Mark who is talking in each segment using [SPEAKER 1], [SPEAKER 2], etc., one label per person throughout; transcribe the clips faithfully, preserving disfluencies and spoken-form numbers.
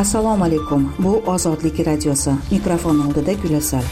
[SPEAKER 1] Assalomu alaykum. Bu Ozodlik radiosi. Mikrofon oldida Gulasal.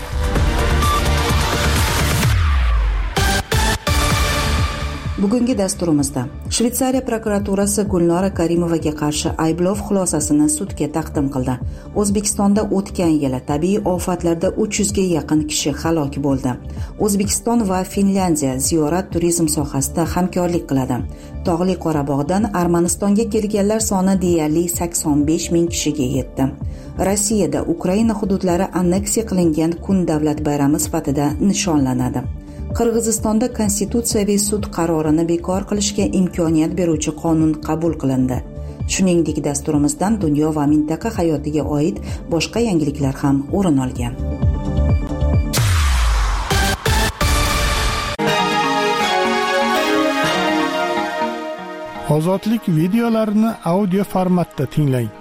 [SPEAKER 1] Bugungi dasturimizda Shveysariya prokuraturasi Gulnora Karimovaga qarshi ayblov xulosasini sudga taqdim qildi. O'zbekistonda o'tgan yili tabiiy ofatlarda uch yuzga yaqin kishi halok bo'ldi. O'zbekiston va Finlyandiya ziyorat turizm sohasida hamkorlik qiladi. Tog'li Qorabog'dan Armanistonga kelganlar soni deyarli sakson besh ming kishiga yetdi. Rossiyada Ukraina hududlari anneksiya qilingan kun davlat bayrami sifatida nishonlanadi. Qirg'izistonda Konstitutsiyaviy sud qarorini bekor qilishga imkoniyat beruvchi qonun qabul qilindi. Shuningdek, dasturimizdan dunyo va mintaqa hayotiga oid boshqa yangiliklar ham o'rin olgan.
[SPEAKER 2] Ozodlik videolarini audio formatda tinglang.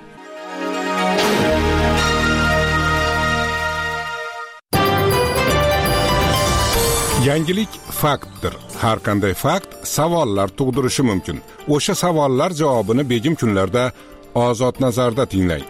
[SPEAKER 3] Yangilik faktdir. Har qanday fakt savollar tug'dirishi mumkin. O'sha savollar javobini begim kunlarda Ozod nazarda tinglang.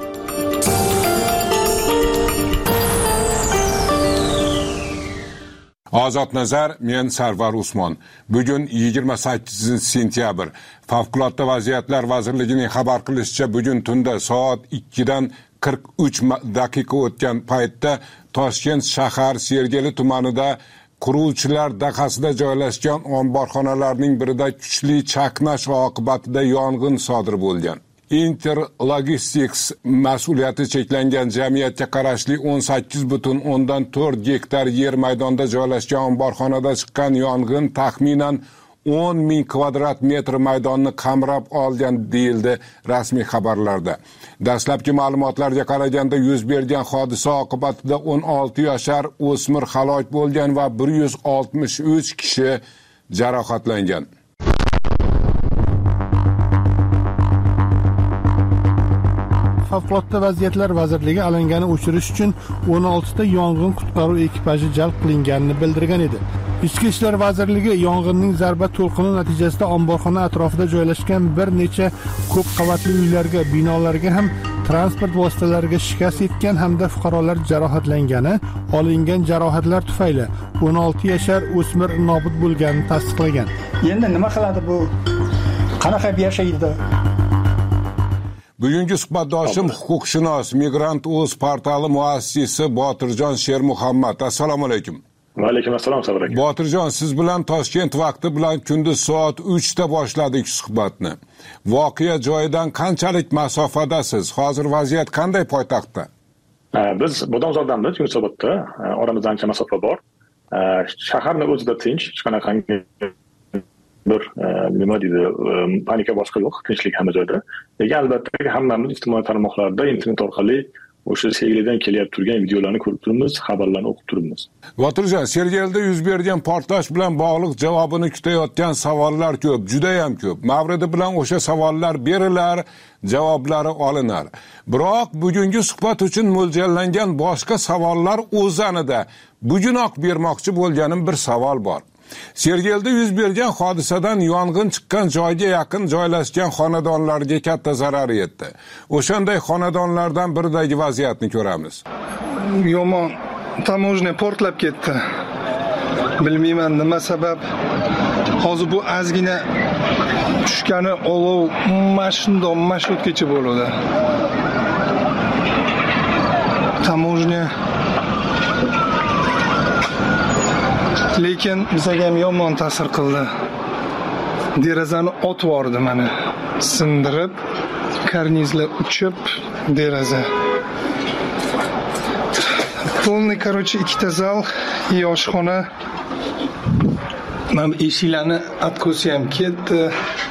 [SPEAKER 3] Ozod nazar, men Sarvar Usmon. Bugun yigirma sakkizinchi sentyabr. Favqulodda vaziyatlar vazirligining xabar qilishicha, bugun tunda soat ikkidan qirq uch daqiqa o'tgan paytda Toshkent shahar Sergeli tumanida quruvchilar dahasida joylashgan omborxonalarning birida kuchli chaqnash oqibatida yong'in sodir bo'lgan. Interlogistics mas'uliyati cheklangan jamiyatga qarashli o'n sakkiz butun o'ndan to'rt gektar yer maydonida joylashgan omborxonada chiqqan yong'in taxminan o'n ming kvadrat metr maydonni qamrab olgan deyildi rasmiy xabarlarda. Dastlabki ma'lumotlarga qaraganda yuz bergan hodisa oqibatida o'n olti yashar o'smir halok bo'lgan va bir yuz oltmish uch kishi jarohatlangan.
[SPEAKER 2] Favqulodda vaziyatlar vazirligi alangani o'chirish uchun o'n olti ta yong'in qutqaruv ekipaji jalb qilinganini bildirgan edi. Ichki ishlar vazirligi yong'inning zarba to'lqini natijasida omborxona atrofida joylashgan bir necha ko'p qavatli uylarga, binolarga ham transport vositalariga shikast yetgan hamda fuqarolar jarohatlangani, olingan jarohatlar tufayli o'n olti yashar o'smir nobud bo'lganini tasdiqlagan.
[SPEAKER 4] Endi nima qiladi bu? Qanaqa yashaydi?
[SPEAKER 3] Bugungi suhbatdoshim huquqshunos, Migrant.uz portali muassisi Botirjon Shermuhammad. Assalomu alaykum.
[SPEAKER 5] Va alaykum assalom Sabir aka.
[SPEAKER 3] Botirjon, siz bilan Toshkent vaqti bilan kunduz soat uchda boshladik suhbatni. Voqea joyidan qanchalik masofadasiz? Hozir vaziyat qanday poytaxtda?
[SPEAKER 5] Biz Bodomzordamiz, Yunusobodda. Oramizda ancha masofa bor. Shaharning o'zida tinch, hech qanaqa bir nima deydi, panika boshqa yo'q, tinchlik hamma joyda. Lekin albatta hammamiz ijtimoiy tarmoqlarda internet orqali o'sha Sergelidan kelyapti turgan videolarni ko'rib turibmiz, xabarlarni o'qib turibmiz.
[SPEAKER 3] Botirjon, Sergelida yuz bergan portlash bilan bog'liq javobini kutayotgan savollar ko'p, juda ham ko'p. Mavridi bilan o'sha savollar berilar, javoblari olinar. Biroq bugungi suhbat uchun mo'ljallangan boshqa savollar o'zanida bugunoq bermoqchi bo'lganim bir savol bor. Sergelida yuz bergan hodisadan yong'in chiqqan joyga yaqin joylashgan xonadonlarga katta zarar yetdi. O'shanday xonadonlardan biridagi vaziyatni ko'ramiz.
[SPEAKER 6] Yomon, tamojna portlab ketdi. Bilmayman nima sabab. Hozir bu ozgina tushgani olov mashindon mashotgacha bo'ladi. Tamojna lekin bizga ham yomon ta'sir qildi. Derazani otib yubordi meni. Sindirib, karnizlar uchib, deraza. Polni, короче, ikkita zal, yoshxona. Men eshiklarni atkosi ham ketdi.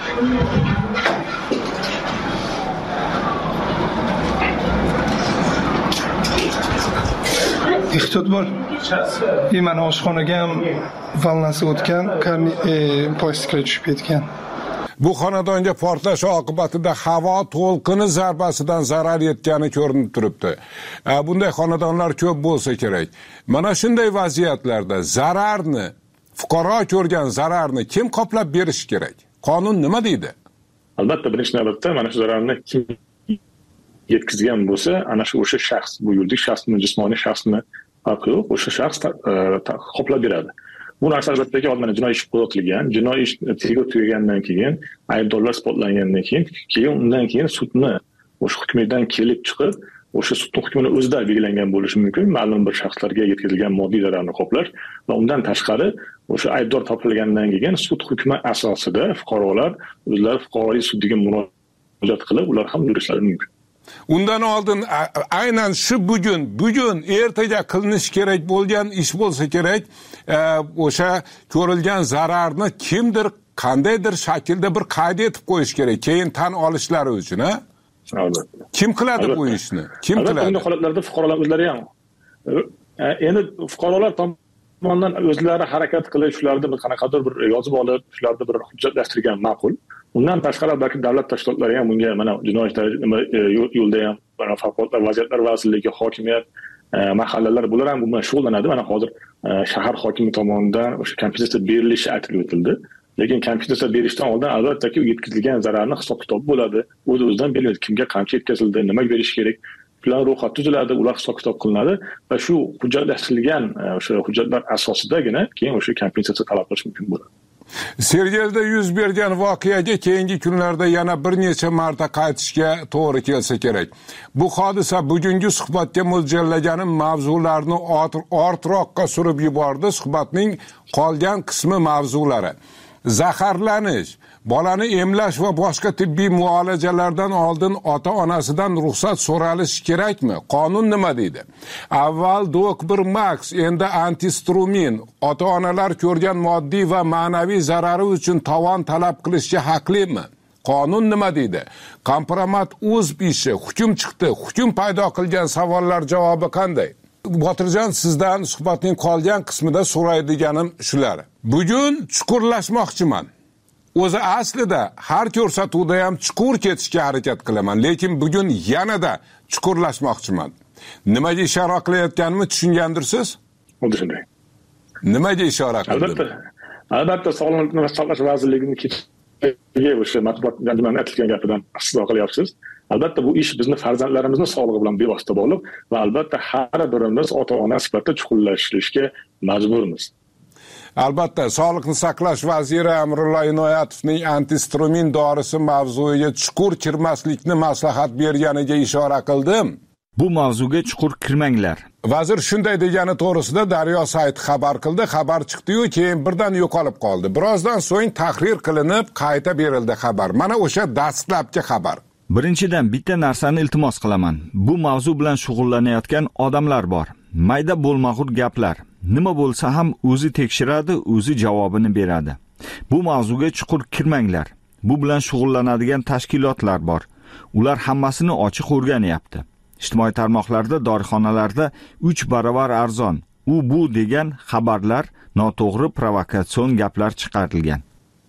[SPEAKER 6] Ehtiyot bo'l. Mana oshxonaga ham valnasi o'tgan, plastiklar tushib ketgan.
[SPEAKER 3] Bu xonadonga portlash oqibatida havo to'lqini zarbasidan zarar yetgani ko'rinib turibdi. Bunday xonadonlar ko'p bo'lsa kerak. Mana shunday vaziyatlarda zararni, fuqaro ko'rgan zararni kim qoplab berish kerak? Qonun nima deydi?
[SPEAKER 5] Albatta birinchi navbatda mana shu zararni kim yetkazgan bo'lsa, ana shu o'sha shaxs, bu yuridik shaxsmi, jismoniy shaxsmi farqi yo'q, o'sha shaxs qoplab beradi. Bu narsa albatta oldin jinoiy ish qo'zg'atilgan, jinoiy ish tergov tugagandan keyin, aybdorlar isbotlangandan keyin, keyin undan keyin sudni o'sha hukmidan kelib chiqib, o'sha sudning hukmini o'zida belgilangan bo'lishi mumkin, ma'lum bir shaxslarga yetkazilgan moddiy zararni qoplash va undan tashqari o'sha aybdor topilgandan keyin sud hukmi asosida fuqarolar o'zlari fuqarolik sudiga murojaat qilib, ular ham yurishlari mumkin.
[SPEAKER 3] Undan oldin aynan shu bugun, bugun ertaga qilinish kerak bo'lgan ish bo'lsa kerak, o'sha ko'rilgan zararni kimdir qandaydir shaklda bir qayd etib qo'yish kerak, keyin tan olishlari uchun, ha?
[SPEAKER 5] Albatta.
[SPEAKER 3] Kim qiladi bu ishni? Kim qiladi?
[SPEAKER 5] Bunday holatlarda fuqarolar o'zlari ham endi fuqarolar tomonidan o'zlari harakat qilib, shularni bir qanaqadir bir yozib olib, shularni bir hujjatlashtirgan ma'qul. Undan tashqari balki davlat tashkilotlari ham bunga mana jinoiy yo'lda ham mana favqulodda vaziyatlar vazirligi, hokimiyat, mahallalar bular ham bundan shug'ullanadi. Mana hozir shahar hokimi tomonidan o'sha kompensatsiya berilishi aytilib o'tildi. Lekin kompensatsiya berishdan oldin albatta-ki yetkazilgan zararni hisob-kitob bo'ladi. O'z-o'zidan belgilanadi, kimga qancha yetkazildi, nima berish kerak, ular ro'yxat tuziladi, ular hisob-kitob qilinadi va shu hujjatlashtirilgan o'sha hujjatlar asosidagina keyin o'sha kompensatsiya talab qilish mumkin bo'ladi.
[SPEAKER 3] Sergelda yuz bergan voqeaga keyingi kunlarda yana bir necha marta qaytishga to'g'ri kelsa kerak. Bu hodisa bugungi suhbatga mo'ljallaganim mavzularni ortiroqqa surib yubordi. Suhbatning qolgan qismi mavzulari: zaharlanish, bolani emlash va boshqa tibbiy muolajalardan oldin ota-onasidan ruxsat so'ralishi kerakmi? Qonun nima deydi? Avval Dok bir Max, endi antistrumin. Ota-onalar ko'rgan moddiy va ma'naviy zarari uchun tovon talab qilishga haqlimi? Qonun nima deydi? Kompromat o'z ishi, hukm chiqdi. Hukm paydo qilgan savollar javobi qanday? Botirjon, sizdan suhbatning qolgan qismida so'raydiganim shular. Bugun chuqurlashmoqchiman. O'zi aslida har ko'rsatuvda ham chuqur ketishga harakat qilaman, lekin bugun yanada chuqurlashmoqchiman. Nimaga ishora qilayotganimni tushungandirsiz?
[SPEAKER 5] Xuddi shunday.
[SPEAKER 3] Nimaga ishora qildim?
[SPEAKER 5] Albatta, albatta Sog'liqni saqlash vazirligining ketiga o'sha matbuot anjumanida aytilgan gapidan istisno qilyapsiz. Albatta bu ish bizni farzandlarimizni sog'lig'i bilan bevosita bog'liq va albatta har birimiz ota-ona sifatida chuqurlashishga majburmiz.
[SPEAKER 3] Albatta, Sog'liqni saqlash vaziri Amrullo Inoyatovning antistrumin dorisi mavzuiga chuqur kirmaslikni maslahat berganiga ishora qildim.
[SPEAKER 7] Bu mavzuga chuqur kirmanglar.
[SPEAKER 3] Vazir shunday degani to'g'risida Daryo sayti xabar qildi. Xabar chiqdi-yu, keyin birdan yo'qolib qoldi. Birozdan so'ng tahrir qilinib, qayta berildi xabar. Mana o'sha dastlabki xabar.
[SPEAKER 7] Birinchidan bitta narsani iltimos qilaman. Bu mavzu bilan shug'ullanayotgan odamlar bor. Mayda bo'lmag'ur gaplar. Nima bo'lsa ham o'zi tekshiradi, o'zi javobini beradi. Bu mavzuga chuqur kirmanglar. Bu bilan shug'ullanadigan tashkilotlar bor. Ular hammasini ochiq o'rganyapti. Ijtimoiy tarmoqlarda, dorixonalarda uch barobar arzon, u bu degan xabarlar, noto'g'ri provokatsion gaplar chiqarilgan.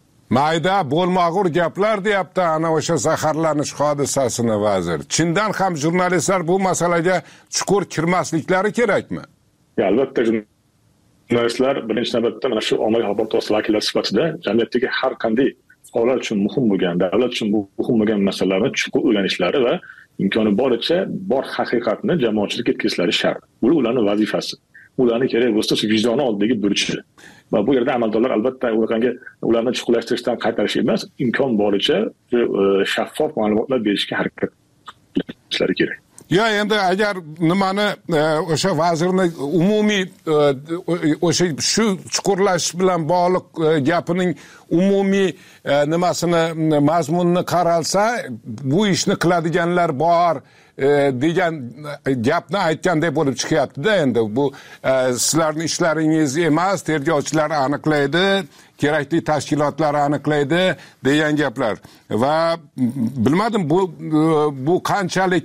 [SPEAKER 3] Mayda bo'lmag'ur gaplar deyapti ana o'sha zaharlanish hodisasini vazir. Chindan ham jurnalistlar bu masalaga chuqur kirmasliklari kerakmi?
[SPEAKER 5] Albatta, jurnalistlar birinchi navbatda mana shu ommaviy axborot vositalari vakillari sifatida jamiyatdagi har qanday fuqarolar uchun muhim bo'lgan, davlat uchun muhim bo'lgan masalalarni chuqur o'rganishlari va imkoni boricha bor haqiqatni jamoatchilikka yetkazishlari shart. Bu ularning vazifasi. Ularni kerak bo'lsa vijdoni oldidagi burchi. Va bu yerda amaldorlar albatta ularga ularni chuqurlashtirishdan qaytarish emas, imkon boricha shaffof ma'lumotlar berishga harakat qilishlari kerak.
[SPEAKER 3] Ya endi agar nimani o'sha vazirni umumiy o'sha shu chuqurlashish bilan bog'liq gapining umumiy nimasini mazmunini qaralsa, bu ishni qiladiganlar bor degan gapni aytgandek bo'lib chiqyapti-da. Endi bu sizlarning ishlaringiz emas, tergovchilar aniqlaydi, kerakli tashkilotlar aniqlaydi degan gaplar. Va bilmadim bu bu qanchalik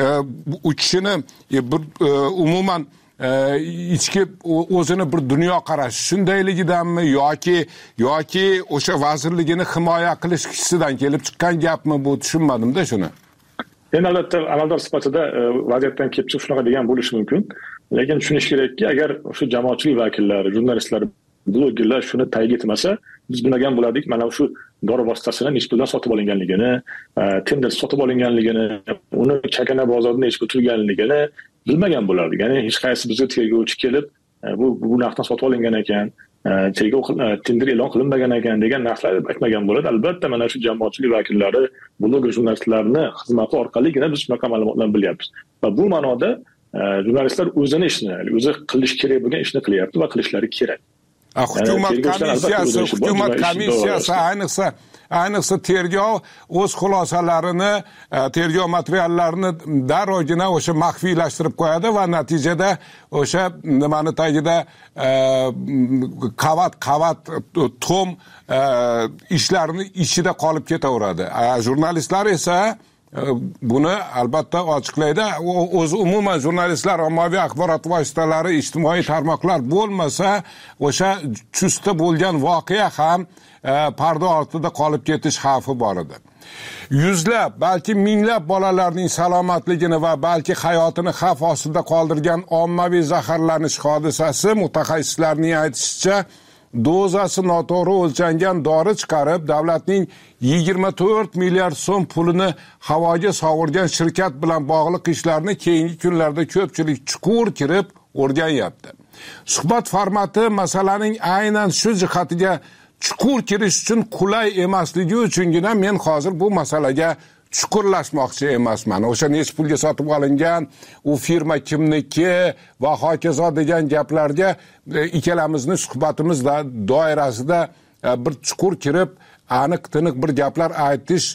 [SPEAKER 3] u kishini bir umuman ichki o'zini bir dunyo qarashi shundayligidanmi yoki yoki o'sha vazirligini himoya qilish kishisidan kelib chiqqan gapmi, bu tushunmadim-da shuni.
[SPEAKER 5] Endi albatta amaldor sifatida vaziyatdan kelib chiqib shunaqa degan bo'lishi mumkin. Lekin tushunish kerakki, agar o'sha jamoatchilik vakillari, jurnalistlar blogerlar shuni tagiga yetmasa, biz bilmagan bo'lardik. Mana shu dori vositasini necha puldan sotib olinganligini, tender sotib olinganligini, uni chakana bozorda necha pul turganligini bilmagan bo'lardik. Ya'ni hech qaysi bizga tergovchi kelib, bu bu narxdan sotib olingan ekan, tergov tender e'lon qilinmagan ekan degan narsalar aytmagan bo'ladi. Albatta mana shu jamoatchilik vakillari, bloger jurnalistlarni xizmati orqaligina biz shunaqa ma'lumotlarni bilyapmiz. Va bu ma'noda jurnalistlar o'zini ishini, o'zi qilish kerak bo'lgan ishni qilyapti va qilishlari kerak.
[SPEAKER 3] Hukumat komissiyasi, hukumat komissiyasi ayniqsa ayniqsa tergov o'z xulosalarini, tergov materiallarini darrogina o'sha maxfiylashtirib qo'yadi va natijada o'sha nimani tagida qavat qavat tom ishlarni ichida qolib ketaveradi. Jurnalistlar esa buni albatta ochiqlaydi. O'zi umuman jurnalistlar, ommaviy axborot vositalari, ijtimoiy tarmoqlar bo'lmasa, o'sha chustda bo'lgan voqea ham parda ortida qolib ketish xavfi bor edi. Yuzlab, balki minglab bolalarning salomatligini va balki hayotini xavf ostida qoldirgan ommaviy zaharlanish hodisasi mutaxassislarning aytishicha dozasi noto'g'ri o'lchangan dori chiqarib, davlatning yigirma to'rt milliard so'm pulini havoga sovurgan shirkat bilan bog'liq ishlarni keyingi kunlarda ko'pchilik chuqur kirib o'rganyapti. Suhbat formati masalaning aynan shu jihatiga chuqur kirish uchun qulay emasligi uchungina men hozir bu masalaga chuqurlashmoqchi emasman. O'sha necha pulga sotib olingan, u firma kimniki va hokazo degan gaplarga ikkalamizni suhbatimiz doirasida bir chuqur kirib, aniq tiniq bir gaplar aytish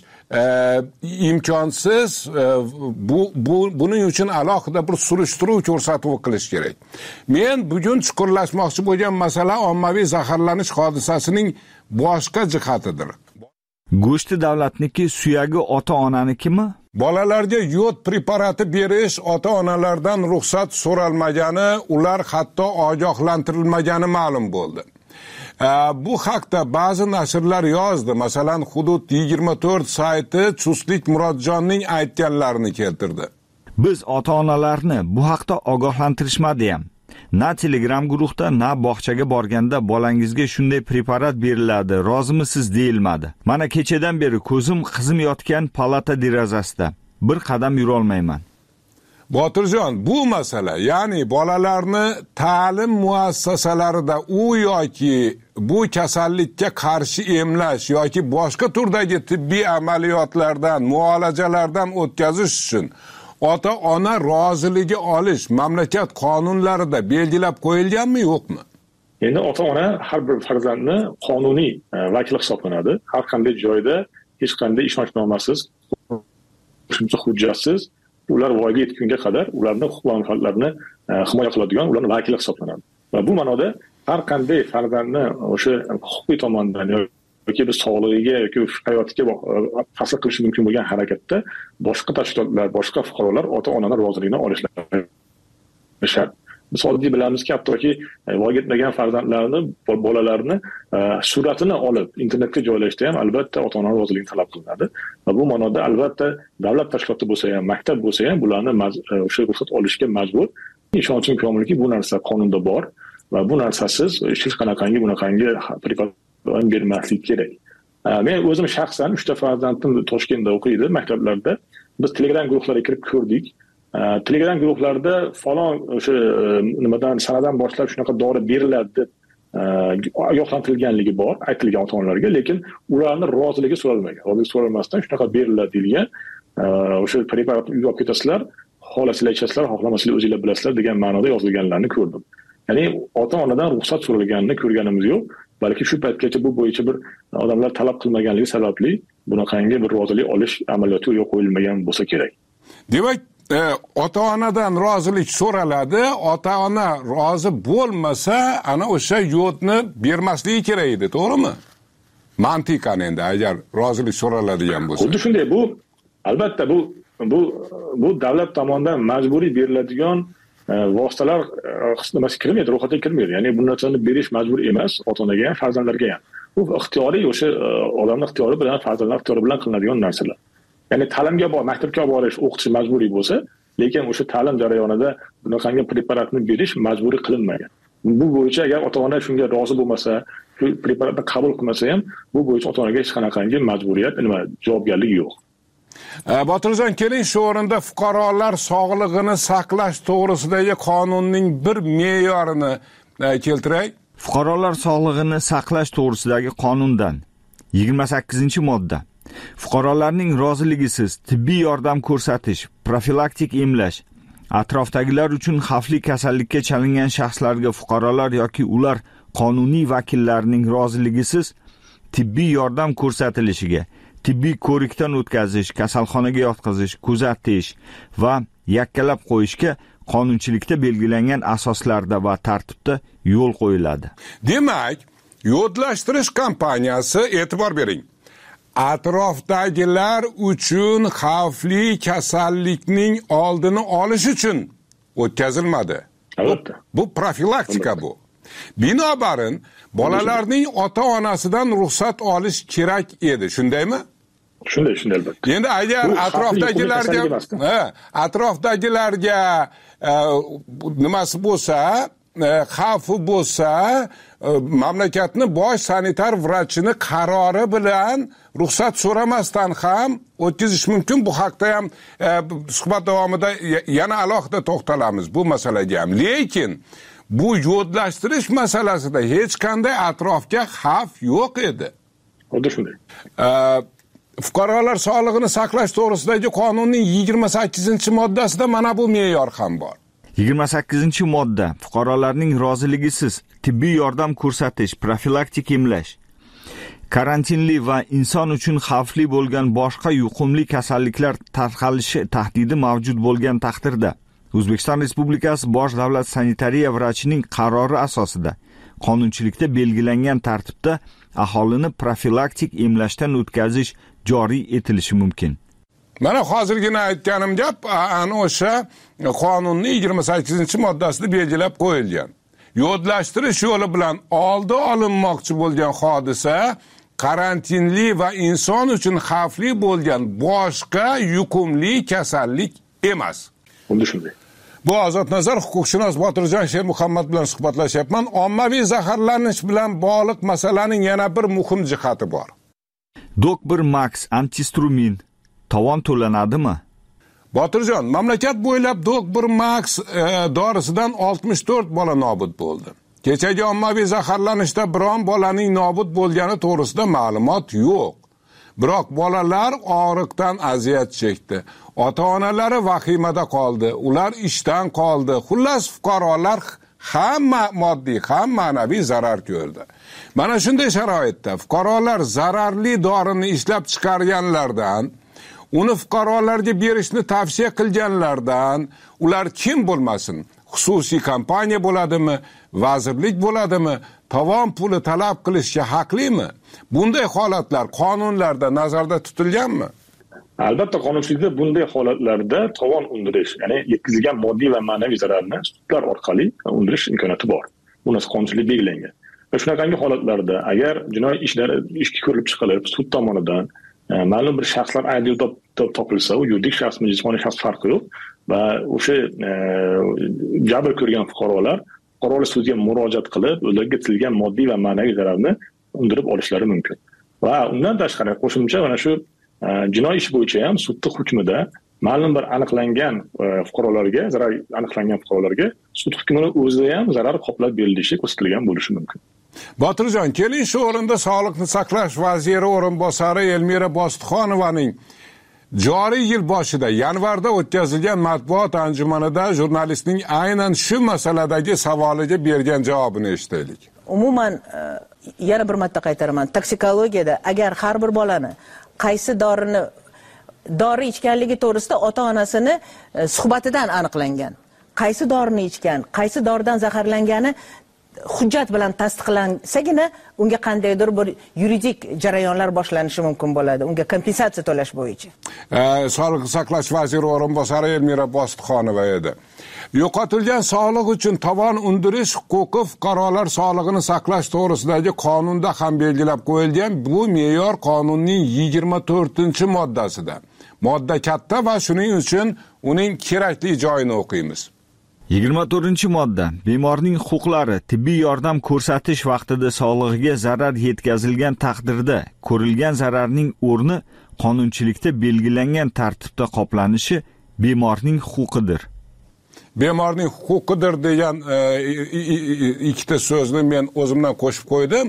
[SPEAKER 3] imkonsiz. Bu bu buning uchun alohida bir surishtiruv ko'rsatuvi qilish kerak. Men bugun chuqurlashmoqchi bo'lgan masala ommaviy zaharlanish hodisasining boshqa jihatidir.
[SPEAKER 7] Go'shti davlatniki, suyagi ota-onanikimi?
[SPEAKER 3] Bolalarga yod preparati berish ota-onalardan ruxsat so'ralmagani, ular hatto ogohlantirilmagani ma'lum bo'ldi. Bu haqda ba'zi nashrlar yozdi. Masalan, Hudud yigirma to'rt sayti Chustlik Murodjonning aytganlarini keltirdi.
[SPEAKER 7] Biz ota-onalarni bu haqda ogohlantirishmadi ham. Na Telegram guruhda, na bog'chaga borganda bolangizga shunday preparat beriladi, rozimisiz deyilmadi. Mana kechadan beri ko'zim qizim yotgan palata derazasida. Bir qadam yura olmayman.
[SPEAKER 3] Botirjon, bu masala, ya'ni bolalarni ta'lim muassasalarida u yoki bu kasallikka qarshi emlash yoki boshqa turdagi tibbiy amaliyotlardan, muolajalardan o'tkazish uchun ota-ona roziligi olish mamlakat qonunlarida belgilab qo'yilganmi, yo'qmi?
[SPEAKER 5] Endi ota-ona har bir farzandni qonuniy vakili hisoblanadi. Har qanday joyda hech qanday ishonchnomasiz, qo'shimcha hujjatsiz ular voyaga yetgunga qadar ularning huquq va manfaatlarini himoya qiladigan ularning vakili hisoblanadi. Va bu ma'noda har qanday farzandni o'sha huquqiy tomondan yoki biz sog'lig'iga yoki hayotiga ta'sir qilishi mumkin bo'lgan harakatda boshqa tashkilotlar, boshqa fuqarolar ota-onalar roziligini olishlari shart. Biz oddiy bilamizki, hattoki voyaga yetmagan farzandlarni, bolalarni suratini olib internetga joylashda ham albatta ota-ona roziligini talab qilinadi. Va bu ma'noda albatta davlat tashkiloti bo'lsa ham, maktab bo'lsa ham bularni o'sha ruxsat olishga majbur. Ishonchim komilki, bu narsa qonunda bor va bu narsasiz hech qanaqangi bunaqangi preparat bermaslik kerak. Men o'zim shaxsan uchta farzandim Toshkentda o'qiydi, maktablarda. Biz Telegram guruhlariga kirib ko'rdik. Telegram guruhlarida falon o'sha nimadan sanadan boshlab shunaqa dori beriladi deb ogohlantirilganligi bor, aytilgan ota-onalarga, lekin ularning roziligi so'ralmagan. Rozilik so'ralmasdan shunaqa beriladi degan, o'sha preparatni uyga olib ketasizlar, xohlasizlar ichasizlar, xohlamasizlar o'zingizlar bilasizlar degan ma'noda yozilganlarini ko'rdim. Ya'ni ota-onadan ruxsat so'ralganini ko'rganimiz yo'q. Balki shu paytgacha bu bo'yicha bir odamlar talab qilmaganligi sababli bunaqangi bir rozilik olish amaliyoti yo'q qo'yilmagan bo'lsa kerak.
[SPEAKER 3] Demak, e, ota-onadan rozilik so'raladi, ota-ona rozi bo'lmasa, ana o'sha yodni bermasligi kerak edi, to'g'rimi? Mantiqan endi agar rozilik so'raladigan bo'lsa.
[SPEAKER 5] Xuddi shunday, bu albatta bu bu bu davlat tomonidan majburiy beriladigan vositalar nimasi kirmaydi, ro'yxatga kirmaydi. Ya'ni bu narsani berish majbur emas ota-onaga ham, farzandlarga ham. Bu ixtiyoriy, o'sha odamning ixtiyori bilan, farzandlar ixtiyori bilan qilinadigan narsalar. Ya'ni ta'limga bor, maktabga borish, o'qitish majburiy bo'lsa, lekin o'sha ta'lim jarayonida bunaqangi preparatni berish majburiy qilinmagan. Bu bo'yicha agar ota-ona shunga rozi bo'lmasa, shu preparatni qabul qilmasa ham, bu bo'yicha ota-onaga hech qanaqangi majburiyat, nima, javobgarlik yo'q.
[SPEAKER 3] Botirjon, keling shu o'rinda fuqarolar sog'lig'ini saqlash to'g'risidagi qonunning bir me'yorini keltiray.
[SPEAKER 7] Fuqarolar sog'lig'ini saqlash to'g'risidagi qonundan yigirma sakkizinchi modda. Fuqarolarning roziligisiz tibbiy yordam ko'rsatish, profilaktik emlash, atrofdagilar uchun xavfli kasallikka chalingan shaxslarga fuqarolar yoki ular qonuniy vakillarining roziligisiz tibbiy yordam ko'rsatilishiga, tibbiy ko'rikdan o'tkazish, kasalxonaga yotqizish, kuzatish va yakkalab qo'yishga qonunchilikda belgilangan asoslarda va tartibda yo'l qo'yiladi.
[SPEAKER 3] Demak, yo'llashtirish kompaniyasi, e'tibor bering, atrofdagilar uchun xavfli kasallikning oldini olish uchun o'tkazilmadi.
[SPEAKER 5] Albatta.
[SPEAKER 3] Bu profilaktika bu. Binobarin bolalarning ota-onasidan ruxsat olish kerak edi, shundaymi?
[SPEAKER 5] Shunday, shunday albatta.
[SPEAKER 3] Endi agar atrofdagilarga, ha, atrofdagilarga nimasi bo'lsa, xavfi bo'lsa, mamlakatni bosh sanitar vrachini qarori bilan ruxsat so'ramasdan ham o'tkazish mumkin. Bu haqda ham suhbat davomida yana alohida to'xtalamiz bu masalaga ham. Lekin bu yo'llashtirish masalasida hech qanday atrofga xavf yo'q edi.
[SPEAKER 5] Xuddi shunday.
[SPEAKER 3] Fuqarolar sog'lig'ini saqlash to'g'risidagi qonunning yigirma sakkizinchi moddasida mana bu me'yor ham bor.
[SPEAKER 7] yigirma sakkizinchi modda fuqarolarning roziligisiz tibbiy yordam ko'rsatish, profilaktik emlash, karantinli va inson uchun xavfli bo'lgan boshqa yuqumli kasalliklar tarqalishi tahdidi mavjud bo'lgan taqdirda O'zbekiston Respublikasi Bosh davlat sanitariya vrachining qarori asosida qonunchilikda belgilangan tartibda aholini profilaktik emlashdan o'tkazish joriy etilishi mumkin.
[SPEAKER 3] Mana hozirgina aytganim gap ana o'sha qonunning yigirma sakkizinchi moddasida belgilab qo'yilgan. Yo'llashtirish yo'li bilan oldi olinmoqchi bo'lgan hodisa karantinli va inson uchun xavfli bo'lgan boshqa yuqumli kasallik emas.
[SPEAKER 5] Xuddi shunday.
[SPEAKER 3] Bu Ozodnazar huquqshunos Botirjon Shermuhammad bilan suhbatlashayapman. Ommaviy zaharlanish bilan bog'liq masalaning yana bir muhim jihati bor.
[SPEAKER 7] Dok bir Max antistrumin tovon to'lanadimi?
[SPEAKER 3] Botirjon, mamlakat bo'ylab Dok bir Max e, dorisidan oltmish to'rt bola nobud bo'ldi. Kechagi ommaviy zaharlanishda biron bolaning nobud bo'lgani to'g'risida ma'lumot yo'q. Biroq bolalar og'riqdan aziyat chekdi. Ota-onalari vahimada qoldi. Ular ishdan qoldi. Xullas fuqarolar hamma moddiy, ham ma'naviy zarar ko'rdi. Mana shunday sharoitda fuqarolar zararli dorini ishlab chiqarganlardan, uni fuqarolarga berishni tavsiya qilganlardan, ular kim bo'lmasin, xususiy kompaniya bo'ladimi, vazirlik bo'ladimi, tovon puli talab qilishga haqlimi? Bunday holatlar qonunlarda nazarda tutilganmi?
[SPEAKER 5] Albatta, qonunchilikda bunday holatlarda tovon undirish, ya'ni yetkazilgan moddiy va ma'naviy zararni sudlar orqali undirish imkoniyati bor. Bu narsa qonunchilik belgilangan. Va shunaqangi holatlarda agar jinoiy ishlar ishga ko'rilib chiqilib, sud tomonidan ma'lum bir shaxslar aybdor topilsa, u yuridik shaxs, jismoniy shaxs farqi yo'q va o'sha jabr ko'rgan fuqarolar fuqarolar sudga murojaat qilib, ularga yetkazilgan moddiy va ma'naviy zararni undirib olishlari mumkin. Va undan tashqari qo'shimcha mana shu jinoiy ish bo'yicha ham sudning hukmida ma'lum bir aniqlangan fuqarolarga, zarar aniqlangan fuqarolarga sud hukmining o'zida ham zarar qoplab berilishi ko'rsatilgan bo'lishi mumkin.
[SPEAKER 3] Botirjon, keling shu o'rinda Sog'liqni saqlash vaziri o'rinbosari Elmira Bostixonovaning joriy yil boshida yanvarda o'tkazilgan matbuot anjumanida jurnalistning aynan shu masaladagi savoliga bergan javobini eshitaylik.
[SPEAKER 8] Umuman yana bir marta qaytaraman, toksikologiyada agar har bir bolani qaysi dorini dori ichganligi to'g'risida ota-onasini suhbatidan aniqlangan. Qaysi dorini ichgan, qaysi doridan zaharlangani hujjat bilan tasdiqlansagina unga qandaydir bir yuridik jarayonlar boshlanishi mumkin bo'ladi. Unga kompensatsiya to'lash bo'yicha.
[SPEAKER 3] Sog'liqni saqlash vaziri o'rinbosari Elmira Bostixonova edi. Yo'qotilgan sog'liq uchun tovon undirish huquqi fuqarolar sog'lig'ini saqlash to'g'risidagi qonunda ham belgilab qo'yilgan. Bu me'yor qonunning yigirma to'rtinchi moddasida. Modda katta va shuning uchun uning kerakli joyini o'qiymiz.
[SPEAKER 7] yigirma to'rtinchi modda. Bemorning huquqlari tibbiy yordam ko'rsatish vaqtida sog'lig'iga zarar yetkazilgan taqdirda ko'rilgan zararning o'rni qonunchilikda belgilangan tartibda qoplanishi bemorning huquqidir.
[SPEAKER 3] Bemorning huquqidir degan ikkita so'zni men o'zimdan qo'shib qo'ydim.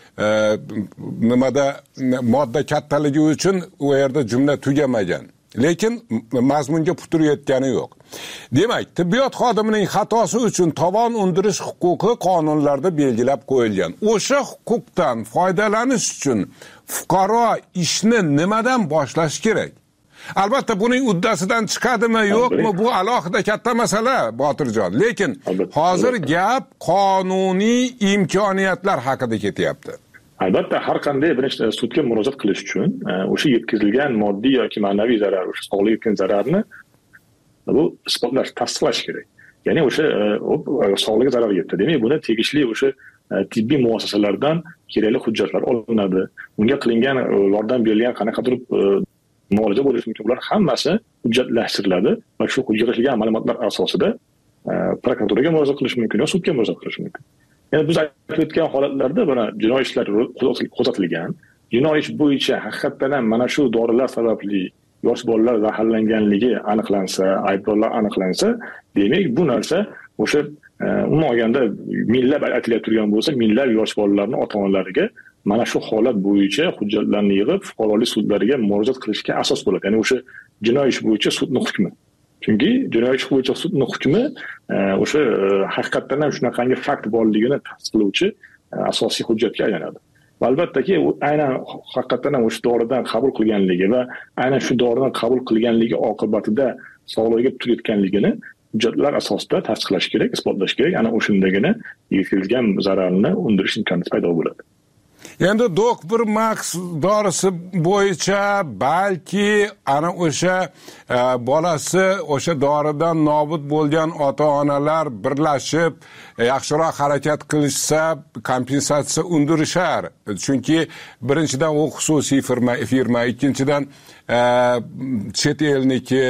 [SPEAKER 3] Nimada modda kattaligi uchun u yerda jumla tugamagan. Lekin mazmunga putur yetgani yo'q. Demak, tibbiyot xodimining xatosi uchun tovon undirish huquqi qonunlarda belgilab qo'yilgan. O'sha huquqdan foydalanish uchun fuqaro ishni nimadan boshlash kerak? Albatta buning uddasidan chiqadimi, yo'qmi, bu alohida katta masala, Botirjon. Lekin hozir gap qonuniy imkoniyatlar haqida ketyapti.
[SPEAKER 5] Albatta har qanday birinchi sudga murojaat qilish uchun o'sha yetkazilgan moddiy yoki ma'naviy zarar, o'sha sog'liqqa yetgan zararni bu isbotlash, tasdiqlash kerak. Ya'ni o'sha sog'liqqa zarar yetdi. Demak, buni tegishli o'sha tibbiy muassasalardan kerakli hujjatlar olinadi. Unga qilingan yordam berilgan qanaqadir muolaja bo'lishi mumkin. Ular hammasi hujjatlashtiriladi va shu hujjatlashtirilgan ma'lumotlar asosida prokuraturaga murojaat qilish mumkin yoki sudga murojaat qilish mumkin. Yani biz aytib o'tgan holatlarda buni jinoiy ishlar qo'zg'atilgan. Jinoiy ish bo'yicha haqiqatan ham mana shu dorilar sababli yosh bolalar zaharlanganligi aniqlansa, aybdorlar aniqlansa, demak bu narsa o'sha umuman olganda minglab aytilib turgan bo'lsa, minglab yosh bolalarning ota-onalariga mana shu holat bo'yicha hujjatlarni yig'ib fuqarolik sudlariga murojaat qilishga asos bo'ladi. Ya'ni o'sha jinoiy ish bo'yicha sudning hukmi. Chunki jinoiy ish bo'yicha sudning hukmi o'sha haqiqatan ham shunaqangi fakt borligini tasdiqlovchi asosiy hujjatga aylanadi. Va albattaki aynan haqiqatan ham o'sha doridan qabul qilganligi va aynan shu doridan qabul qilganligi oqibatida sog'lig'iga putur yetganligini hujjatlar asosida tasdiqlash kerak, isbotlash kerak. Ana o'shindagina yetkazilgan zararni undirish imkoniyati paydo bo'ladi.
[SPEAKER 3] Endi Doc bir Max dorisi bo'yicha balki ana o'sha bolasi o'sha doridan nobud bo'lgan ota-onalar birlashib yaxshiroq harakat qilishsa kompensatsiya undirishar. Chunki birinchidan u xususiy firma, firma, ikkinchidan chet elniki.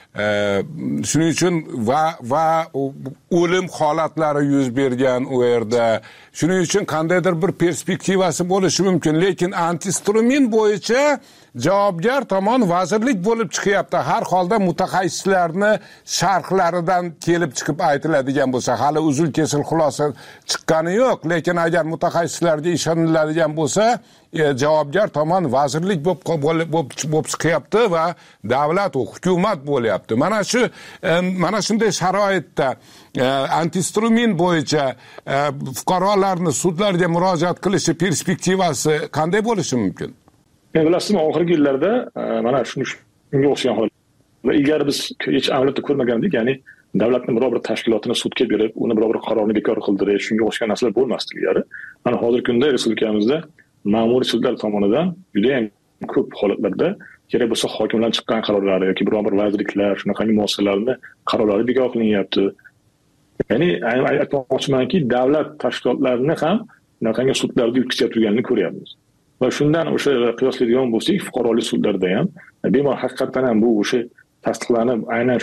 [SPEAKER 3] Shuning uchun va va o'lim holatlari yuz bergan u yerda. Shuning uchun qandaydir bir perspektivasi bo'lishi mumkin, lekin antistrumin bo'yicha javobgar tomon vazirlik bo'lib chiqyapti. Har holda mutaxassislarni sharhlaridan kelib chiqib aytiladigan bo'lsa, hali uzun kesil xulosa chiqqani yo'q, lekin agar mutaxassislarga ishoniladigan bo'lsa, javobgar tomon vazirlik bo'lib bo'lib chiqyapti va davlat va hukumat bo'lyapti. Mana shu mana shunday sharoitda antistrumin bo'yicha fuqarolarni sudlarga murojaat qilishi perspektivasi qanday bo'lishi mumkin?
[SPEAKER 5] Bilasizmi, oxirgi yillarda mana shunga o'xshagan holat va ilgari biz hech amaliyotda ko'rmagandik, ya'ni davlatning biror bir tashkilotini sudga berib, uni biror bir qarorini bekor qildirish, shunga o'xshagan narsalar bo'lmasdi ilgari. Mana hozirgi kunda respublikamizda ma'muriy sudlar tomonidan juda ham ko'p holatlarda kerak bo'lsa hokimlar chiqqan qarorlari yoki biror bir vazirliklar, shunaqangi muassasalarning qarorlari bekor qilinyapti. Ya'ni aytmoqchimanki, davlat tashkilotlarini ham shunaqangi sudlarga yutkazib turganini ko'ryapmiz. Va shundan o'sha qiyoslaydigan bo'lsak, fuqarolik sudlarida ham bemor haqiqatan ham bu o'sha tasdiqlanib, aynan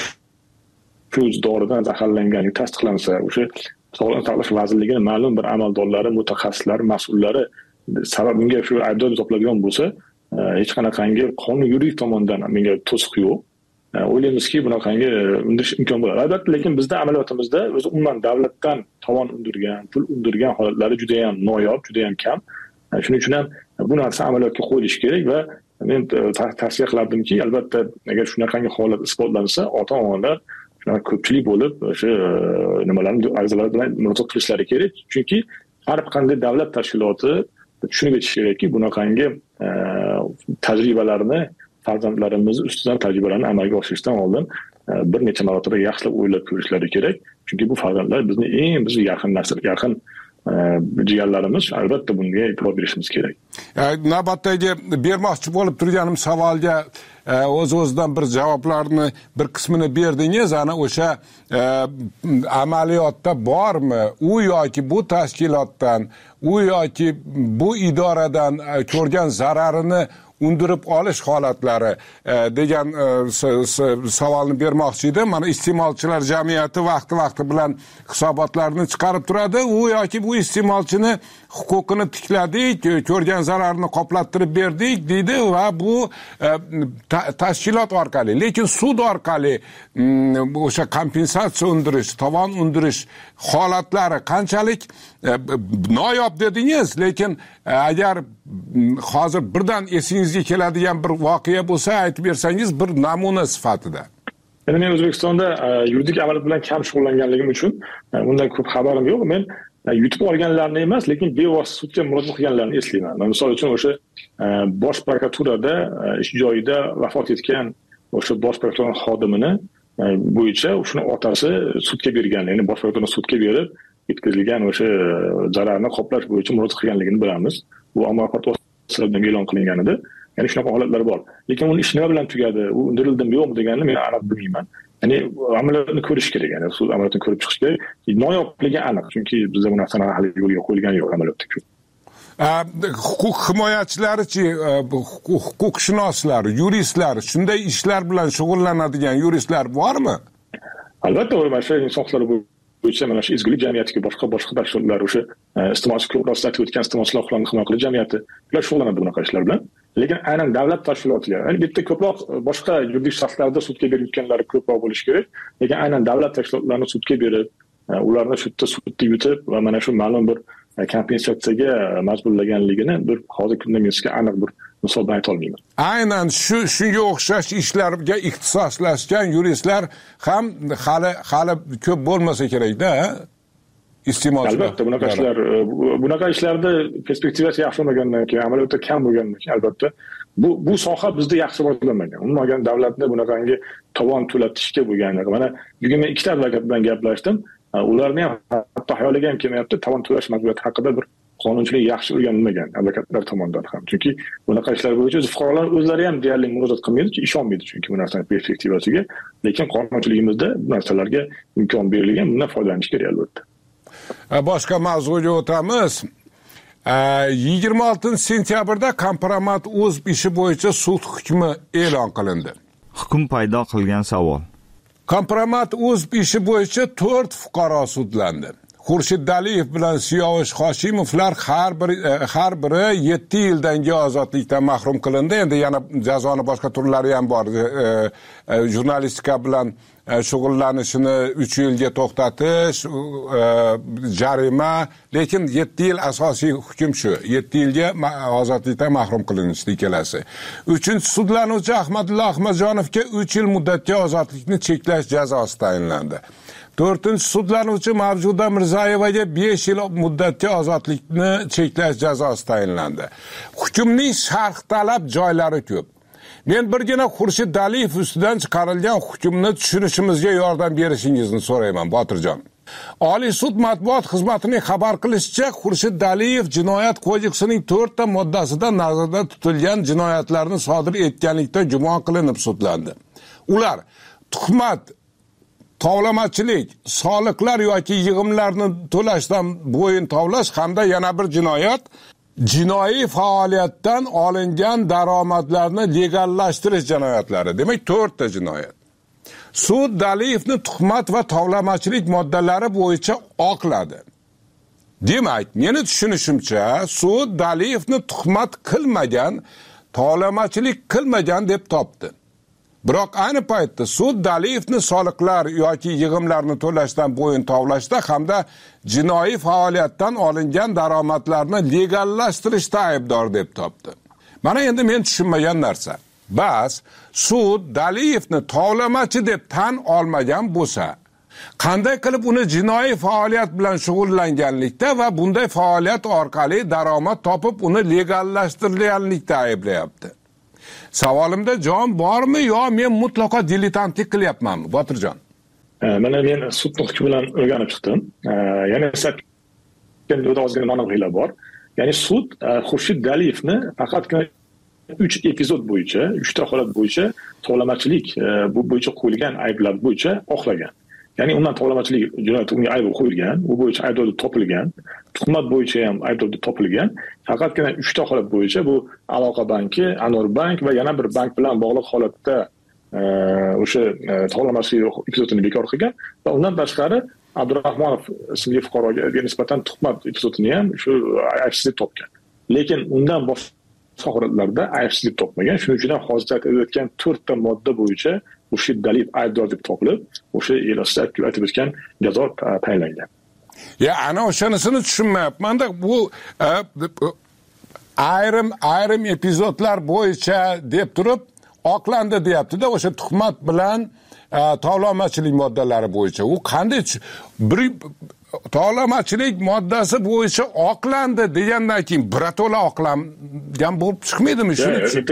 [SPEAKER 5] shu doridan zaharlanganligi tasdiqlansa, o'sha Sog'liqni saqlash vazirligining ma'lum bir amaldorlari, mutaxassislari, mas'ullari sabab bunga shu aybdor topiladigan bo'lsa, hech qanaqangi qonun yuridik tomondan menga to'siq yo'q. O'ylaymizki, bunaqangi undirish imkon bo'ladi. Albatta, lekin bizda amaliyotimizda o'zi umuman davlatdan tovon undirgan, pul undirgan holatlari juda ham noyob, juda ham kam. Shuning uchun ham bu narsa amaliyotga qo'yilishi kerak va men tavsiya qilardimki, albatta agar shunaqangi holat isbotlansa, ota-onalar shunaqa ko'pchilik bo'lib o'sha nimalarni arizalar bilan murojaat qilishlari kerak. Chunki har qanday davlat tashkiloti tushunib yetishi kerakki, bunaqangi tajribalarni farzandlarimiz ustidan tajribalarni amalga oshirishdan oldin bir necha marotaba yaxshilab o'ylab ko'rishlari kerak. Chunki bu farzandlar bizni eng bizni yaqin nasl, yaqin jigarlarimiz, albatta bunga e'tibor berishimiz kerak.
[SPEAKER 3] Navbatdagi bermoqchi bo'lib turganim savolga o'z-o'zidan bir javoblarni bir qismini berdingiz. Ana o'sha amaliyotda bormi u yoki bu tashkilotdan, u yoki bu idoradan ko'rgan zararini undirib olish holatlari degan savolni bermoqchi edim. Mana iste'molchilar jamiyati vaqti vaqti bilan hisobotlarni chiqarib turadi. U yoki bu iste'molchini huquqini tikladik, ko'rgan zararni qoplattirib berdik deydi va bu tashkilot orqali, lekin sud orqali o'sha kompensatsiya undirish, tovon undirish holatlari qanchalik noyob dedingiz, lekin agar hozir birdan esingizga keladigan bir voqea bo'lsa aytib bersangiz bir namuna sifatida.
[SPEAKER 5] Endi men O'zbekistonda yuridik amaliyot bilan kam shug'ullanganligim uchun bundan ko'p xabarim yo'q. Men yutib olganlarni emas, lekin bevosita sudga murojaat qilganlarni eslayman. Misol uchun o'sha bosh prokuraturada ish joyida vafot etgan o'sha bosh prokuratura xodimini bo'yicha shuni otasi sudga bergan, ya'ni bosh prokuratura sudga berib yetkazilgan o'sha zararni qoplash bo'yicha murojaat qilganligini bilamiz. Bu ommaviy axborot e'lon qilingan edi. Ya'ni shunaqa holatlar bor. Lekin uni ish nima bilan tugadi, u undirildimi yo'qmi deganini men aniq bilmayman. Ya'ni amaliyotni ko'rish kerak, ya'ni sud amaliyotini ko'rib chiqish kerak. Noyobligi aniq, chunki bizda bu narsani hali yo'lga qo'yilgan yo'q amaliyotda.
[SPEAKER 3] Huquq himoyachilarichi, huquqshunoslar, yuristlar, shunday ishlar bilan shug'ullanadigan yuristlar bormi?
[SPEAKER 5] Albatta, mana shu inson huquqlari bo'yicha mana shu ezgulik jamiyatiga boshqa boshqa tashkilotlar, o'sha iste'molchi ko'proq aytib o'tgan iste'molchilar huquqlarini himoya qilish jamiyati ular shug'ullanadi bunaqa ishlar bilan. Lekin aynan davlat tashkilotlari, ya'ni bitta ko'proq boshqa yuridik shaxslarda sudga berib yutganlari ko'proq bo'lishi kerak. Lekin aynan davlat tashkilotlarini sudga berib, ularni sudda sudda yutib va mana shu ma'lum bir kompensatsiyaga majburlaganligini bir hozir kunda men sizga aniq bir misol bilan ayta olmayman.
[SPEAKER 3] Aynan shu shunga o'xshash ishlarga ixtisoslashgan yuristlar ham hali hali ko'p bo'lmasa kerak-da. Iste'molchilar. Albatta, bunaqa ishlar, bunaqa ishlarda perspektivasi yaxshi bo'lmagandan keyin, amaliyotda kam bo'lgandan keyin albatta bu bu soha bizda yaxshi rivojlanmagan. Umuman davlatni bunaqangi tovon to'latishga bo'lgan. Mana bugun men ikkita advokat bilan gaplashdim. Ularning hatto hayoliga ham kelmayapti, tovon to'lash majburiyati haqida bir qonunchilik yaxshi o'rganilmagan advokatlar tomonidan ham. Chunki bunaqa ishlar bo'yicha fuqarolar o'zlari ham deyarli murojaat qilmaydi, ishonmaydi chunki bu narsaning perspektivasiga. Lekin qonunchiligimizda bu narsalarga imkon berilgan, bundan foydalanish kerak albatta. Boshqa mavzuga o'tamiz. yigirma oltinchi sentyabrda Kompromat Uzb ishi bo'yicha sud hukmi e'lon qilindi.
[SPEAKER 7] Hukm paydo qilgan savol.
[SPEAKER 3] Kompromat Uzb ishi bo'yicha to'rt fuqaro sudlandi. Xurshid Daliyev bilan Siyovush Hoshimovlar har bir har biri yetti yildangi ozodlikdan mahrum qilindi. Endi yana jazoni boshqa turlari ham bor. Jurnalistika bilan shug'ullanishini uch yilga to'xtatish, jarima, lekin yetti yil asosiy hukm shu. yetti yilga ozodlikdan mahrum qilinishdi ikkalasi. uchinchi sudlanuvchi Ahmadullo Ahmadjonovga uch yil muddatga ozodlikni cheklash jazosi tayinlandi. to'rtinchi sudlanuvchi Mavjuda Mirzayevaga besh yil muddatga ozodlikni cheklash jazosi tayinlandi. Hukmning sharh talab joylari ko'p. Men birgina Xurshid Daliyev ustidan chiqarilgan hukmni tushunishimizga yordam berishingizni so'rayman, Botirjon. Oliy sud matbuot xizmatining xabar qilishicha, Xurshid Daliyev jinoyat kodeksining to'rtta moddasida nazarda tutilgan jinoyatlarni sodir etganlikda gumon qilinib sudlandi. Ular tuhmat, tovlamachilik, soliqlar yoki yig'imlarni to'lashdan bo'yin tovlash hamda yana bir jinoyat jinoiy faoliyatdan olingan daromadlarni legallashtirish jinoyatlari. Demak, to'rtta jinoyat. Sud Daliyevni tuhmat va tovlamachilik moddalari bo'yicha oqladi. Demak, meni tushunishimcha, sud Daliyevni tuhmat qilmagan, tovlamachilik qilmagan deb topdi. Biroq ayni paytda sud Daliyevni soliqlar yoki yig'imlarni to'lashdan bo'yin tovlashda hamda jinoiy faoliyatdan olingan daromadlarni legallashtirishda aybdor deb topdi. Mana endi men tushunmagan narsa. Bas, sud Daliyevni tovlamachi deb tan olmagan bo'lsa, qanday qilib uni jinoiy faoliyat bilan shug'ullanganlikda va bunday faoliyat orqali daromad topib uni legallashtirganlikda ayblayapti? Savolimda jon bormi yo men mutlaqo diletantlik qilyapmanmi, Botirjon?
[SPEAKER 5] Mana men sud hukmi bilan o'rganib chiqdim. Yana endi ozgina noaniqliklar bor. Ya'ni sud Xurshid Daliyevni faqatgina uch epizod bo'yicha, uchta holat bo'yicha tovlamachilik bu bo'yicha qo'yilgan ayblar bo'yicha oqlagan. ya'ni undan tovlamachilik jinoyati unga ayb qo'yilgan, u bo'yicha aybdor topilgan, tuhmat bo'yicha ham aybdor topilgan. Faqatgina uchta holat bo'yicha bu Aloqa banki, Anor bank va yana bir bank bilan bog'liq holatda o'sha tovlamachilik epizodini bekor qilgan va undan tashqari Abdurahmonov ismli fuqaroga nisbatan tuhmat epizodini ham shu aybsizlik topgan. Lekin undan boshqa holatlarda aybsizlik topmagan. Shuning uchun ham hozir aytilayotgan to'rtta modda bo'yicha o'sha dalil aybdor deb topilib, o'sha elosda aytib o'tgan jazo tayinlangan.
[SPEAKER 3] Ya, ana o'shanisini tushunmayapman-da. Bu ayrim ayrim epizodlar bo'yicha deb turib oqlandi deyapti-da, o'sha tuhmat bilan tovlamachilik moddalari bo'yicha. U qanday bir tovlamachilik moddasi bo'yicha oqlandi degandan keyin birato'la oqlangan bo'lib chiqmaydimi? Shuning uchun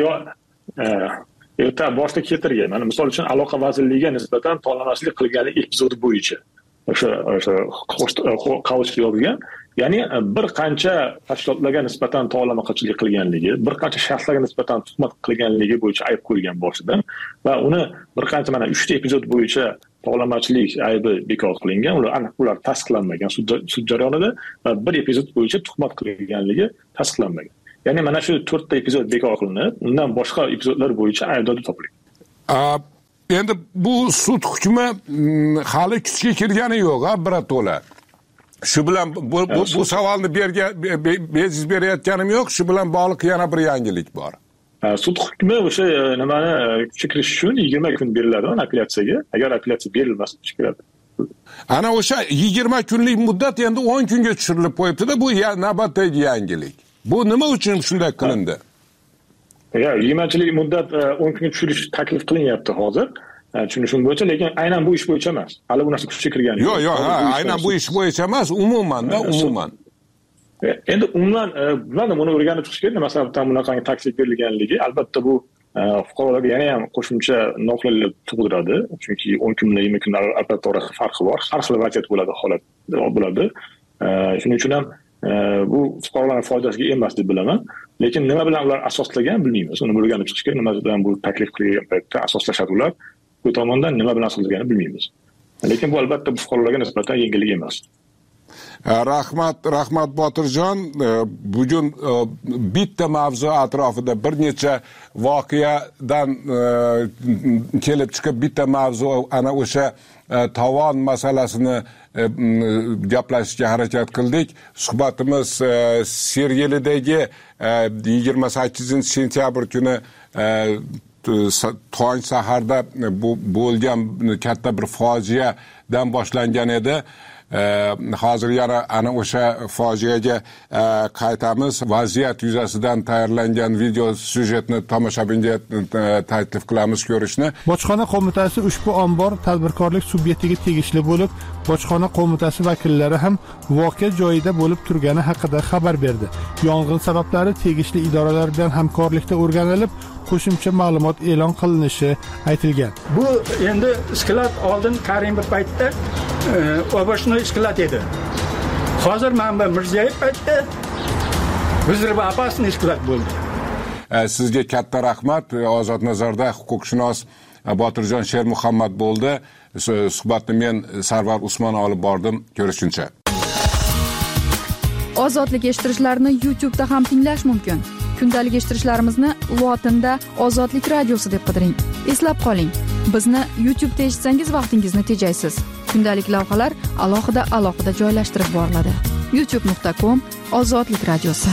[SPEAKER 5] erta boshda keltirgan. Mana misol uchun Aloqa vazirligiga nisbatan tovlamachilik qilganlik epizodi bo'yicha o'sha o'sha qavishga yozilgan. Ya'ni bir qancha tashkilotlarga nisbatan tovlamachilik qilganligi, bir qancha shaxslarga nisbatan tuhmat qilganligi bo'yicha ayb qo'yilgan boshidan va uni bir qancha mana uchta epizod bo'yicha tovlamachilik aybi bekor qilingan. Ular aniq ular tasdiqlanmagan sud jarayonida va bir epizod bo'yicha tuhmat qilganligi tasdiqlanmagan. Ya'ni mana shu to'rtta epizod bekor qilinib, undan boshqa epizodlar bo'yicha aybdor topilgan.
[SPEAKER 3] Endi bu sud hukmi hali kuchga kirgani yo'q, ha, birato'la. Shu bilan bu, bu, bu savolni bergan bejiz berayotganim yo'q. Shu bilan bog'liq yana bir yangilik bor.
[SPEAKER 5] Sud hukmi o'sha nimani kuchga kirish uchun yigirma kun beriladi apellyatsiyaga. Agar apellyatsiya berilmasa kuchga kiradi.
[SPEAKER 3] Ana o'sha yigirma kunlik muddat endi o'n kunga tushirilib qo'yibdi-da, bu navbatdagi yangilik. Bu nima uchun shunday qilindi?
[SPEAKER 5] Ya, yigirmachilik muddat o'n kunga tushirish taklif qilinyapti hozir. Tushunishim bo'yicha, lekin aynan bu ish bo'yicha emas. Hali bu narsa kuchga kirgani
[SPEAKER 3] yo'q. Yo'q, yo'q, ha, aynan bu ish bo'yicha emas, umuman-da, umuman.
[SPEAKER 5] Endi umuman mana buni o'rganib chiqish kerak. Masalan, bunaqangi taklif berilganligi, albatta bu fuqarolarga yana ham qo'shimcha noqulaylik tug'diradi. Chunki o'n kun bilan yigirma kun albatta orasida farqi bor. Har xil vaziyat bo'ladi, holat bo'ladi. Shuning uchun ham bu fuqarolarning foydasiga emas deb bilaman. Lekin nima bilan ular asoslagan bilmaymiz. Uni o'rganib chiqish kerak. Nima bilan bu taklif qilgan paytda asoslashadi ular. Bu tomondan nima bilan asoslaganini bilmaymiz. Lekin bu albatta bu fuqarolarga nisbatan yengillik emas.
[SPEAKER 3] Rahmat, rahmat Botirjon. Bugun bitta mavzu atrofida bir necha voqeadan kelib chiqib bitta mavzu ana o'sha tovon masalasini gaplashishga harakat qildik. Suhbatimiz Sergelidagi yigirma sakkizinchi sentyabr kuni tong saharda bu bo'lgan katta bir fojiadan boshlangan edi. Hozir yana ana o'sha fojiaga qaytamiz. Vaziyat yuzasidan tayyorlangan video syujetni tomoshabinga taklif qilamiz ko'rishni.
[SPEAKER 2] Bojxona qo'mitasi ushbu ombor tadbirkorlik subyektiga tegishli bo'lib, bojxona qo'mitasi vakillari ham voqea joyida bo'lib turgani haqida xabar berdi. Yong'in sabablari tegishli idoralar bilan hamkorlikda o'rganilib, qo'shimcha ma'lumot e'lon qilinishi aytilgan.
[SPEAKER 4] Bu endi isklat oldin Karimov paytda obashnoy isklat edi. Hozir manba Mirziyoyev paytda Vizirba apasni isklat bo'ldi.
[SPEAKER 3] Sizga katta rahmat. Ozod nazarda huquqshunos Botirjon Shermuhammad bo'ldi. Suhbatni men Sarvar Usmon olib bordim. Ko'rishguncha.
[SPEAKER 9] Ozodlik eshittirishlarni YouTube'da ham tinglash mumkin. Kundalik eshittirishlarimizni lotinda Ozodlik radiosi deb qidiring. Eslab qoling, bizni YouTube'da eshitsangiz vaqtingizni tejaysiz. Kundalik lavhalar alohida alohida joylashtirib boriladi. youtube nuqta com Ozodlik radiosi.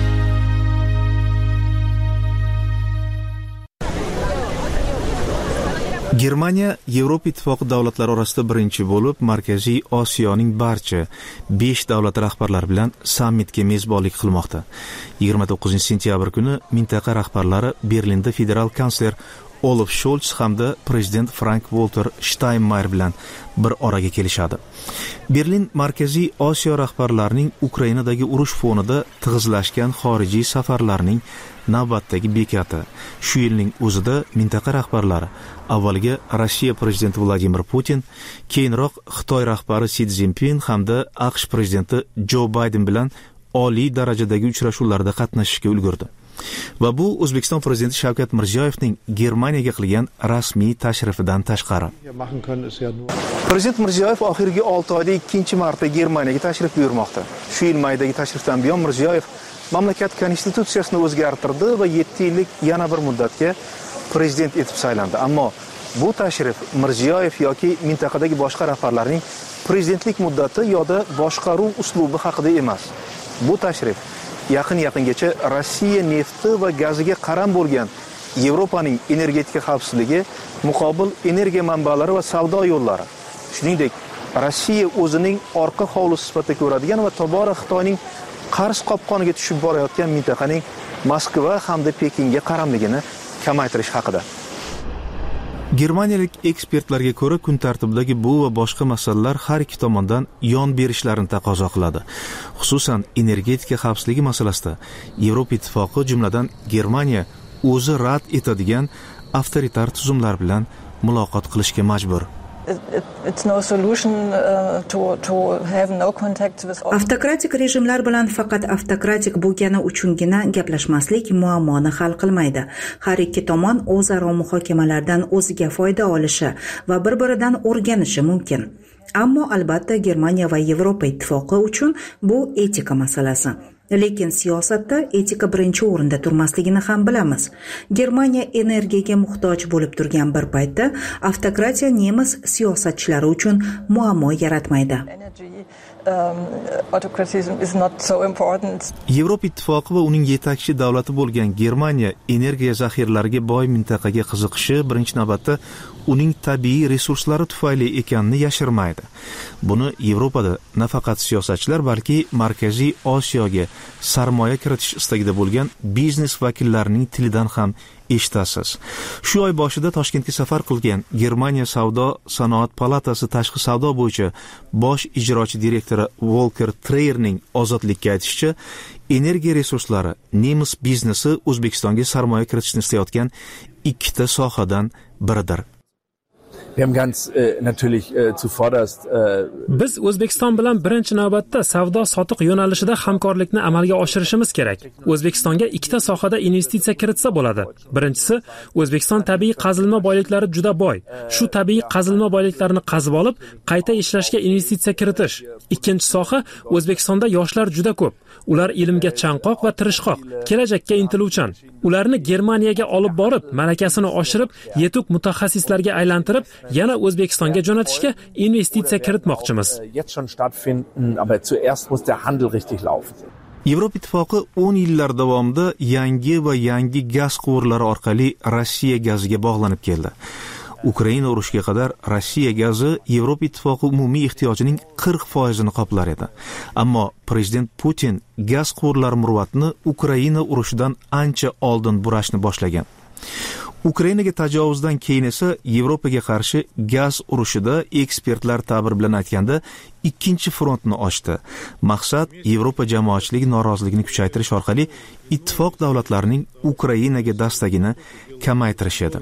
[SPEAKER 10] Germaniya Yevropa ittifoqi davlatlari orasida birinchi bo'lib, Markaziy Osiyoning barcha besh davlat rahbarlari bilan sammitga mezbonlik qilmoqda. yigirma to'qqizinchi sentyabr kuni mintaqa rahbarlari Berlinda federal kansler Olaf Scholz hamda prezident Frank-Walter Steinmeier bilan bir oraga kelishadi. Berlin Markaziy Osiyo rahbarlarining Ukrainadagi urush fonida tig'izlashgan xorijiy safarlarning navbatdagi bekati. Shu yilning o'zida mintaqa rahbarlari avvaliga Rossiya prezidenti Vladimir Putin, keyinroq Xitoy rahbari Si Szinpin hamda AQSh prezidenti Jo Bayden bilan oliy darajadagi uchrashuvlarda qatnashishga ulgurdi. Va bu O'zbekiston prezidenti Shavkat Mirziyoyevning Germaniyaga qilgan rasmiy tashrifidan tashqari. Prezident Mirziyoyev oxirgi olti oyda ikkinchi marta Germaniyaga tashrif buyurmoqda. Shu yil maydagi tashrifdan buyon Mirziyoyev mamlakat konstitutsiyasini o'zgartirdi va yetti yillik yana bir muddatga prezident etib saylandi. Ammo bu tashrif Mirziyoyev yoki mintaqadagi boshqa rahbarlarning prezidentlik muddati yoda boshqaruv uslubi haqida emas. Bu tashrif yaqin-yaqingacha Rossiya nefti va gaziga qaram bo'lgan Yevropaning energetika xavfsizligi, muqobil energiya manbalari va savdo yo'llari, shuningdek Rossiya o'zining orqa hovlisi sifatida ko'radigan va tobora Xitoyning qarz qopqoniga tushib borayotgan mintaqaning Moskva hamda Pekinga qaramligini kamaytirish haqida. Germaniyalik ekspertlarga ko'ra, kun tartibidagi bu va boshqa masalalar har ikki tomondan yon berishlarini taqozo qiladi. Xususan, energetika xavfsizligi masalasida Yevropa ittifoqi, jumladan Germaniya o'zi rad etadigan avtoritar tuzumlar bilan muloqot qilishga majbur.
[SPEAKER 1] Avtokratik rejimlar bilan faqat avtokratik bo'lgani uchungina gaplashmaslik muammoni hal qilmaydi. Har ikki tomon o'zaro muhokamalardan o'ziga foyda olishi va bir-biridan o'rganishi mumkin. Ammo albatta Germaniya va Yevropa ittifoqi uchun bu etika masalasi. Lekin siyosatda etika birinchi o'rinda turmasligini ham bilamiz. Germaniya energiyaga muhtoj bo'lib turgan bir paytda avtokratiya nemis siyosatchilari uchun muammo yaratmaydi.
[SPEAKER 10] Yevropa ittifoqi va uning yetakchi davlati bo'lgan Germaniya energiya zaxiralariga boy mintaqaga qiziqishi birinchi navbatda uning tabiiy resurslari tufayli ekanini yashirmaydi. Buni Yevropada nafaqat siyosatchilar, balki Markaziy Osiyoga sarmoya kiritish istagida bo'lgan biznes vakillarining tilidan ham eshitasiz. Shu oy boshida Toshkentga safar qilgan Germaniya Savdo sanoat palatasi tashqi savdo bo'yicha bosh ijrochi direktori Volker Treyerning ozodlikka aytishicha, energiya resurslari nemis biznesi O'zbekistonga sarmoya kiritishni istayotgan ikkita sohadan biridir.
[SPEAKER 11] Biz O'zbekiston bilan birinchi navbatda savdo sotiq yo'nalishida hamkorlikni amalga oshirishimiz kerak. O'zbekistonga ikkita sohada investitsiya kiritsa bo'ladi. Birinchisi, O'zbekiston tabiiy qazilma boyliklari juda boy. Shu tabiiy qazilma boyliklarini qazib olib, qayta ishlashga investitsiya kiritish. Ikkinchi soha, O'zbekistonda yoshlar juda ko'p. Ular ilmga chanqoq va tirishqoq, kelajakka intiluvchan. Ularni Germaniyaga olib borib, malakasini oshirib, yetuk mutaxassislarga aylantirib, yana O'zbekistonga jo'natishga investitsiya kiritmoqchimiz.
[SPEAKER 10] Yevropa ittifoqi o'n yillar davomida yangi va yangi gaz quvurlari orqali Rossiya gaziga bog'lanib keldi. Ukraina urushiga qadar Rossiya gazi Yevropa ittifoqi umumiy ehtiyojining qirq foizini qoplar edi. Ammo prezident Putin gaz quvurlari murvatini Ukraina urushidan ancha oldin burashni boshlagan. Ukrainaga tajovuzdan keyin esa Yevropaga qarshi gaz urushida ekspertlar ta'bir bilan aytganda ikkinchi frontni ochdi. Maqsad Yevropa jamoatchiligi noroziligini kuchaytirish orqali ittifoq davlatlarining Ukrainaga dastagini kamaytirish edi.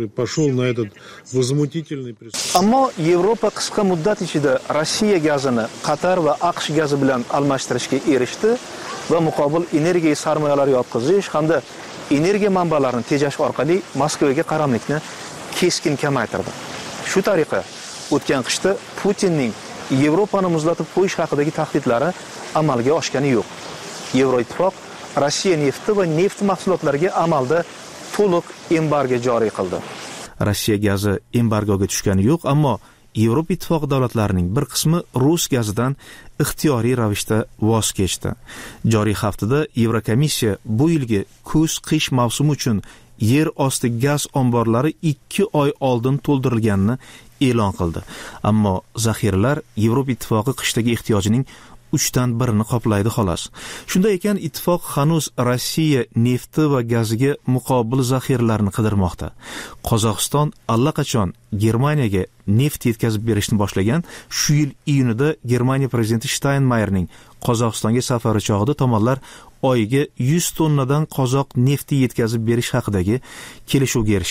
[SPEAKER 6] Ammo Yevropa qisqa muddat ichida Rossiya gazini Qatar va AQSh gazi bilan almashtirishga erishdi va muqobil energiya sarmoyalari yotqizish hamda energiya manbalarini tejash orqali Moskvaga qaramlikni keskin kamaytirdi. Shu tariqa o'tgan qishda Putinning Yevropani muzlatib qo'yish haqidagi tahdidlari amalga oshgani yo'q. Yevroittifoq Rossiya nefti va neft mahsulotlariga amalda to'liq embargo joriy qildi.
[SPEAKER 10] Rossiya gazi embargoga tushgani yo'q, ammo Yevropa ittifoqi davlatlarining bir qismi rus gazidan ixtiyoriy ravishda voz kechdi. Joriy haftada Yevrokomissiya bu yilgi kuz-qish mavsumi uchun yer osti gaz omborlari ikki oy oldin to'ldirilganini e'lon qildi. Ammo zaxiralar Yevropa ittifoqi qishdagi ehtiyojining uchdan birini qoplaydi xolos. Shunday ekan, ittifoq hanuz Rossiya nefti va gaziga muqobil zaxiralarni qidirmoqda. Qozog'iston allaqachon Germaniyaga neft yetkazib berishni boshlagan. Shu yil iyunida Germaniya prezidenti Steinmeierning Qozog'istonga safari chog'ida tomonlar oyiga yuz tonnadan qozoq nefti yetkazib berish haqidagi kelishuvga erishgan.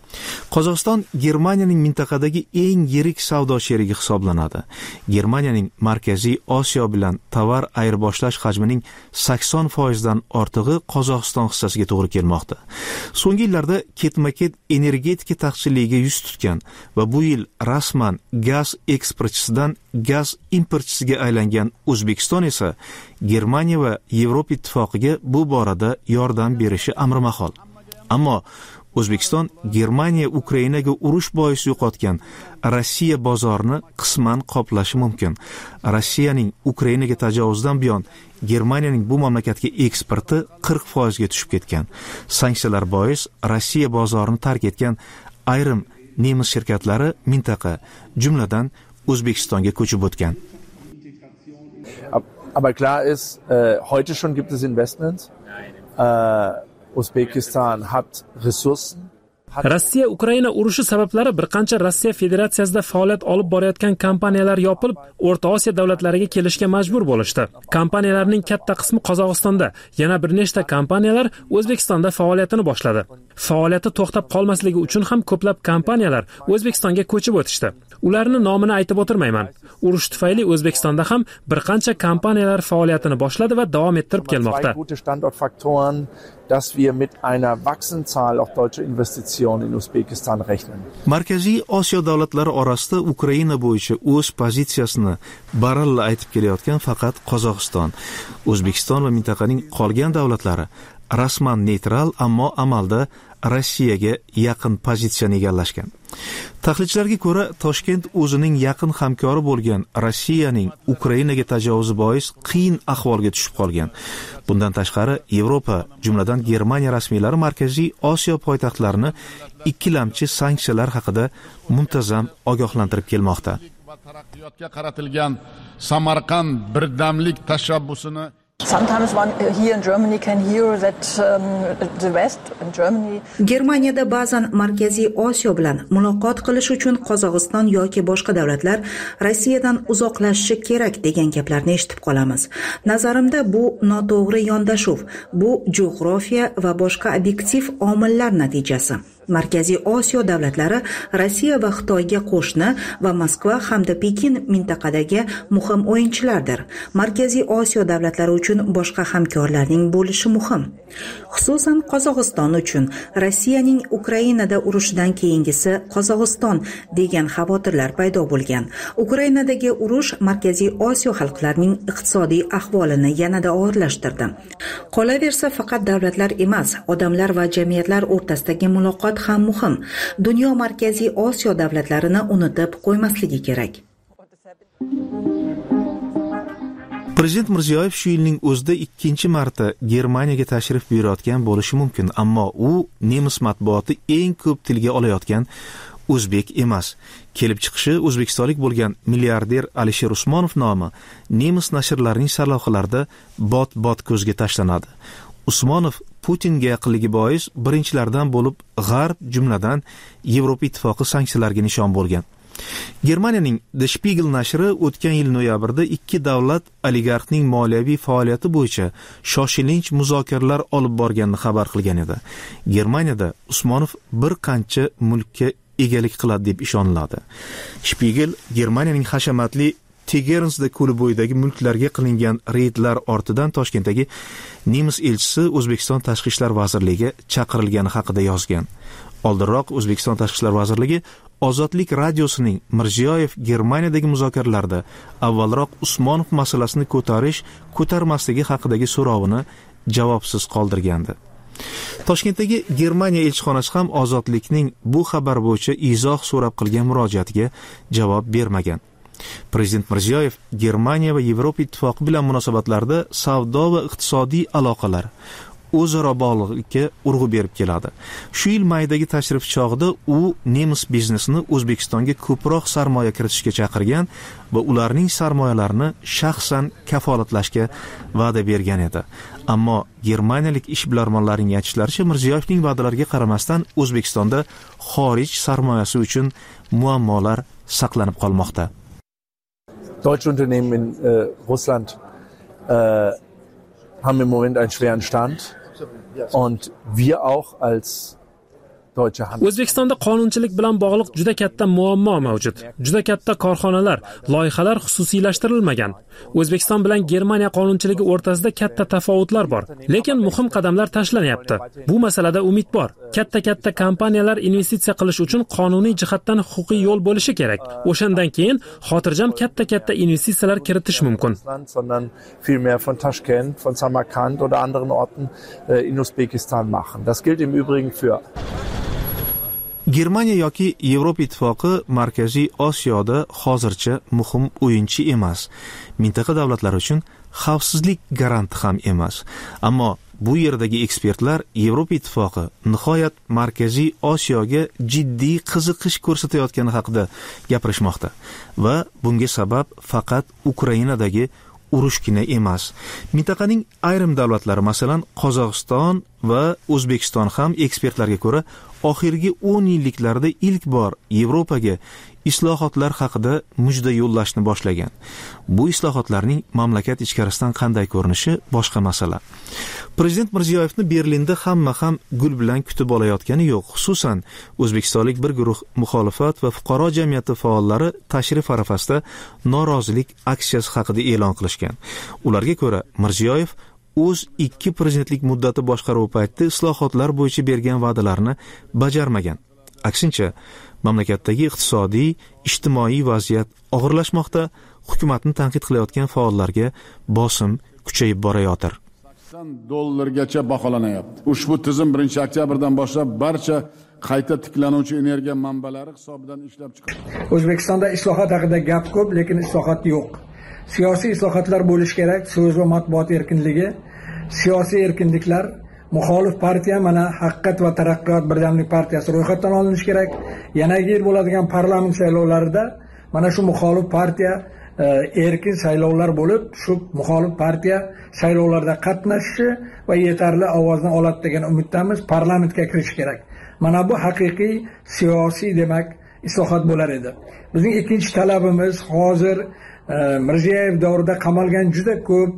[SPEAKER 10] Qozog'iston Germaniyaning mintaqadagi eng yirik savdo sherigi hisoblanadi. Germaniyaning Markaziy Osiyo bilan tovar ayirboshlash hajmining sakson foiz dan ortig'i Qozog'iston hissasiga to'g'ri kelmoqda. So'nggi yillarda ketma-ket energetika taqchilligiga yuz tutgan va bu yil rasman gaz eksportchisidan gaz importchisiga aylangan O'zbekiston esa Germaniya va Yevropa ittifoqiga bu borada yordam berishi amrimahol. Ammo O'zbekiston Germaniya Ukrainaga urush bois yo'qotgan Rossiya bozorini qisman qoplashi mumkin. Rossiyaning Ukrainaga tajovuzdan buyon Germaniyaning bu mamlakatga eksporti qirq foiz ga tushib ketgan. Sanksiyalar bois Rossiya bozorini tark etgan ayrim nemis shirkatlari mintaqa, jumladan O'zbekistonga ko'chib o'tgan.
[SPEAKER 12] Aber klar ist, äh, heute schon gibt es Investments. Äh, Uzbekistan hat Ressourcen.
[SPEAKER 11] Rossiya Ukraina urushi sabablari bir qancha Rossiya Federatsiyasida faoliyat olib borayotgan kompaniyalar yopilib, O'rta Osiyo davlatlariga kelishga majbur bo'lishdi. Kompaniyalarning katta qismi Qozog'istonda, yana bir nechta kompaniyalar O'zbekistonda faoliyatini boshladi. Faoliyati to'xtab qolmasligi uchun ham ko'plab kompaniyalar O'zbekistonga ko'chib o'tishdi. Ularni nomini aytib o'tirmayman. Urush tufayli O'zbekistonda ham bir qancha kompaniyalar faoliyatini boshladi va davom ettirib kelmoqda.
[SPEAKER 12] Dass wir mit einer wachsenden Zahl auch deutscher Investitionen in Usbekistan rechnen.
[SPEAKER 10] Markaziy Osiyo davlatlari orasida Ukraina bo'yicha o'z pozitsiyasini baralla aytib kelayotgan faqat Qozog'iston. O'zbekiston va mintaqaning qolgan davlatlari rasman neytral, ammo amalda Rossiyaga yaqin pozitsiyani egallashgan. Tahlilchilarga ko'ra, Toshkent o'zining yaqin hamkori bo'lgan Rossiyaning Ukrainaga tajovuzi bois qiyin ahvolga tushib qolgan. Bundan tashqari, Yevropa, jumladan Germaniya rasmiylari Markaziy Osiyo poytaxtlarini ikkilamchi sanksiyalar haqida muntazam ogohlantirib kelmoqda.
[SPEAKER 2] Taraqqiyotga qaratilgan Samarqand birdamlik tashabbusini
[SPEAKER 13] Sometimes one here in Germany can hear that um, the West in Germany.
[SPEAKER 1] Germaniyada ba'zan Markaziy Osiyo bilan muloqot qilish uchun Qozog'iston yoki boshqa davlatlar Rossiyadan uzoqlashishi kerak degan gaplarni eshitib qolamiz. Nazarimda bu noto'g'ri yondashuv, bu jo'g'rofiya va boshqa obyektiv omillar natijasi. Markaziy Osiyo davlatlari Rossiya va Xitoyga qo'shni va Moskva hamda Pekin mintaqadagi muhim o'yinchilardir. Markaziy Osiyo davlatlari uchun boshqa hamkorlarning bo'lishi muhim. Xususan Qozog'iston uchun Rossiyaning Ukrainada urushidan keyingisi Qozog'iston degan xavotirlar paydo bo'lgan. Ukrainadagi urush Markaziy Osiyo xalqlarining iqtisodiy ahvolini yanada og'irlashtirdi. Qolaversa, faqat davlatlar emas, odamlar va jamiyatlar o'rtasidagi muloqot ham muhim. Dunyo Markaziy Osiyo davlatlarini unutib qo'ymasligi kerak.
[SPEAKER 10] Prezident Mirziyoyev shu yilning o'zida ikkinchi marta Germaniyaga tashrif buyurayotgan bo'lishi mumkin, ammo u nemis matbuoti eng ko'p tilga olayotgan o'zbek emas. Kelib chiqishi o'zbekistonlik bo'lgan milliarder Alisher Usmonov nomi nemis nashrlarining sarlavhalarida bot-bot ko'zga tashlanadi. Usmonov Putinga yaqinligi bois birinchilardan bo'lib G'arb, jumladan Yevropa ittifoqi sanksiyalarga nishon bo'lgan. Germaniyaning Der Spiegel nashri o'tgan yil noyabrda ikki davlat oligarxning moliyaviy faoliyati bo'yicha shoshilinch muzokaralar olib borganini xabar qilgan edi. Germaniyada Usmonov bir qancha mulkka egalik qiladi deb ishoniladi. Spiegel Germaniyaning hashamatli Tegernsda ko'li bo'yidagi mulklarga qilingan reydlar ortidan Toshkentdagi nemis elchisi O'zbekiston Tashqi ishlar vazirligiga chaqirilgani haqida yozgan. Oldinroq O'zbekiston Tashqi ishlar vazirligi Ozodlik radiosining Mirziyoyev Germaniyadagi muzokaralarda avvalroq Usmonov masalasini ko'tarish, ko'tarmasligi haqidagi so'rovini javobsiz qoldirgandi. Toshkentdagi Germaniya elchixonasi ham Ozodlikning bu xabar bo'yicha izoh so'rab qilgan murojaatiga javob bermagan. Prezident Mirziyoyev Germaniya va Yevropa ittifoqi bilan munosabatlarda savdo va iqtisodiy aloqalar o'zaro bog'liqlikka urg'u berib keladi. Shu yil maydagi tashrif chog'ida u nemis biznesini O'zbekistonga ko'proq sarmoya kiritishga chaqirgan va ularning sarmoyalarini shaxsan kafolatlashga va'da bergan edi. Ammo germaniyalik ishbilarmonlarning aytishlaricha, Mirziyoyevning va'dalariga qaramasdan O'zbekistonda xorij sarmoyasi uchun muammolar saqlanib qolmoqda.
[SPEAKER 12] Deutsche Unternehmen in äh, Russland äh, haben im Moment einen schweren Stand und wir auch als deutsche Hand.
[SPEAKER 11] O'zbekistonda qonunchilik bilan bog'liq juda katta muammo mavjud. Juda katta korxonalar, loyihalar xususiylashtirilmagan. O'zbekiston bilan Germaniya qonunchiligi o'rtasida katta tafovutlar bor, lekin muhim qadamlar tashlanyapti. Bu masalada umid bor. Katta-katta kompaniyalar investitsiya qilish uchun qonuniy jihatdan huquqiy yo'l bo'lishi kerak. O'shandan keyin xotirjam katta-katta investitsiyalar kiritish mumkin.
[SPEAKER 12] Sondern vielmehr von Taschkent, von Samarkand oder anderen Orten in Usbekistan machen. Das gilt im Übrigen für
[SPEAKER 10] Germaniya yoki Yevropa ittifoqi Markaziy Osiyoda hozircha muhim o'yinchi emas. Mintaqa davlatlari uchun xavfsizlik garanti ham emas. Ammo bu yerdagi ekspertlar Yevropa ittifoqi nihoyat Markaziy Osiyoga jiddiy qiziqish ko'rsatayotgani haqida gapirishmoqda va bunga sabab faqat Ukrainadagi urushgina emas. Mintaqaning ayrim davlatlari, masalan, Qozog'iston va O'zbekiston ham ekspertlarga ko'ra oxirgi o'n yilliklarda ilk bor Yevropaga islohotlar haqida mujda yo'llashni boshlagan. Bu islohotlarning mamlakat ichkarisidan qanday ko'rinishi boshqa masala. Prezident Mirziyoyevni Berlinda hamma ham gul bilan kutib olayotgani yo'q. Xususan, o'zbekistonlik bir guruh muxolifat va fuqaro jamiyati faollari tashrif arafasida norozilik aksiyasi haqida e'lon qilishgan. Ularga ko'ra, Mirziyoyev o'z ikki prezidentlik muddati boshqaruvi paytida islohotlar bo'yicha bergan va'dalarni bajarmagan. Aksincha, mamlakatdagi iqtisodiy, ijtimoiy vaziyat og'irlashmoqda, hukumatni tanqid qilayotgan faollarga bosim kuchayib borayotir.
[SPEAKER 14] sakson dollargacha baholanyapti. Ushbu tizim birinchi oktyabrdan boshlab barcha qayta tiklanuvchi energiya manbalari hisobidan ishlab chiqariladi.
[SPEAKER 15] O'zbekistonda islohot haqida gap ko'p, lekin islohot yo'q. Siyosiy islohotlar bo'lish kerak, so'z va matbuot erkinligi, siyosiy erkinliklar, muxolif partiya mana Haqiqat va taraqqiyot birdamlik partiyasi ro'yxatdan olinishi kerak. Yanagi yil bo'ladigan parlament saylovlarida mana shu muxolif partiya erkin saylovlar bo'lib, shu muxolif partiya saylovlarda qatnashishi va yetarli ovozni oladi degan umiddamiz. Parlamentga kirish kerak. Mana bu haqiqiy siyosiy demak islohot bo'lar edi. Bizning ikkinchi talabimiz hozir Mirziyoyev davrida qamalgan juda ko'p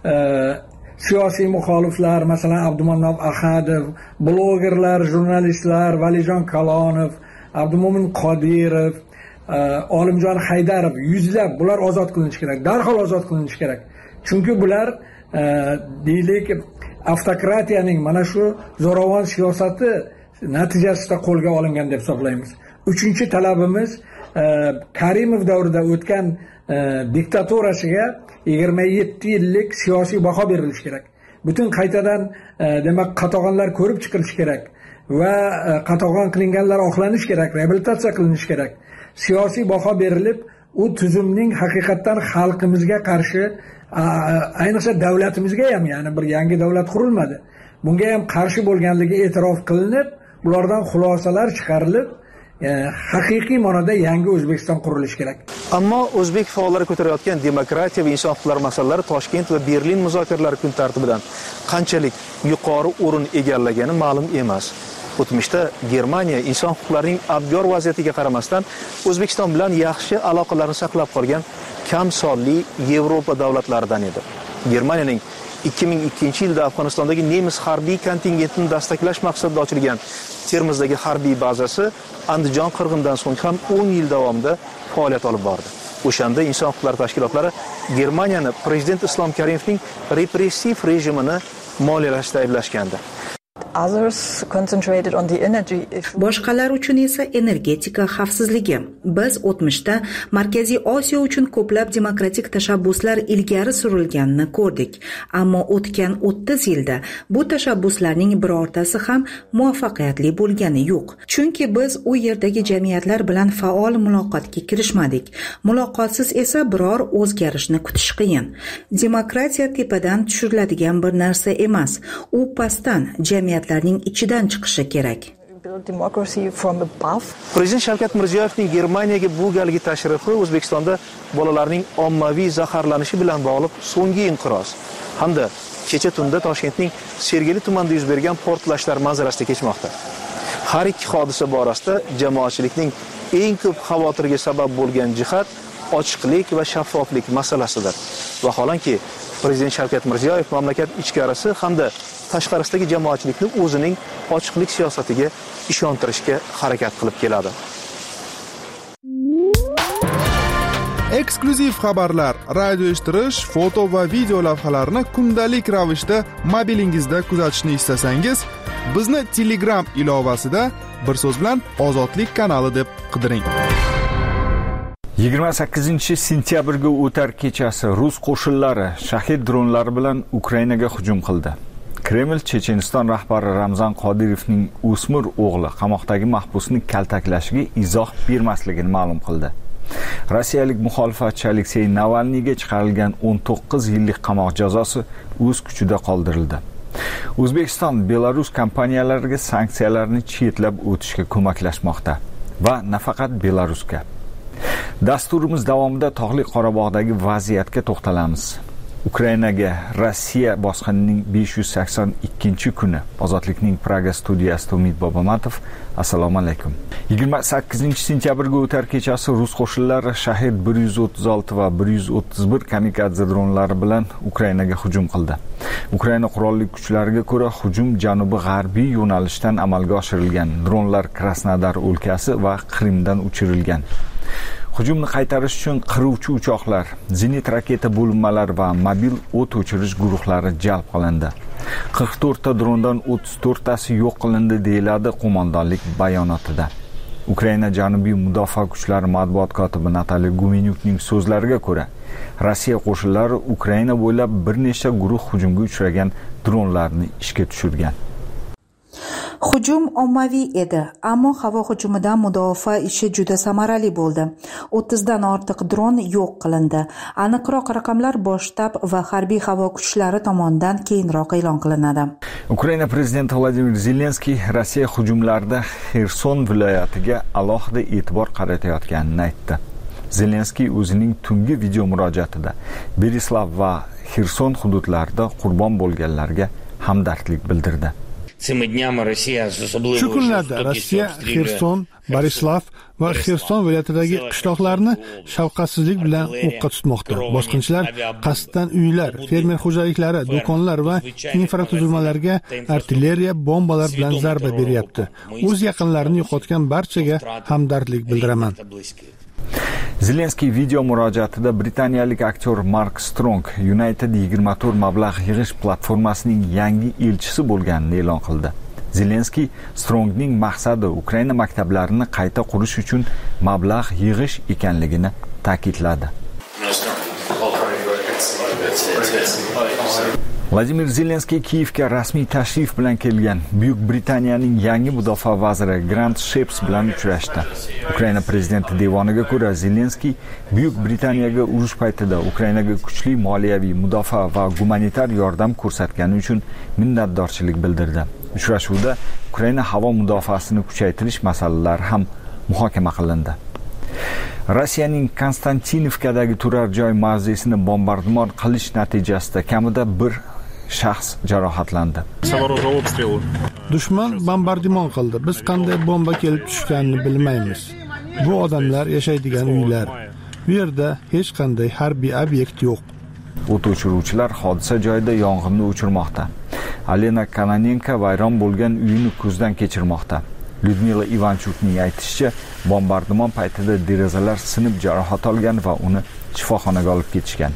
[SPEAKER 15] siyosiy muxoliflar, masalan Abdumannob Ahadov, blogerlar, jurnalistlar, Valijon Kalonov, Abdumo'min Qodirov, Olimjon Haydarov, yuzlab bular ozod qilinishi kerak, darhol ozod qilinishi kerak. Chunki bular deylik avtokratiyaning mana shu zo'ravon siyosati natijasida qo'lga olingan deb hisoblaymiz. Uchinchi talabimiz Karimov davrida o'tgan diktaturasiga yigirma yetti yillik siyosiy baho berilishi kerak. Butun qaytadan demak qatag'onlar ko'rib chiqilishi kerak va qatag'on qilinganlar oqlanish kerak, reabilitatsiya qilinishi kerak. Siyosiy baho berilib, u tuzumning haqiqatan xalqimizga qarshi, ayniqsa davlatimizga ham, ya'ni bir yangi davlat qurilmadi. Bunga ham qarshi bo'lganligi e'tirof qilinib, bulardan xulosalar chiqarilib, haqiqiy ma'noda yangi O'zbekiston qurilishi kerak.
[SPEAKER 6] Ammo o'zbek faollari ko'tarayotgan demokratiya va inson huquqlari masalalari Toshkent va Berlin muzokaralari kun tartibidan qanchalik yuqori o'rin egallagani ma'lum emas. O'tmishda Germaniya inson huquqlarining abgor vaziyatiga qaramasdan O'zbekiston bilan yaxshi aloqalarni saqlab qolgan kam sonli Yevropa davlatlaridan edi. Germaniyaning ikki ming ikkinchi yilda Afg'onistondagi nemis harbiy kontingentini dastaklash maqsadida ochilgan Termizdagi harbiy bazasi Andijon qirg'inidan so'ng ham o'n yil davomida faoliyat olib bordi. O'shanda inson huquqlari tashkilotlari Germaniyani prezident Islom Karimovning repressiv rejimini moliyalashda ayblashgandi.
[SPEAKER 1] Boshqalar uchun esa energetika xavfsizligi. Biz o'tmishda Markaziy Osiyo uchun ko'plab demokratik tashabbuslar ilgari surilganini ko'rdik, ammo o'tgan o'ttiz yilda bu tashabbuslarning birortasi ham muvaffaqiyatli bo'lgani yo'q. Chunki biz u yerdagi jamiyatlar bilan faol muloqotga kirishmadik. Muloqotsiz esa biror o'zgarishni kutish qiyin. Demokratiya tepadan tushiriladigan bir narsa emas. U pastdan jamiyatlarning ichidan chiqishi kerak.
[SPEAKER 6] Prezident Shavkat Mirziyoyevning Germaniyaga bu galgi tashrifi O'zbekistonda bolalarning ommaviy zaharlanishi bilan bog'liq so'nggi inqiroz hamda kecha tunda Toshkentning Sergeli tumanida yuz bergan portlashlar manzarasida kechmoqda. Har ikki hodisa borasida jamoatchilikning eng ko'p xavotirga sabab bo'lgan jihat ochiqlik va shaffoflik masalasidir. Vaholanki Prezident Shavkat Mirziyoyev mamlakat ichkarisi hamda tashqarisidagi jamoatchilikni o'zining ochiqlik siyosatiga ishontirishga harakat qilib keladi.
[SPEAKER 16] Eksklyuziv xabarlar, radio eshittirish, foto va video lavhalarni kundalik ravishda mobilingizda kuzatishni istasangiz, bizni Telegram ilovasida bir so'z bilan Ozodlik kanali deb qidiring.
[SPEAKER 7] yigirma sakkizinchi sentyabrga o'tar kechasi rus qo'shinlari shahid dronlari bilan Ukrainaga hujum qildi. Kreml Checheniston rahbari Ramzan Qodirovning o'smir o'g'li qamoqdagi mahbusni kaltaklashiga izoh bermasligini ma'lum qildi. Rossiyalik muxolifatchi Aleksey Navalniyga chiqarilgan o'n to'qqiz yillik qamoq jazosi o'z kuchida qoldirildi. O'zbekiston Belarus kompaniyalariga sanksiyalarni chetlab o'tishga ko'maklashmoqda va nafaqat Belarusga. Dasturimiz davomida Tog'li Qorabog'dagi vaziyatga to'xtalamiz. Ukrainaga Rossiya bosqinining besh yuz sakson ikkinchi kuni. Ozodlikning Praga studiyasida Umid Bobomatov. Assalomu alaykum. yigirma sakkizinchi sentyabrga o'tar kechasi rus qo'shinlari Shahid bir yuz o'ttiz olti va bir yuz o'ttiz bir kamikadze dronlari bilan Ukrainaga hujum qildi. Ukraina qurolli kuchlariga ko'ra hujum janubi-g'arbiy yo'nalishdan amalga oshirilgan. Dronlar Krasnodar o'lkasi va Qrimdan uchirilgan. Hujumni qaytarish uchun qiruvchi uchoqlar, zenit raketa bo'linmalari va mobil o't o'chirish guruhlari jalb qilindi. qirq to'rtta drondan o'ttiz to'rttasi yo'q qilindi deyiladi qo'mondonlik bayonotida. Ukraina Janubiy mudofaa kuchlari matbuot kotibi Nataliya Gumenyukning so'zlariga ko'ra, Rossiya qo'shinlari Ukraina bo'ylab bir nechta guruh hujumga uchragan dronlarni ishga tushirgan.
[SPEAKER 1] Hujum ommaviy edi, ammo havo hujumidan mudofaa ishi juda samarali bo'ldi. o'ttiz dan ortiq dron yo'q qilindi. Aniqroq raqamlar bosh shtab va harbiy havo kuchlari tomonidan keyinroq e'lon qilinadi.
[SPEAKER 7] Ukraina prezidenti Vladimir Zelenskiy Rossiya hujumlarida Xerson viloyatiga alohida e'tibor qaratayotganini aytdi. Zelenskiy o'zining tungi video murojaatida Berislav va Xerson hududlarida qurbon bo'lganlarga hamdardlik bildirdi.
[SPEAKER 2] Shu kunlarda Rossiya Xerson, Borislav va Xerson viloyatidagi qishloqlarni shafqatsizlik bilan o'qqa tutmoqda. Bosqinchilar qasddan uylar, fermer xo'jaliklari, do'konlar va infratuzilmalarga artilleriya bombalar bilan zarba beryapti. O'z yaqinlarini yo'qotgan barchaga hamdardlik bildiraman.
[SPEAKER 7] Zelenskiy video murojaatida britaniyalik aktyor Mark Strong United yigirma to'rt mablag' yig'ish platformasining yangi elchisi bo'lganini e'lon qildi. Zelenskiy Strongning maqsadi Ukraina maktablarini qayta qurish uchun mablag' yig'ish ekanligini ta'kidladi. Vladimir Zelenskiy Kiyevga rasmiy tashrif bilan kelgan. Buyuk Britaniyaning yangi mudofaa vaziri Grant Shapps bilan uchrashdi. Ukraina prezidenti devoniga ko'ra Zelenskiy Buyuk Britaniyaga urush paytida Ukrainaga kuchli moliyaviy mudofaa va gumanitar yordam ko'rsatgani uchun minnatdorchilik bildirdi. Uchrashuvda Ukraina havo mudofaasini kuchaytirish masalalari ham muhokama qilindi. Rossiyaning Konstantinovkadagi turar joy mavzesini bombardimon qilish natijasida kamida bir shaxs jarohatlandi.
[SPEAKER 2] Dushman bombardimon qildi. Biz qanday bomba kelib tushganini bilmaymiz. Bu odamlar yashaydigan uylar. Bu yerda hech qanday harbiy obyekt yo'q.
[SPEAKER 7] O't o'chiruvchilar hodisa joyida yong'inni o'chirmoqda. Alena Kananenko vayron bo'lgan uyini ko'zdan kechirmoqda. Lyudmila Ivanchukning aytishicha, bombardimon paytida derazalar sinib jarohat olgan va uni shifoxonaga olib ketishgan.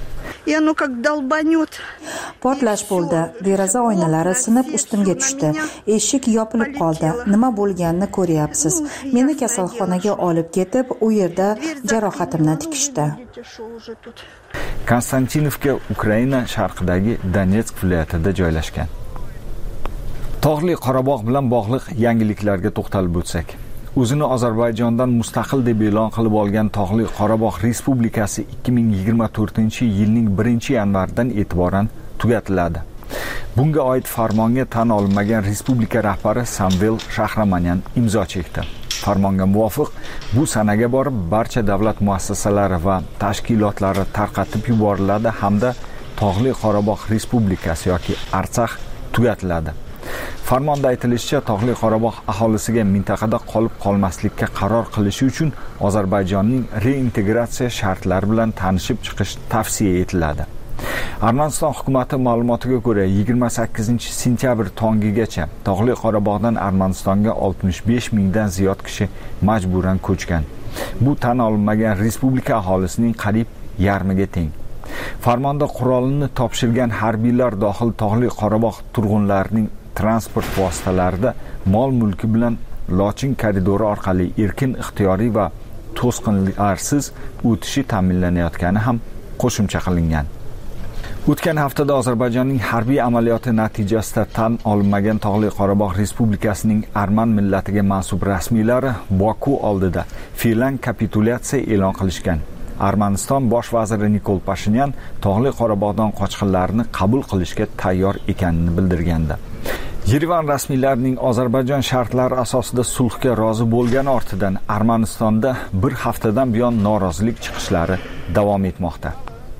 [SPEAKER 1] Portlash bo'ldi. Deraza oynalari sinib ustimga tushdi. Eshik yopilib qoldi. Nima bo'lganini ko'ryapsiz. Meni kasalxonaga olib ketib, u yerda jarohatimni tikishdi.
[SPEAKER 7] Konstantinovka Ukraina sharqidagi Donetsk viloyatida joylashgan. Tog'li Qorabog' bilan bog'liq yangiliklarga to'xtalib o'tsak. O'zini Ozarbayjondan mustaqil deb e'lon qilib olgan Tog'li Qorabog' Respublikasi ikki ming yigirma to'rtinchi yilning birinchi yanvaridan e'tiboran tugatiladi. Bunga oid farmonga tan olinmagan respublika rahbari Samvel Shahramanyan imzo chekdi. Farmonga muvofiq bu sanaga borib barcha davlat muassasalari va tashkilotlari tarqatib yuboriladi hamda Tog'li Qorabog' Respublikasi yoki Artsakh tugatiladi. Farmonda aytilishicha, Tog'li Qorabog' aholisiga mintaqada qolib qolmaslikka qaror qilishi uchun Ozarbayjonning reintegratsiya shartlari bilan tanishib chiqish tavsiya etiladi. Armaniston hukumati ma'lumotiga ko'ra, yigirma sakkizinchi sentyabr tongigacha Tog'li Qorabog'dan Armanistonga oltmish besh mingdan ziyod kishi majburan ko'chgan. Bu tan olinmagan respublika aholisining qariyb yarmiga teng. Farmonda qurolni topshirgan harbiylar dohil Tog'li Qorabog' turg'unlarining transport vositalarida mol-mulki bilan Lochin koridori orqali erkin, ixtiyoriy va to'sqinlarsiz o'tishi ta'minlanayotgani ham qo'shimcha qilingan. O'tgan haftada Ozarbayjonning harbiy amaliyoti natijasida tan olinmagan Tog'li Qorabog' Respublikasining arman millatiga mansub rasmiylari Boku oldida fe'lan kapitulyatsiya e'lon qilishgan. Armaniston bosh vaziri Nikol Pashinyan Tog'li Qorabog'dan qochqinlarni qabul qilishga tayyor ekanini bildirgandi. Yerevan rasmiylarining Ozarbayjon shartlari asosida sulhga rozi bo'lgani ortidan Armanistonda bir haftadan buyon norozilik chiqishlari davom etmoqda.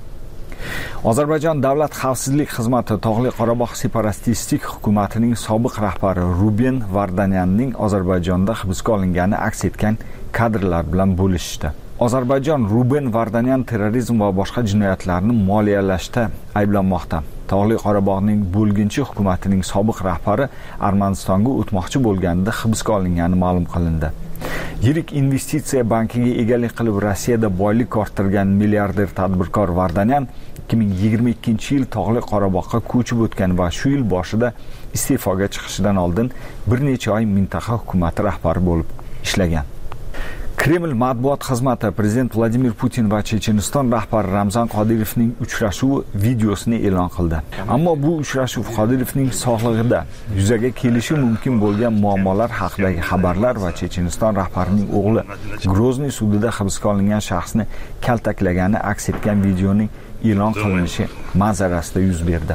[SPEAKER 7] Ozarbayjon davlat xavfsizlik xizmati Tog'li Qorabog' separatistik hukumatining sobiq rahbari Ruben Vardanyanning Ozarbayjonda hibsga olingani aks etgan kadrlar bilan bo'lishdi. Ozarbayjon Ruben Vardanyan terrorizm va boshqa jinoyatlarni moliyalashda ayblanmoqda. Tog'li Qorabog'ning bo'lginchi hukumatining sobiq rahbari Armanistonga o'tmoqchi bo'lganida hibsga olingani ma'lum qilindi. Yirik investitsiya bankiga egalik qilib Rossiyada boylik orttirgan milliarder tadbirkor Vardanyan ikki ming yigirma ikkinchi yil Tog'li Qorabog'ga ko'chib o'tgan va shu yil boshida iste'foga chiqishidan oldin bir necha oy mintaqa hukumati rahbari bo'lib ishlagan. Kreml matbuot xizmati Prezident Vladimir Putin va Checheniston rahbari Ramzan Qodirovning uchrashuvi videosini e'lon qildi. Ammo bu uchrashuv Qodirovning sog'lig'ida yuzaga kelishi mumkin bo'lgan muammolar haqidagi xabarlar va Checheniston rahbarining o'g'li Grozniy sudida hibsga olingan shaxsni kaltaklagani aks etgan videoning e'lon qilinishi manzarasida yuz berdi.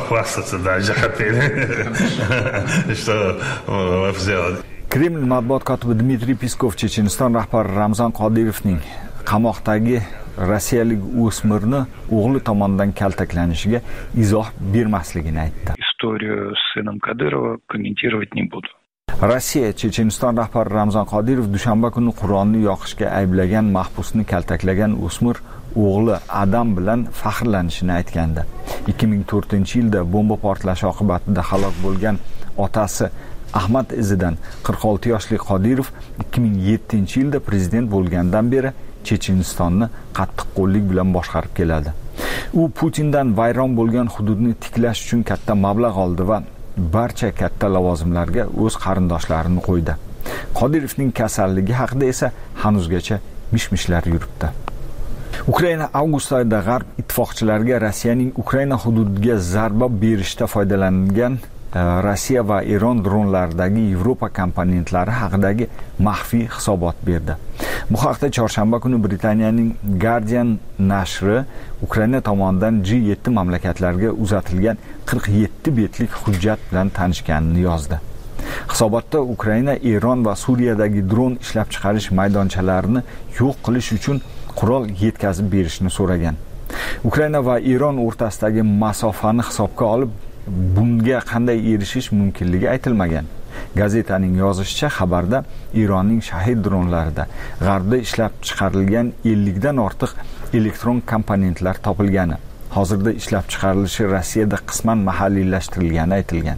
[SPEAKER 7] Kreml matbuot kotibi Dmitriy Peskov Checheniston rahbari Ramzan Qodirovning qamoqdagi rossiyalik o'smirni o'g'li tomonidan kaltaklanishiga izoh bermasligini aytdi.
[SPEAKER 17] Историю с сыном Кадырова комментировать не буду.
[SPEAKER 7] Rossiya Checheniston rahbari Ramzan Qodirov dushanba kuni Qur'onni yoqishga ayblagan mahbusni kaltaklagan o'smir o'g'li Adam bilan faxrlanishini aytgandi. ikki ming to'rtinchi yilda bomba portlashi oqibatida halok bo'lgan otasi Ahmad izidan qirq olti yoshli Qodirov ikki ming yettinchi yilda prezident bo'lgandan beri Chechenistonni qattiqqo'llik bilan boshqarib keladi. U Putindan vayron bo'lgan hududni tiklash uchun katta mablag' oldi va barcha katta lavozimlarga o'z qarindoshlarini qo'ydi. Qodirovning kasalligi haqida esa hanuzgacha mish-mishlar yuribdi. Ukraina avgust oyida G'arb ittifoqchilariga Rossiyaning Ukraina hududiga zarba berishda foydalangan Rossiya va Eron dronlaridagi Yevropa komponentlari haqidagi maxfiy hisobot berdi. Bu haqda chorshanba kuni Britaniyaning Guardian nashri Ukraina tomonidan G yetti mamlakatlarga uzatilgan qirq yetti betlik hujjat bilan tanishganini yozdi. Hisobotda Ukraina Eron va Suriyadagi dron ishlab chiqarish maydonchalarini yo'q qilish uchun qurol yetkazib berishni so'ragan. Ukraina va Eron o'rtasidagi masofani hisobga olib bunga qanday erishish mumkinligi aytilmagan. Gazetaning yozishicha, xabarda Eronning Shahid dronlarida G'arbda ishlab chiqarilgan ellik dan ortiq elektron komponentlar topilgani, hozirda ishlab chiqarilishi Rossiyada qisman mahalliylashtirilgani aytilgan.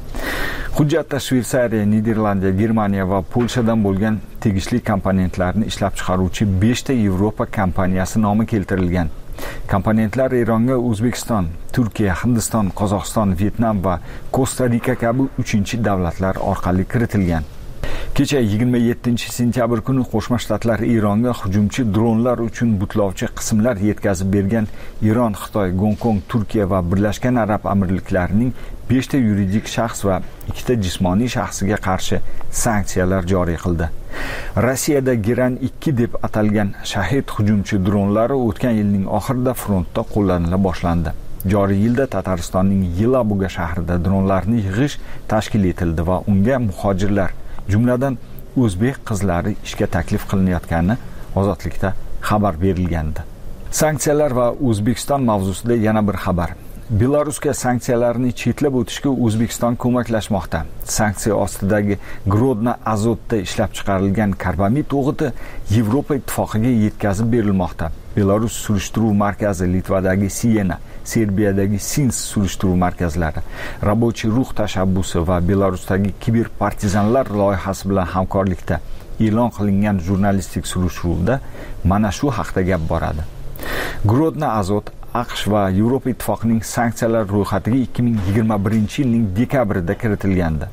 [SPEAKER 7] Hujjatda Shveysariya, Niderlandiya, Germaniya va Polshadan bo'lgan tegishli komponentlarni ishlab chiqaruvchi besh ta Yevropa kompaniyasi nomi keltirilgan. Komponentlar Eronga O'zbekiston, Turkiya, Hindiston, Qozog'iston, Vyetnam va Kosta-Rika kabi uchinchi davlatlar orqali kiritilgan. Kecha yigirma yettinchi sentyabr kuni Qo'shma Shtatlar Eronga hujumchi dronlar uchun butlovchi qismlar yetkazib bergan Eron, Xitoy, Gonkong, Turkiya va Birlashgan Arab Amirliklarining besh ta yuridik shaxs va ikki ta jismoniy shaxsiga qarshi sanksiyalar joriy qildi. Rossiyada Geran ikki deb atalgan Shahid hujumchi dronlari o'tgan yilning oxirida frontda qo'llanila boshlandi. Joriy yilda Tataristonning Yelabuga shahrida dronlarni yig'ish tashkil etildi va unga muhojirlar, jumladan o'zbek qizlari ishga taklif qilinayotgani Ozodlikda xabar berilgandi. Sanksiyalar va O'zbekiston mavzusida yana bir xabar. Belarusga sanksiyalarni chetlab o'tishga O'zbekiston ko'maklashmoqda. Sanksiya ostidagi Grodno azotda ishlab chiqarilgan karbamid o'g'iti Yevropa ittifoqiga yetkazib berilmoqda. Belarus surishtiruv markazi Litvadagi Siyena, Serbiyadagi Sins surishtiruv markazlari, Rabochiy ruh tashabbusi va Belarusdagi kiber partizanlar loyihasi bilan hamkorlikda e'lon qilingan jurnalistik surishtiruvda mana shu haqda gap boradi. Grodno azot AQSh va Yevropa ittifoqining sanksiyalar ro'yxatiga ikki ming yigirma birinchi yilning dekabrida kiritilgandi.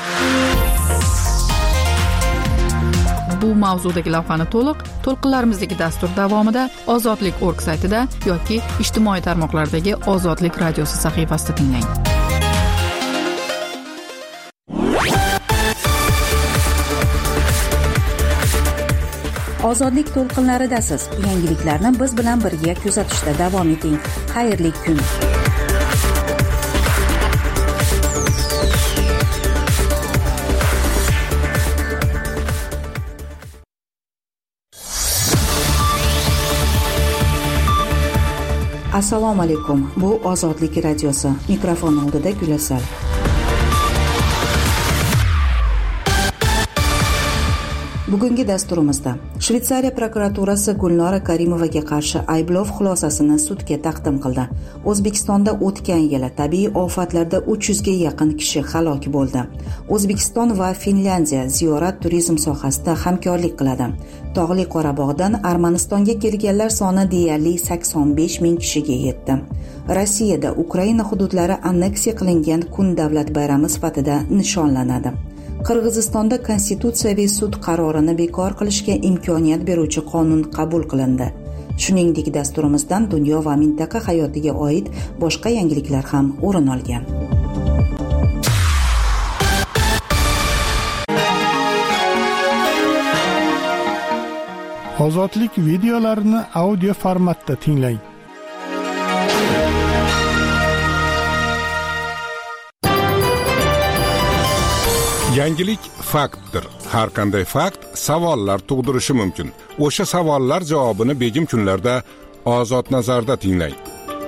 [SPEAKER 9] Bu mavzudagi lavhani to'liq to'lqinlarimizdagi dastur davomida Ozodlik org saytida yoki ijtimoiy tarmoqlardagi Ozodlik radiosi sahifasida tinglang.
[SPEAKER 1] Ozodlik to'lqinlaridasiz. Yangiliklarni biz bilan birga kuzatishda davom eting. Xayrli kun. Assalomu alaykum. Bu Ozodlik radiosi. Mikrofon oldida Gulasal. Bugungi dasturimizda Shveysariya prokuraturasi Gulnora Karimovaga qarshi ayblov xulosasini sudga taqdim qildi. O'zbekistonda o'tgan yili tabiiy ofatlarda uch yuzga yaqin kishi halok bo'ldi. O'zbekiston va Finlyandiya ziyorat turizm sohasida hamkorlik qiladi. Tog'li Qorabog'dan Armanistonga kelganlar soni deyarli sakson besh ming kishiga yetdi. Rossiyada Ukraina hududlari anneksiya qilingan kun davlat bayrami sifatida nishonlanadi. Qirg'izistonda Konstitutsiyaviy sud qarorini bekor qilishga imkoniyat beruvchi qonun qabul qilindi. Shuningdek, dasturimizdan dunyo va mintaqa hayotiga oid boshqa yangiliklar ham o'rin olgan.
[SPEAKER 2] Ozodlik videolarini audio formatda tinglang.
[SPEAKER 3] Yangilik faktdir. Har qanday fakt savollar tug'dirishi mumkin. O'sha savollar javobini begim kunlarda Ozod nazarda tinglang.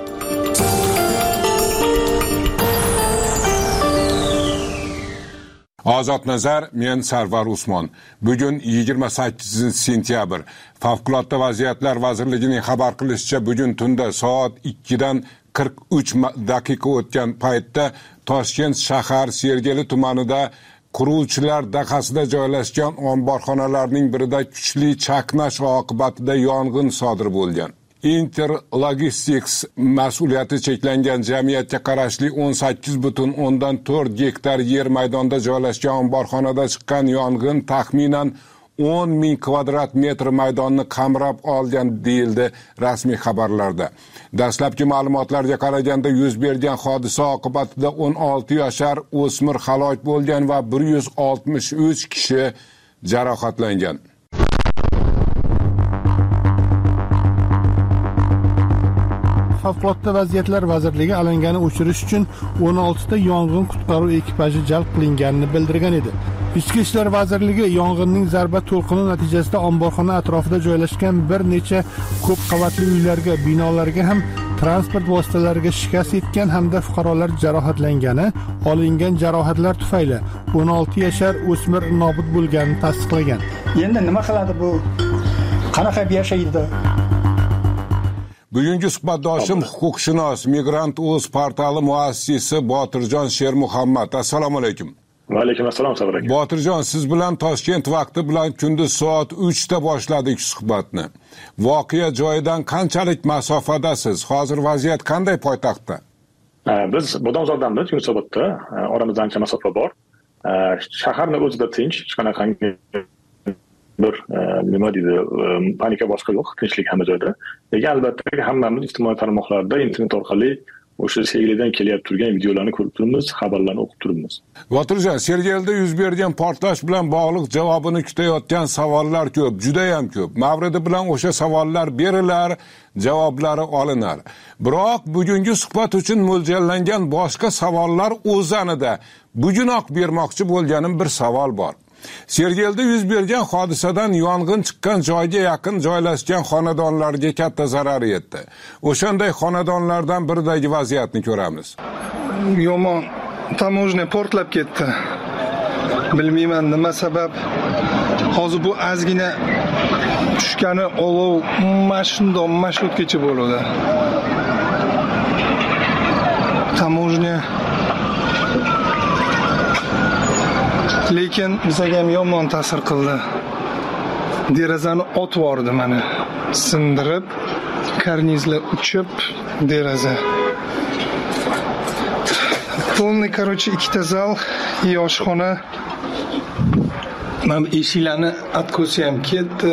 [SPEAKER 3] Ozod nazar, men Sarvar Usmon. Bugun yigirma sakkizinchi sentyabr. Favqulodda vaziyatlar vazirligining xabar qilishicha, bugun tunda soat ikkidan qirq uch daqiqa o'tgan paytda Toshkent shahar Sergeli tumanida quruvchilar dahasida joylashgan omborxonalarning birida kuchli chaqnash oqibatida yong'in sodir bo'lgan. Interlogistics mas'uliyati cheklangan jamiyatga qarashli o'n sakkiz butun o'ndan to'rt gektar yer maydonida joylashgan omborxonada chiqqan yong'in taxminan o'n ming kvadrat metr maydonni qamrab olgan deyildi rasmiy xabarlarda. Dastlabki ma'lumotlarga qaraganda yuz bergan hodisa oqibatida o'n olti yashar o'smir halok bo'lgan va bir yuz oltmish uch kishi jarohatlangan.
[SPEAKER 2] Favqulodda vaziyatlar vazirligi alangani o'chirish uchun o'n oltita yong'in qutqaruv ekipaji jalb qilinganini bildirgan edi. Ichki ishlar vazirligi yong'inning zarba to'lqini natijasida omborxona atrofida joylashgan bir necha ko'p qavatli uylarga, binolarga ham transport vositalariga shikast yetgan hamda fuqarolar jarohatlangani, olingan jarohatlar tufayli o'n olti yashar o'smir nobud bo'lganini tasdiqlagan.
[SPEAKER 4] Endi nima qiladi bu? Qanaqa yashaydi?
[SPEAKER 3] Bugungi suhbatdoshim huquqshunos, Migrant.uz portali muassisi Botirjon Shermuhammad. Assalomu alaykum.
[SPEAKER 5] Va alaykum assalom Sabr aka.
[SPEAKER 3] Botirjon, siz bilan Toshkent vaqti bilan kunduz soat uchda boshladik suhbatni. Voqea joyidan qanchalik masofadasiz? Hozir vaziyat qanday poytaxtda?
[SPEAKER 5] Biz Bodomzordamiz, Yunusobodda. Oramizda ancha masofa bor. Shaharni o'zida tinch, hech qanaqa bir nima deydi, panika boshqa yo'q, tinchlik hamma joyda. Lekin albatta hammamiz ijtimoiy tarmoqlarda internet orqali o'sha Sergelidan kelyapti turgan videolarni ko'rib turibmiz, xabarlarni o'qib turibmiz.
[SPEAKER 3] Botirjon, Sergelida yuz bergan portlash bilan bog'liq javobini kutayotgan savollar ko'p, juda ham ko'p. Mavridi bilan o'sha savollar berilar, javoblari olinar. Biroq bugungi suhbat uchun mo'ljallangan boshqa savollar o'zanida bugunoq bermoqchi bo'lganim bir savol bor. Sergelda yuz bergan hodisadan yong'in chiqqan joyga yaqin joylashgan xonadonlarga katta zarar yetdi. O'shanday xonadonlardan biridagi vaziyatni ko'ramiz.
[SPEAKER 18] Yomon, tamojna portlab ketdi. Bilmayman nima sabab. Hozir bu ozgina tushgani olov mashunda mashutgacha bo'ladi. Tamojna lekin bizga ham yomon ta'sir qildi. Derazani otib yordi meni. Sindirib, karnizlar uchib, deraza. Polni, короче, ikkita zal, yoshxona. Mana eshiklarni atkosi ham ketdi.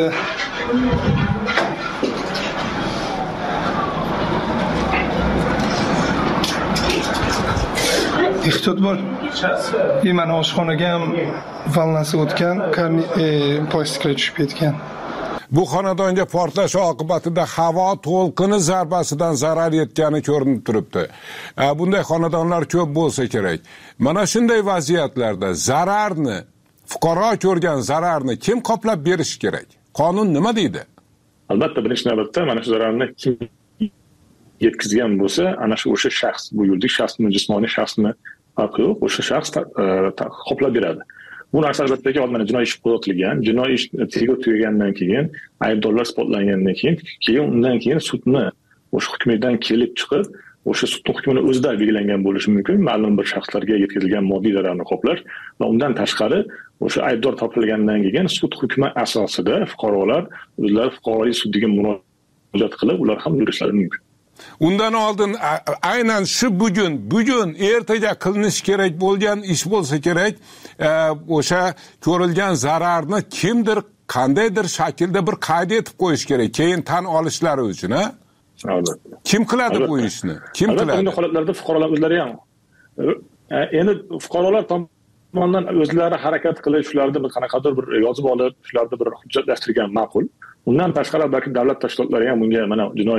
[SPEAKER 18] Ehtiyot bo'l. Mana oshxonaga ham valnasi o'tgan, plastiklar tushib ketgan.
[SPEAKER 3] Bu xonadonga portlash oqibatida havo to'lqini zarbasidan zarar yetgani ko'rinib turibdi. Bunday xonadonlar ko'p bo'lsa kerak. Mana shunday vaziyatlarda zararni, fuqaro ko'rgan zararni kim qoplab berishi kerak? Qonun nima deydi?
[SPEAKER 5] Albatta, birinchi navbatda mana shu zararni kim yetkazgan bo'lsa, ana shu o'sha shaxs, bu yuridik shaxsmi, jismoniy shaxsmi farqi yo'q, o'sha shaxs qoplab beradi. Bu narsa albatta oldin jinoiy ish qo'zg'atilgan, jinoiy ish tergov tugagandan keyin, aybdorlar isbotlangandan keyin, keyin undan keyin sudni o'sha hukmidan kelib chiqib, o'sha sud hukmini o'zida belgilangan bo'lishi mumkin, ma'lum bir shaxslarga yetkazilgan moddiy zararni qoplash va undan tashqari o'sha aybdor topilgandan keyin sud hukmi asosida fuqarolar o'zlari fuqarolik sudiga murojaat qilib, ular ham yurishlari mumkin.
[SPEAKER 3] Undan oldin aynan shu bugun, bugun ertaga qilinish kerak bo'lgan ish bo'lsa kerak, o'sha ko'rilgan zararni kimdir qandaydir shaklda bir qayd etib qo'yish kerak, keyin tan olishlari uchun, ha?
[SPEAKER 5] Albatta.
[SPEAKER 3] Kim qiladi bu ishni? Kim qiladi?
[SPEAKER 5] Bunday holatlarda fuqarolar o'zlari ham endi fuqarolar tomonidan o'zlari harakat qilib, shularni bir qanaqadir bir yozib olib, shularni bir hujjatlashtirgan ma'qul. Undan tashqari balki davlat tashkilotlari ham bunga mana jinoiy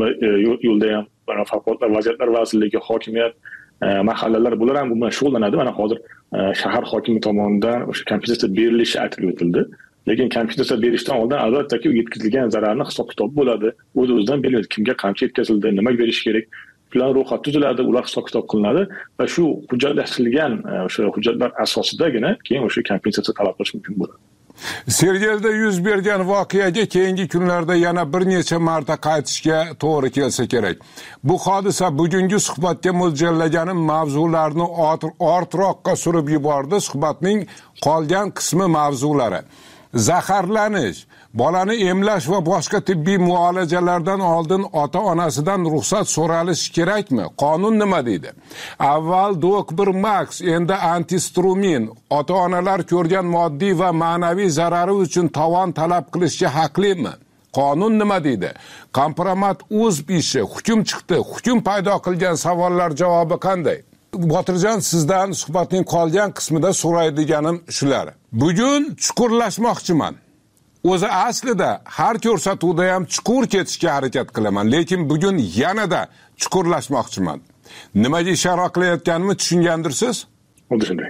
[SPEAKER 5] yo'lda ham mana favqulodda vaziyatlar vazirligi, hokimiyat, mahallalar bular ham bundan shug'ullanadi. Mana hozir shahar hokimi tomonidan o'sha kompensatsiya berilishi aytilib o'tildi. Lekin kompensatsiya berishdan oldin albatta-ki yetkazilgan zararni hisob-kitob bo'ladi. O'z-o'zidan belgilanadi, kimga qancha yetkazildi, nima berish kerak, plan ro'yxat tuziladi, ular hisob-kitob qilinadi va shu hujjatlashtirilgan o'sha hujjatlar asosidagina keyin o'sha kompensatsiya talab qilish mumkin bo'ladi.
[SPEAKER 3] Sergelda yuz bergan voqeaga keyingi kunlarda yana bir necha marta qaytishga to'g'ri kelsa kerak. Bu hodisa bugungi suhbatga mo'ljallaganim mavzularni ortroqqa surib yubordi. Suhbatning qolgan qismi mavzulari: zaharlanish, bolani emlash va boshqa tibbiy muolajalardan oldin ota-onasidan ruxsat so'ralishi kerakmi? Qonun nima deydi? Avval Dok bir Max, endi antistrumin. Ota-onalar ko'rgan moddiy va ma'naviy zarari uchun tovon talab qilishga haqlimi? Qonun nima deydi? Kompromat o'z ishi, hukm chiqdi. Hukm paydo qilgan savollar javobi qanday? Botirjon, sizdan suhbatning qolgan qismida so'raydiganim shular. Bugun chuqurlashmoqchiman. O'zi aslida har ko'rsatuvda ham chuqur ketishga harakat qilaman, lekin bugun yanada chuqurlashmoqchiman. Nimaga ishora qilayotganimni tushungandirsiz?
[SPEAKER 5] Xuddi shunday.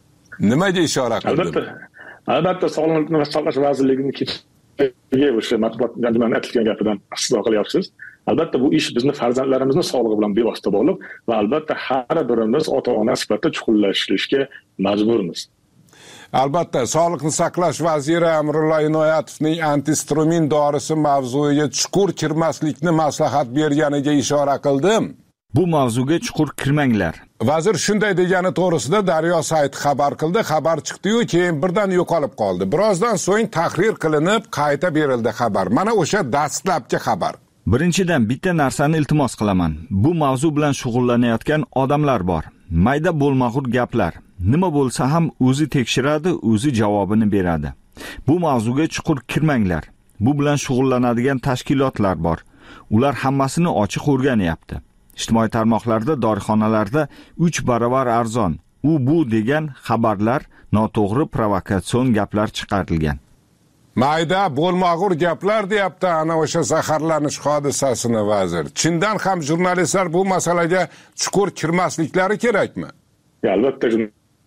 [SPEAKER 3] Nimaga ishora qildim?
[SPEAKER 5] Albatta. Albatta, Sog'liqni saqlash vazirligining kechagi o'sha matbuot anjumanida aytilgan gapidan istisno qilyapsiz. Albatta bu ish bizni farzandlarimizni sog'lig'i bilan bevosita bog'liq va albatta har birimiz ota-ona sifatida chuqurlashishga majburmiz.
[SPEAKER 3] Albatta, Sog'liqni saqlash vaziri Amrulla Inoyatovning antistrumin dorisi mavzuiga chuqur kirmaslikni maslahat berganiga ishora qildim.
[SPEAKER 7] Bu mavzuga chuqur kirmanglar.
[SPEAKER 3] Vazir shunday degani to'g'risida Daryo sayti xabar qildi. Xabar chiqdi-yu, keyin birdan yo'qolib qoldi. Birozdan so'ng tahrir qilinib, qayta berildi xabar. Mana o'sha dastlabki xabar.
[SPEAKER 7] Birinchidan bitta narsani iltimos qilaman. Bu mavzu bilan shug'ullanayotgan odamlar bor. Mayda bo'lmag'ur gaplar. Nima bo'lsa ham o'zi tekshiradi, o'zi javobini beradi. Bu mavzuga chuqur kirmanglar. Bu bilan shug'ullanadigan tashkilotlar bor. Ular hammasini ochiq o'rganyapti. Ijtimoiy tarmoqlarda, dorixonalarda uch barobar arzon, u bu degan xabarlar, noto'g'ri provokatsion gaplar chiqarilgan.
[SPEAKER 3] Mayda bo'lmag'ur gaplar deyapti ana o'sha zaharlanish hodisasini vazir. Chindan ham jurnalistlar bu masalaga chuqur kirmasliklari kerakmi?
[SPEAKER 5] Albatta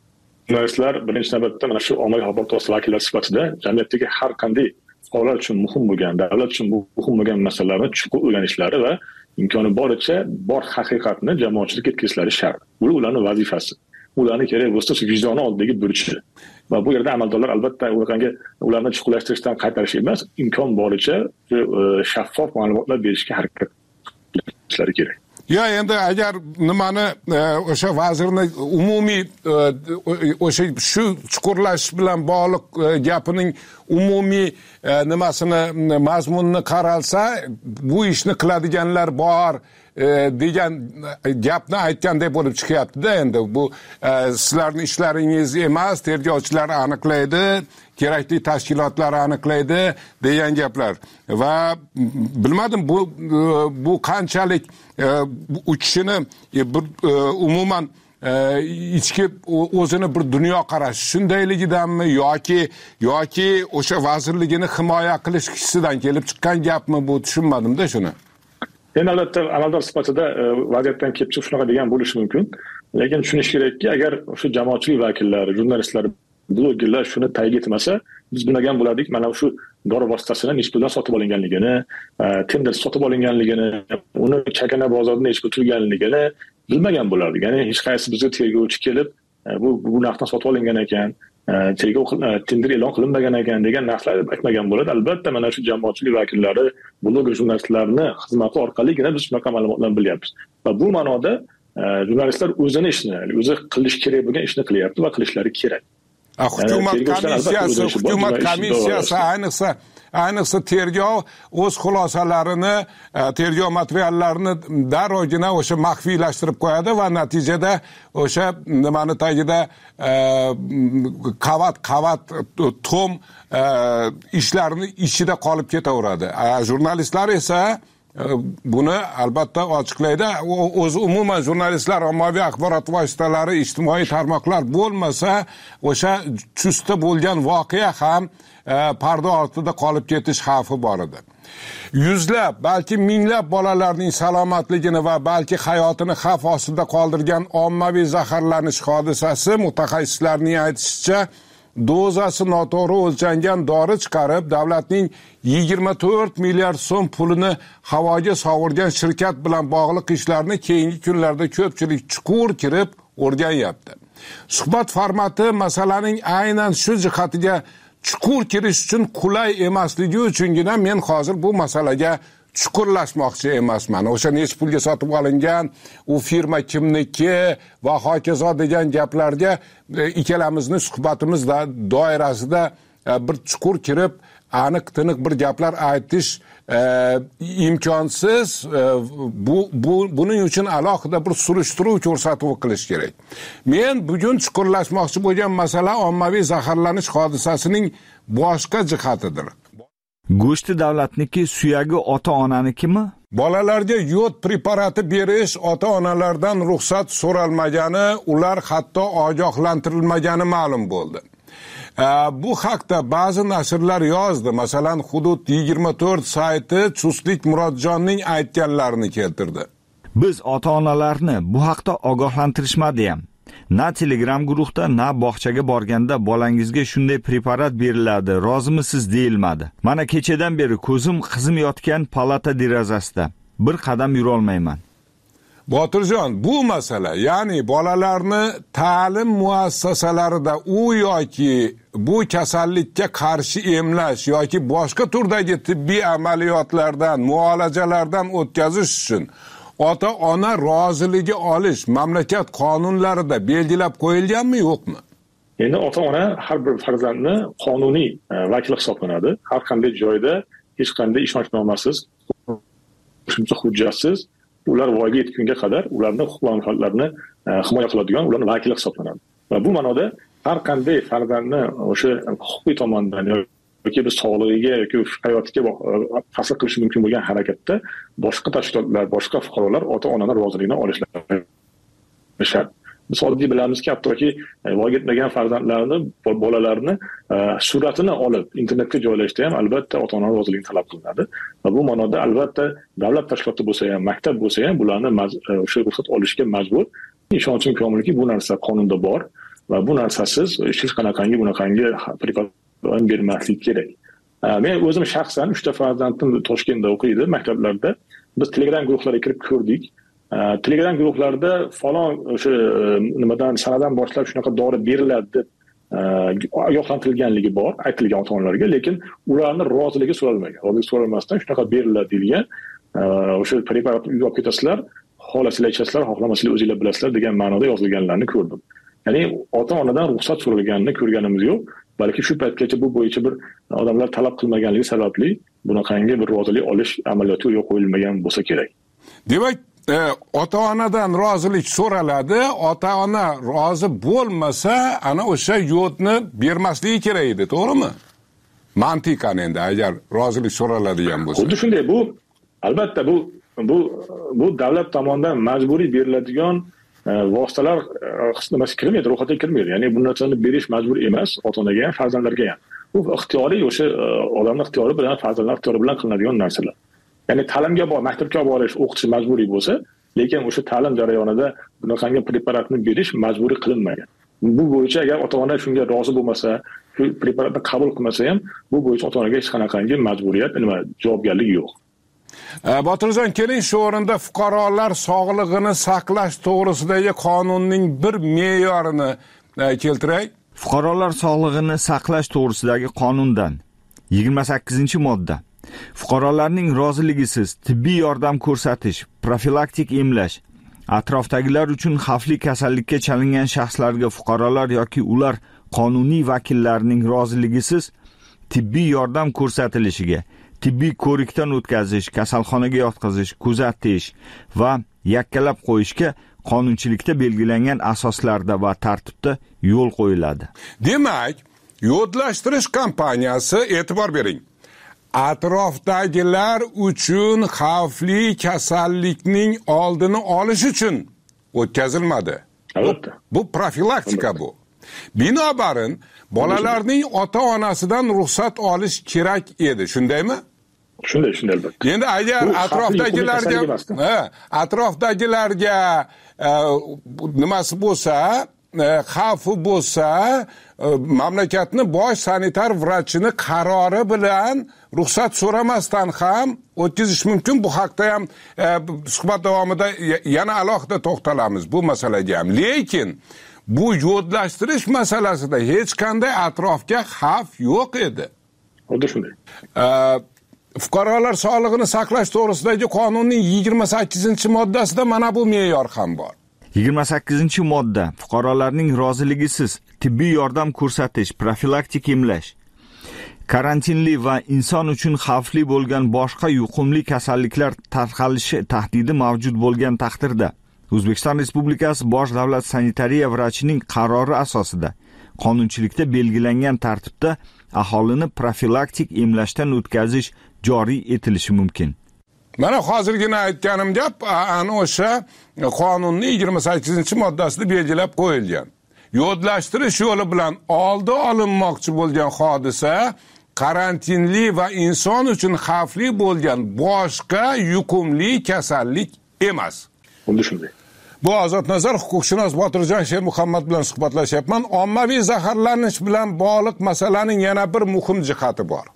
[SPEAKER 5] jurnalistlar birinchi navbatda mana shu ommaviy axborot vositalari vakillari sifatida jamiyatdagi har qanday fuqarolar uchun muhim bo'lgan, davlat uchun muhim bo'lgan masalalarni chuqur o'rganishlari va imkoni boricha bor haqiqatni jamoatchilikka yetkazishlari shart. Bu ularning vazifasi. Ularning kerak bo'lsa vijdoni oldidagi burchi. Va bu yerda amaldorlar albatta ularga ularni chuqurlashtirishdan qaytarish emas, imkon boricha shaffof ma'lumotlar berishga harakat qilishlari kerak.
[SPEAKER 3] Ya endi agar nimani o'sha vazirni umumiy o'sha shu chuqurlashish bilan bog'liq gapining umumiy nimasini mazmunini qaralsa, bu ishni qiladiganlar bor degan gapni aytgandek bo'lib chiqyapti-da. Endi bu sizlarning ishlaringiz emas, tergovchilar aniqlaydi, kerakli tashkilotlar aniqlaydi degan gaplar. Va bilmadim bu bu qanchalik u kishini bir umuman ichki o'zini bir dunyo qarashi shundayligidanmi yoki yoki o'sha vazirligini himoya qilish kishisidan kelib chiqqan gapmi, bu tushunmadim-da shuni.
[SPEAKER 5] Endi albatta amaldor sifatida vaziyatdan kelib chiqib shunaqa degan bo'lishi mumkin. Lekin tushunish kerakki, agar o'sha jamoatchilik vakillari, jurnalistlar, blogerlar shuni ta'kid etmasa, biz bilmagan bo'lardik mana shu dori vositasini nechta puldan sotib olinganligini, tender sotib olinganligini, uni chakana bozorda nechta turganligini bilmagan bo'lardik. Ya'ni hech qaysi bizga tergovchi kelib, bu bu narxdan sotib olingan ekan, tergov tender e'lon qilinmagan ekan degan narsalar aytmagan bo'ladi. Albatta mana shu jamoatchilik vakillari, bloger jurnalistlarning xizmati orqaligina biz shunaqa ma'lumotlarni bilyapmiz. Va bu ma'noda jurnalistlar o'zini ishini, o'zi qilish kerak bo'lgan ishni qilyapti va qilishlari kerak.
[SPEAKER 3] Hukumat komissiyasi, hukumat komissiyasi ayniqsa ayniqsa tergov o'z xulosalarini, tergov materiallarini darrogina o'sha maxfiylashtirib qo'yadi va natijada o'sha nimani tagida qavat qavat tom ishlarni ichida qolib ketaveradi. Jurnalistlar esa buni albatta ochiqlaydi. O'zi umuman jurnalistlar, ommaviy axborot vositalari, ijtimoiy tarmoqlar bo'lmasa, o'sha chustda bo'lgan voqea ham parda ortida qolib ketish xavfi bor edi. Yuzlab, balki minglab bolalarning salomatligini va balki hayotini xavf ostida qoldirgan ommaviy zaharlanish hodisasi mutaxassislarning aytishicha dozasi noto'g'ri o'lchangan dori chiqarib, davlatning yigirma to'rt milliard so'm pulini havoga sovurgan shirkat bilan bog'liq ishlarni keyingi kunlarda ko'pchilik chuqur kirib o'rganyapti. Suhbat formati masalaning aynan shu jihatiga chuqur kirish uchun qulay emasligi uchungina men hozir bu masalaga chuqurlashmoqchi emasman. O'sha nechta pulga sotib olingan, u firma kimniki va hokazo degan gaplarga ikkalamizning suhbatimiz doirasida bir chuqur kirib, aniq tiniq bir gaplar aytish imkonsiz. Bu bu buning uchun alohida bir surishtiruv ko'rsatuvi qilish kerak. Men bugun chuqurlashmoqchi bo'lgan masala ommaviy zaharlanish hodisasining boshqa jihatidir.
[SPEAKER 7] Go'shti davlatniki, suyagi ota-onanikimi?
[SPEAKER 3] Bolalarga yod preparati berish ota-onalardan ruxsat so'ralmagani, ular hatto ogohlantirilmagani ma'lum bo'ldi. Bu haqda ba'zi nashrlar yozdi. Masalan, Hudud yigirma to'rt sayti Chustlik Murodjonning aytganlarini keltirdi.
[SPEAKER 7] Biz ota-onalarni bu haqda ogohlantirishmadi ham. Na Telegram guruhda, na bog'chaga borganda bolangizga shunday preparat beriladi, rozimisiz deyilmadi. Mana kechadan beri ko'zim qizim yotgan palata derazasida. Bir qadam yura olmayman.
[SPEAKER 3] Botirjon, bu masala, ya'ni bolalarni ta'lim muassasalarida u yoki bu kasallikka qarshi emlash yoki boshqa turdagi tibbiy amaliyotlardan, muolajalardan o'tkazish uchun ota-ona roziligi olish mamlakat qonunlarida belgilab qo'yilganmi, yo'qmi?
[SPEAKER 5] Endi ota-ona har bir farzandni qonuniy vakili hisoblanadi. Har qanday joyda hech qanday ishonchnomasiz, qo'shimcha hujjatsiz ular voyaga yetgunga qadar ularning huquq va manfaatlarini himoya qiladigan ularning vakili hisoblanadi. Va bu ma'noda har qanday farzandni o'sha huquqiy tomondan yoki bir sog'lig'iga yoki hayotiga ta'sir qilishi mumkin bo'lgan harakatda boshqa tashkilotlar, boshqa fuqarolar ota-onalar roziligidan olishlari shart. Biz oddiy bilamizki, hattoki voyaga yetmagan farzandlarni, bolalarni suratini olib internetga joylashda ham albatta ota-ona roziligini talab qilinadi. Va bu ma'noda albatta davlat tashkiloti bo'lsa ham, maktab bo'lsa ham bularni o'sha ruxsat olishga majbur. Ishonchim komilki, bu narsa qonunda bor. va bu narsasiz hech qanaqangi bunaqangi preparat bermaslik kerak. Men o'zim shaxsan uchta farzandim Toshkentda o'qiydi, maktablarda. Biz Telegram guruhlariga kirib ko'rdik. Telegram guruhlarida falon o'sha nimadan sanadan boshlab shunaqa dori beriladi deb ogohlantirilganligi bor aytilgan ota-onalarga, lekin ularning roziligi so'ralmagan. Rozilik so'ralmasdan shunaqa beriladi degan o'sha preparatni uyga olib ketasizlar, xohlasizlar ichasizlar, xohlamasizlar o'zingizlar bilasizlar degan ma'noda yozilganlarni ko'rdim. Ya'ni ota-onadan ruxsat so'ralganini ko'rganimiz yo'q, balki shu paytgacha bu bo'yicha bir odamlar talab qilmaganligi sababli bunaqangi bir rozilik olish amaliyoti yo'q qo'yilmagan bo'lsa kerak.
[SPEAKER 3] Demak, e, ota-onadan rozilik so'raladi, ota-ona rozi bo'lmasa, ana o'sha yodni bermasligi kerak edi, to'g'rimi? Mantiqan endi agar rozilik so'raladigan bo'lsa.
[SPEAKER 5] Xuddi shunday, bu albatta bu bu bu davlat tomonidan majburiy beriladigan vositalar nimasi kirmaydi, ro'yxatga kirmaydi. Ya'ni bu narsani berish majbur emas ota-onaga ham, farzandlarga ham. Bu ixtiyoriy o'sha odamning ixtiyori bilan, farzandlar ixtiyori bilan qilinadigan narsalar. Ya'ni ta'limga bor, maktabga borish, o'qitish majburiy bo'lsa, lekin o'sha ta'lim jarayonida bunaqangi preparatni berish majburiy qilinmagan. Bu bo'yicha agar ota-ona shunga rozi bo'lmasa, shu preparatni qabul qilmasa ham, bu bo'yicha ota-onaga hech qanaqangi majburiyat, nima, javobgarlik yo'q.
[SPEAKER 3] Botirjon, keling shu o'rinda fuqarolar sog'lig'ini saqlash to'g'risidagi qonunning bir me'yorini keltiray.
[SPEAKER 7] Fuqarolar sog'lig'ini saqlash to'g'risidagi qonundan yigirma sakkizinchi modda. Fuqarolarning roziligisiz tibbiy yordam ko'rsatish, profilaktik emlash, atrofdagilar uchun xavfli kasallikka chalingan shaxslarga fuqarolar yoki ular qonuniy vakillarining roziligisiz tibbiy yordam ko'rsatilishiga, tibbiy ko'rikdan o'tkazish, kasalxonaga yotqizish, kuzatish va yakkalab qo'yishga qonunchilikda belgilangan asoslarda va tartibda yo'l qo'yiladi.
[SPEAKER 3] Demak, yodlashtirish kompaniyasi, e'tibor bering, atrofdagilar uchun xavfli kasallikning oldini olish uchun o'tkazilmadi.
[SPEAKER 5] Albatta.
[SPEAKER 3] Bu profilaktika bu. Binobarin bolalarning ota-onasidan ruxsat olish kerak edi, shundaymi?
[SPEAKER 5] Shunday, shunday albatta.
[SPEAKER 3] Endi agar atrofdagilarga, ha, atrofdagilarga nimasi bo'lsa, xavfi bo'lsa, mamlakatni bosh sanitar vrachini qarori bilan ruxsat so'ramasdan ham o'tkazish mumkin. Bu haqda ham suhbat davomida yana alohida to'xtalamiz bu masalaga ham. Lekin bu yodlashtirish masalasida hech qanday atrofga xavf yo'q edi.
[SPEAKER 5] Xuddi shunday.
[SPEAKER 3] Fuqarolar sog'lig'ini saqlash to'g'risidagi qonunning yigirma sakkizinchi moddasida mana bu me'yor ham bor.
[SPEAKER 7] yigirma sakkizinchi modda fuqarolarning roziligisiz tibbiy yordam ko'rsatish, profilaktik emlash, karantinli va inson uchun xavfli bo'lgan boshqa yuqumli kasalliklar tarqalishi tahdidi mavjud bo'lgan taqdirda O'zbekiston Respublikasi Bosh davlat sanitariya vrachining qarori asosida qonunchilikda belgilangan tartibda aholini profilaktik emlashdan o'tkazish joriy etilishi mumkin.
[SPEAKER 3] Mana hozirgina aytganim gap ana o'sha qonunning yigirma sakkizinchi moddasida belgilab qo'yilgan. Yodlashtirish yo'li bilan oldi olinmoqchi bo'lgan hodisa karantinli va inson uchun xavfli bo'lgan boshqa yuqumli kasallik emas.
[SPEAKER 5] Xuddi shunday.
[SPEAKER 3] Bu Ozod nazar huquqshunos Botirjon Shermuhammad bilan suhbatlashayapman. Ommaviy zaharlanish bilan bog'liq masalaning yana bir muhim jihati bor.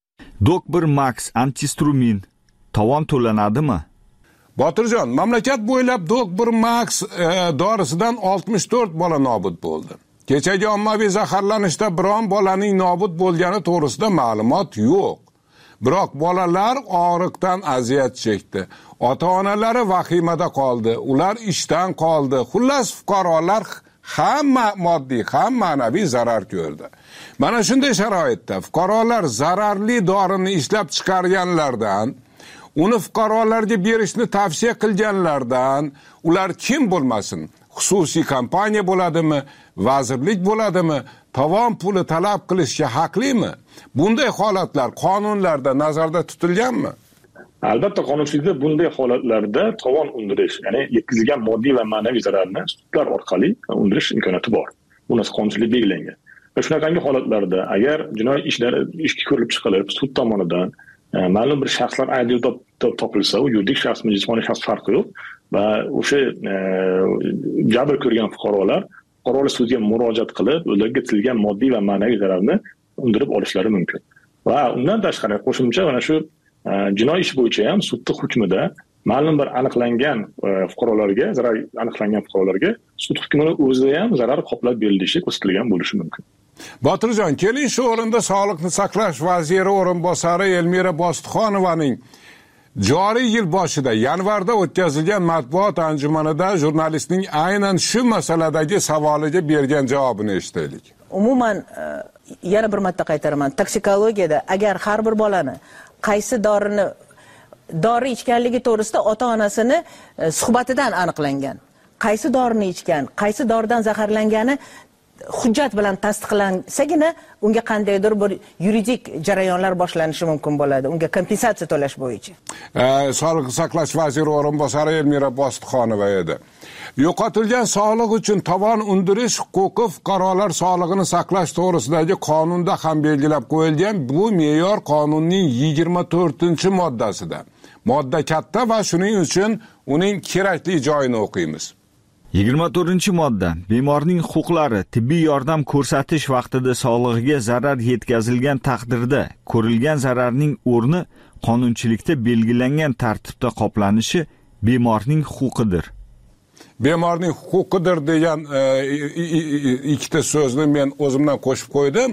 [SPEAKER 7] Dok bir Max antistrumin tovon to'lanadimi?
[SPEAKER 3] Botirjon, mamlakat bo'ylab Dok bir Max e, dorisidan oltmish to'rt bola nobud bo'ldi. Kechagi ommaviy zaharlanishda biron bolaning nobud bo'lgani to'g'risida ma'lumot yo'q. Biroq bolalar og'riqdan aziyat chekdi. Ota-onalari vahimada qoldi. Ular ishdan qoldi. Xullas fuqarolar hamma moddiy, ham ma'naviy zarar ko'rdi. Mana shunday sharoitda fuqarolar zararli dorini ishlab chiqarganlardan, uni fuqarolarga berishni tavsiya qilganlardan, ular kim bo'lmasin, xususiy kompaniya bo'ladimi, vazirlik bo'ladimi, tovon puli talab qilishga haqlimi? Bunday holatlar qonunlarda nazarda tutilganmi?
[SPEAKER 5] Albatta, qonunchilikda bunday holatlarda tovon undirish, ya'ni yetkazilgan moddiy va ma'naviy zararni sudlar orqali undirish imkoniyati bor. Bu narsa qonunchilikda belgilangan. Va shunaqangi holatlarda agar jinoiy ishlar ishga ko'rilib chiqilib, sud tomonidan ma'lum bir shaxslar aybdor topilsa, u yuridik shaxsmi, jismoniy shaxs farqi yo'q va o'sha jabr ko'rgan fuqarolar fuqarolik sudiga murojaat qilib, ularga yetkazilgan moddiy va ma'naviy zararni undirib olishlari mumkin. Va undan tashqari qo'shimcha mana shu jinoiy ish bo'yicha ham sudning hukmida ma'lum bir aniqlangan fuqarolarga, zarar aniqlangan fuqarolarga sud hukmini o'zida ham zarar qoplab berilishi ko'rsatilgan bo'lishi mumkin.
[SPEAKER 3] Botirjon, keling shu o'rinda Sog'liqni saqlash vaziri o'rinbosari Elmira Bositxonovaning joriy yil boshida yanvarda o'tkazilgan matbuot anjumanida jurnalistning aynan shu masaladagi savoliga bergan javobini eshitaylik.
[SPEAKER 8] Umuman yana bir marta qaytaraman, toksikologiyada agar har bir bolani qaysi dorini dori ichganligi to'g'risida ota-onasini suhbatidan aniqlangan, qaysi dorini ichgan, qaysi doridan zaharlangani hujjat bilan tasdiqlansagina unga qandaydir bir yuridik jarayonlar boshlanishi mumkin bo'ladi, unga kompensatsiya to'lash bo'yicha.
[SPEAKER 3] Sog'liqni saqlash vaziri o'rinbosari Elmira Bositxonova edi. Yo'qotilgan sog'liq uchun tovon undirish huquqi fuqarolar sog'lig'ini saqlash to'g'risidagi qonunda ham belgilab qo'yilgan. Bu me'yor qonunning yigirma to'rtinchi moddasida. Modda katta va shuning uchun uning kerakli joyini o'qiymiz.
[SPEAKER 7] yigirma to'rtinchi modda bemorning huquqlari tibbiy yordam ko'rsatish vaqtida sog'lig'iga zarar yetkazilgan taqdirda ko'rilgan zararning o'rni qonunchilikda belgilangan tartibda qoplanishi bemorning huquqidir.
[SPEAKER 3] Bemorning huquqidir degan ikkita so'zni men o'zimdan qo'shib qo'ydim.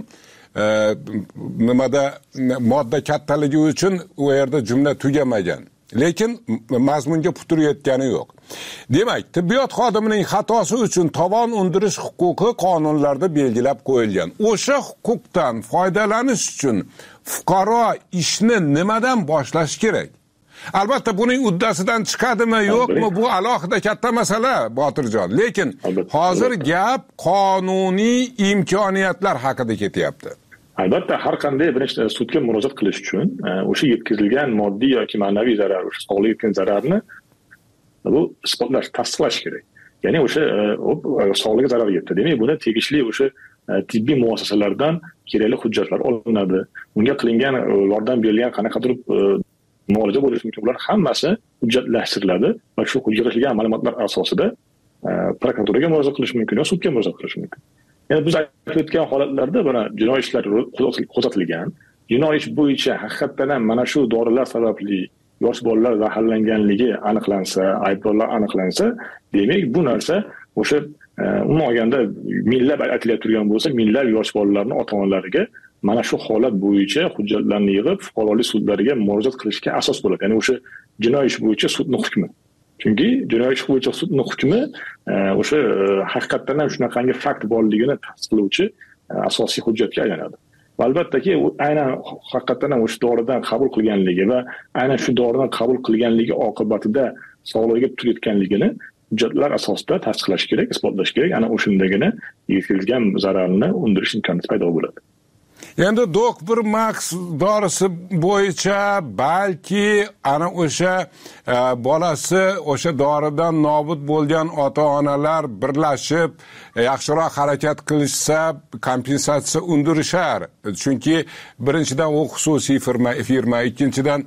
[SPEAKER 3] Nimada modda kattaligi uchun u yerda jumla tugamagan. Lekin mazmunga putur yetgani yo'q. Demak, tibbiyot xodimining xatosi uchun tovon undirish huquqi qonunlarda belgilab qo'yilgan. O'sha huquqdan foydalanish uchun fuqaro ishni nimadan boshlash kerak? Albatta buning uddasidan chiqadimi, yo'qmi, bu alohida katta masala, Botirjon. Lekin hozir gap qonuniy imkoniyatlar haqida ketyapti.
[SPEAKER 5] Albatta har qanday bir sudga murojaat qilish uchun o'sha yetkazilgan moddiy yoki ma'naviy zarar, o'sha sog'liqqa yetgan zararni bu isbotlash, tasdiqlash kerak. Ya'ni o'sha sog'liqqa zarar yetdi. Demak, buni tegishli o'sha tibbiy muassasalardan kerakli hujjatlar olinadi. Unga qilingan yordam berilgan qanaqadir muolaja bo'lishi mumkin. Ular hammasi hujjatlashtiriladi va shu hujjatlangan ma'lumotlar asosida prokuraturaga murojaat qilish mumkin yoki sudga murojaat qilish mumkin. Yani biz aytib o'tgan holatlarda buni jinoiy ishlar qo'zg'atilgan. Jinoiy ish bo'yicha haqiqatan ham mana shu dorilar sababli yosh bolalar zaharlanganligi aniqlansa, aybdorlar aniqlansa, demak bu narsa o'sha umuman olganda minglab aytilib turgan bo'lsa, minglab yosh bolalarning ota-onalariga mana shu holat bo'yicha hujjatlarni yig'ib fuqarolik sudlariga murojaat qilishga asos bo'ladi. Ya'ni o'sha jinoiy ish bo'yicha sudning hukmi. Chunki jinoiy ish bo'yicha sudning hukmi o'sha haqiqatan ham shunaqangi fakt borligini tasdiqlovchi asosiy hujjatga aylanadi. Va albattaki aynan haqiqatan ham o'sha doridan qabul qilganligi va aynan shu doridan qabul qilganligi oqibatida sog'lig'iga putur yetganligini hujjatlar asosida tasdiqlash kerak, isbotlash kerak. Ana o'shindagina yetkazilgan zararni undirish imkoniyati paydo bo'ladi.
[SPEAKER 3] Endi Doktor Max dorisi bo'yicha balki ana o'sha bolasi o'sha doridan nobud bo'lgan ota-onalar birlashib yaxshiroq harakat qilishsa kompensatsiya undirishar. Chunki birinchidan u xususiy firma, firma, ikkinchidan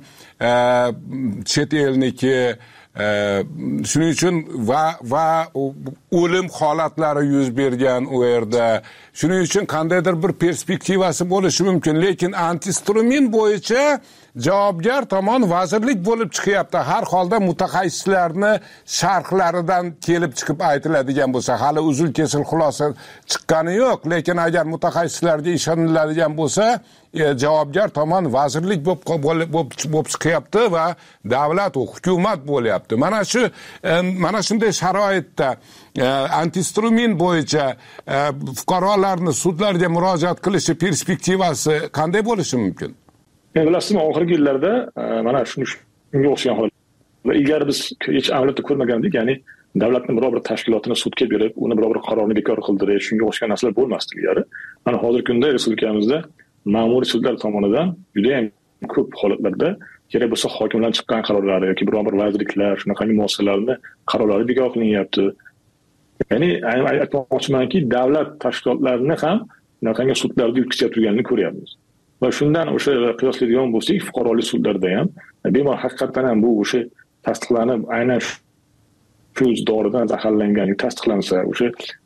[SPEAKER 3] chet elniki, shuning uchun va va o'lim holatlari yuz bergan u yerda. Shuning uchun qandaydir bir perspektivasi bo'lishi mumkin, lekin antistrumin bo'yicha javobgar tomon vazirlik bo'lib chiqyapti. Har holda mutaxassislarni sharhlaridan kelib chiqib aytiladigan bo'lsa, hali uzul kesil xulosa chiqqani yo'q, lekin agar mutaxassislarga ishoniladigan bo'lsa, javobgar tomon vazirlik bo'lib bo'lib chiqyapti va davlat va hukumat bo'lyapti. Mana shu mana shunday sharoitda antistrumin bo'yicha fuqarolarni sudlarga murojaat qilishi perspektivasi qanday bo'lishi mumkin?
[SPEAKER 5] Men bilasizmi, oxirgi yillarda mana shunga o'xshagan holatlar ilgari biz hech amaliyotda ko'rmagandik, ya'ni davlatning biror bir tashkilotini sudga berib, uni biror bir qarorni bekor qildirish, shunga o'xshagan narsalar bo'lmasdi ilgari. Mana hozirgi kunda respublikamizda ma'muriy sudlar tomonidan juda ham ko'p holatlarda kerak bo'lsa hokimlarning chiqqan qarorlari yoki biror bir vazirliklar, shunaqangi muassasalarning qarorlari bekor qilinyapti. Ya'ni aytmoqchimanki, davlat tashkilotlarini ham shunaqangi sudlarda yutqizayotganini ko'ryapmiz. Va shundan o'sha qiyoslaydigan bo'lsak, fuqarolik sudlarida ham bemor haqiqatan ham bu o'sha tasdiqlanib, aynan shu doridan zaharlangan tasdiqlansa, o'sha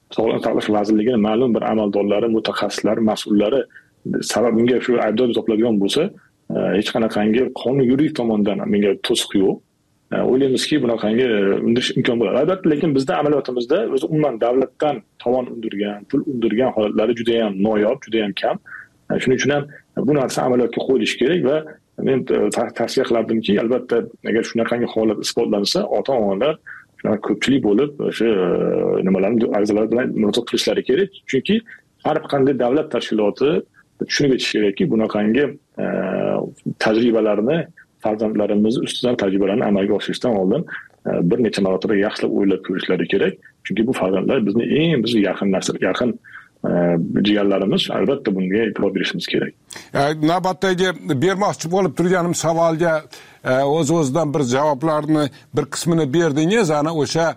[SPEAKER 5] Sog'liqni saqlash vazirligining ma'lum bir amaldorlari, mutaxassislari, mas'ullari sabab bunga shu aybdor topiladigan bo'lsa, hech qanaqangi qonun yuridik tomondan menga to'siq yo'q. O'ylaymizki, bunaqangi undirish imkon bo'ladi. Albatta, lekin bizda amaliyotimizda o'zi umuman davlatdan tovon undirgan, pul undirgan holatlari juda ham noyob, juda ham kam. Shuning uchun ham bu narsa amaliyotga qo'yilishi kerak va men tavsiya qilardimki, albatta agar shunaqangi holat isbotlansa, ota-onalar shunaqa ko'pchilik bo'lib o'sha nimalarni arizalar bilan murojaat qilishlari kerak. Chunki har qanday davlat tashkiloti tushunib yetishi kerakki, bunaqangi tajribalarni farzandlarimiz ustidan tajribalarni amalga oshirishdan oldin bir necha marotaba yaxshilab o'ylab ko'rishlari kerak. Chunki bu farzandlar bizni eng bizga yaqin nasl, yaqin jigarlarimiz, albatta bunga e'tibor berishimiz kerak.
[SPEAKER 3] Navbatdagi bermoqchi bo'lib turganim savolga o'z-o'zidan bir javoblarni bir qismini berdingiz. Ana o'sha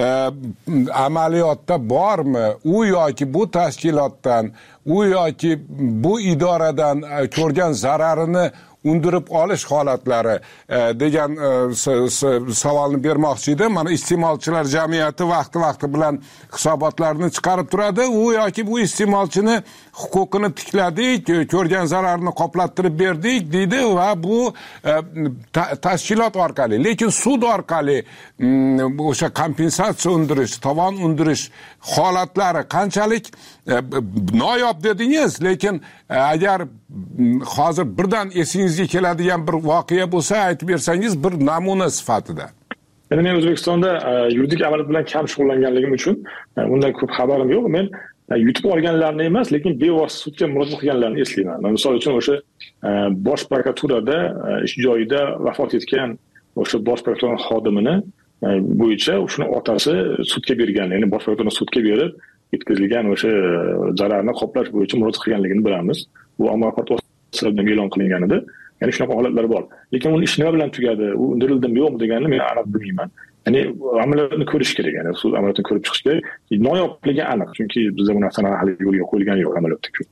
[SPEAKER 3] amaliyotda bormi u yoki bu tashkilotdan, u yoki bu idoradan ko'rgan zararini undirib olish holatlari degan savolni bermoqchi edim. Mana iste'molchilar jamiyati vaqti-vaqti bilan hisobotlarni chiqarib turadi. U yoki bu iste'molchini huquqini tikladik, ko'rgan zararni qoplattirib berdik deydi va bu tashkilot orqali, lekin sud orqali o'sha kompensatsiya undirish, tovon undirish holatlari qanchalik noyob dedingiz, lekin agar hozir birdan esingizga keladigan bir voqea bo'lsa aytib bersangiz bir namuna sifatida.
[SPEAKER 5] Endi men O'zbekistonda yuridik amal bilan kam shug'ullanganligim uchun undan ko'p xabarim yo'q. Men yutib olganlarni emas, lekin bevosita sudga murojaat qilganlarni eslayman. Misol uchun o'sha bosh prokuraturada ish joyida vafot etgan o'sha bosh prokuratura xodimini bo'yicha shuni otasi sudga bergan, ya'ni bosh prokuratura sudga berib yetkazilgan o'sha zararni qoplash bo'yicha murojaat qilganligini bilamiz. Bu ommaviy axborot vositalarida e'lon qilingan edi. Ya'ni shunaqa holatlar bor. Lekin uni ish nima bilan tugadi, u undirildimi yo'qmi deganini men aniq bilmayman. Ya'ni amaliyotni ko'rish kerak, ya'ni sud amaliyotini ko'rib chiqish kerak. Noyobligi aniq, chunki bizda bu narsani hali yo'lga qo'yilgan yo'q amaliyotda.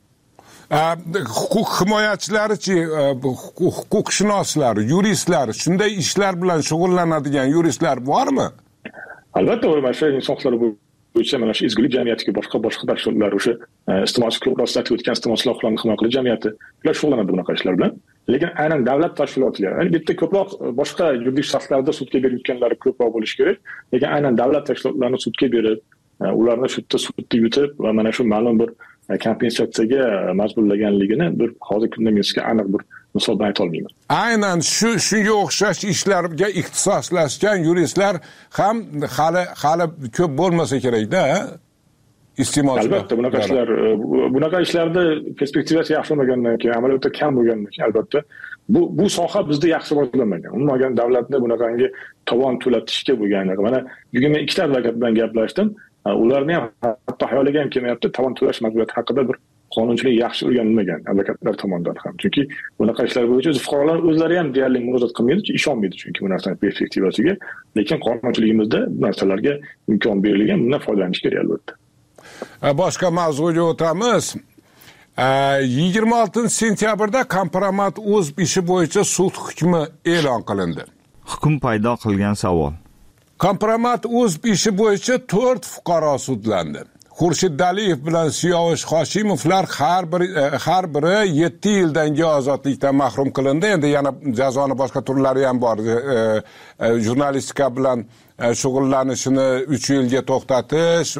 [SPEAKER 3] Huquq himoyachilarichi, huquqshunoslar, yuristlar, shunday ishlar bilan shug'ullanadigan yuristlar bormi?
[SPEAKER 5] Albatta, mana shu inson huquqlari bo'yicha mana shu izgulik jamiyatiga boshqa boshqa tashkilotlar, o'sha iste'molchi ko'proq statut o'tgan iste'molchilar huquqlarini himoya qilish jamiyati ular shug'ullanadi bunaqa ishlar bilan. Lekin aynan davlat tashkilotlari, ya'ni bitta ko'proq boshqa yuridik shaxslarda sudga berib yutganlari ko'proq bo'lishi kerak. Lekin aynan davlat tashkilotlarini sudga berib, ularni shu yerda sudda yutib va mana shu ma'lum bir kompensatsiyaga majburlaganligini bir hozir kunda men sizga aniq bir misol bilan ayta olmayman.
[SPEAKER 3] Aynan shu shunga o'xshash ishlarga ixtisoslashgan yuristlar ham hali hali ko'p bo'lmasa kerak-da. Iste'molchilar.
[SPEAKER 5] Albatta, bunaqa ishlar, bunaqa ishlarda perspektivasi yaxshi bo'lmagandan keyin, amaliyotda kam bo'lgandan keyin albatta bu bu soha bizda yaxshi rivojlanmagan. Umuman davlatni bunaqangi tovon to'latishga bo'lgan. Mana bugun men ikkita advokat bilan gaplashdim. Ularni ham hatto xayoliga ham kelmayapti, tovon to'lash majburiyati haqida bir qonunchilik yaxshi o'rganilmagan advokatlar tomonidan ham. Chunki bunaqa ishlar bo'yicha fuqarolar o'zlari ham deyarli murojaat qilmaydi, ishonmaydi chunki bu narsaning perspektivasiga. Lekin qonunchiligimizda bu narsalarga imkon berilgan, bundan foydalanish kerak albatta.
[SPEAKER 3] Boshqa mavzuga o'tamiz. yigirma oltinchi sentyabrda Kompromat.uz ishi bo'yicha sud hukmi e'lon qilindi.
[SPEAKER 7] Hukm paydo qilgan savol.
[SPEAKER 3] Kompromat.uz ishi bo'yicha to'rt fuqaro sudlandi. Xurshid Daliyev bilan Siyovush Hoshimovlar har bir har biri yetti yildan ozodlikdan mahrum qilindi. Endi yana jazoni boshqa turlari ham bor. Jurnalistika bilan shug'ullanishini uch yilga to'xtatish,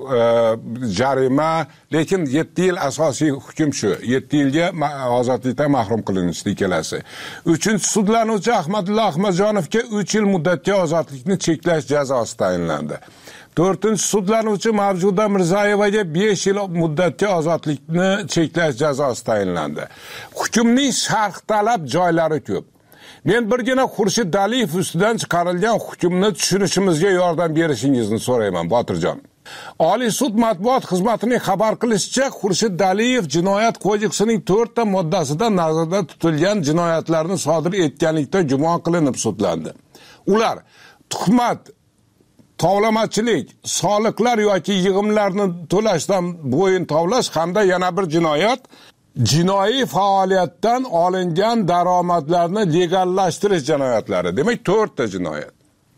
[SPEAKER 3] jarima, lekin yetti yil asosiy hukm shu. yetti yilga ozodlikdan mahrum qilinish ikkalasi. uchinchi sudlanuvchi Ahmadullo Ahmadjonovga uch yil muddatga ozodlikni cheklash jazosi tayinlandi. to'rtinchi sudlanuvchi Mavjuda Mirzayevaga besh yil muddatga ozodlikni cheklash jazosi tayinlandi. Hukmning sharh talab joylari ko'p. Men birgina Xurshid Daliyev ustidan chiqarilgan hukmni tushunishimizga yordam berishingizni so'rayman, Botirjon. Oliy sud matbuot xizmatining xabar qilishicha, Xurshid Daliyev jinoyat kodeksining to'rtta moddasida nazarda tutilgan jinoyatlarni sodir etganlikda gumon qilinib sudlandi. Ular tuhmat, tovlamachilik, soliqlar yoki yig'imlarni to'lashdan bo'yin tovlash hamda yana bir jinoyat jinoiy faoliyatdan olingan daromadlarni legallashtirish jinoyatlari. Demak, to'rtta jinoyat.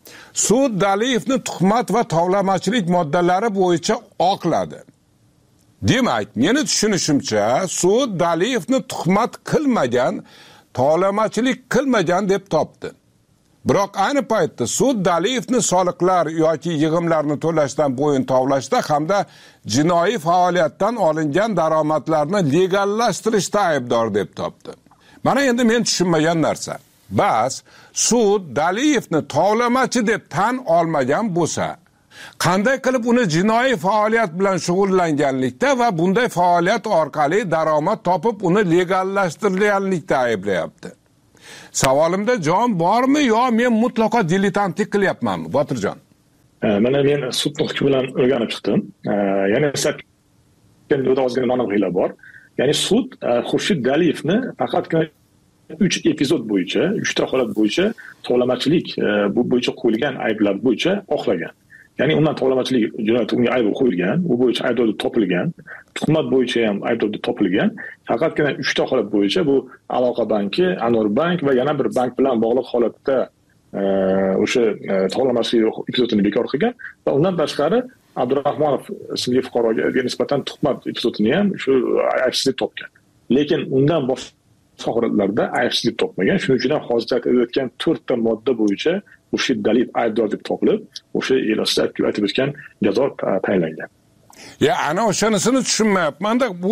[SPEAKER 3] sud Daliyevni tuhmat va tovlamachilik moddalari bo'yicha oqladi. Demak, meni tushunishimcha, sud Daliyevni tuhmat qilmagan, tovlamachilik qilmagan deb topdi. Biroq ayni paytda sud Daliyevni soliqlar yoki yig'imlarni to'lashdan bo'yin tovlashda hamda jinoiy faoliyatdan olingan daromadlarni legallashtirishda aybdor deb topdi. Mana endi men tushunmagan narsa. Bas, sud Daliyevni tovlamachi deb tan olmagan bo'lsa, qanday qilib uni jinoiy faoliyat bilan shug'ullanganlikda va bunday faoliyat orqali daromad topib uni legallashtirganlikda ayblayapti? Savolimda jon bormi yo men mutlaqo diletantlik qilyapmanmi, Botirjon?
[SPEAKER 5] Mana men sud hukmi bilan o'rganib chiqdim. Ya'ni o'ta ozgina ma'nolar bor. Ya'ni sud Xurshid Daliyevni faqatgina uch epizod bo'yicha, uchta holat bo'yicha tovlamachilik bu bo'yicha qo'yilgan ayblar bo'yicha oqlagan. Ya'ni undan tovlamachilik jinoyati unga ayb qo'yilgan, u bo'yicha aybdor topilgan, tuhmat bo'yicha ham aybdor topilgan. Faqatgina uchta holat bo'yicha bu Aloqa banki, Anor bank va yana bir bank bilan bog'liq holatda o'sha tovlamachilik epizodini bekor qilgan va undan tashqari Abdurahmonov ismli fuqaroga nisbatan tuhmat epizodini ham shu aybsizlik topgan. Lekin undan boshqa holatlarda aybsizlik topmagan. Shuning uchun ham hozir aytayotgan to'rtta modda bo'yicha Xurshid Daliyev aybdor deb topilib, o'sha elosida aytib o'tgan jazo tayinlangan.
[SPEAKER 3] Ya, ana o'shanisini tushunmayapman-da. Bu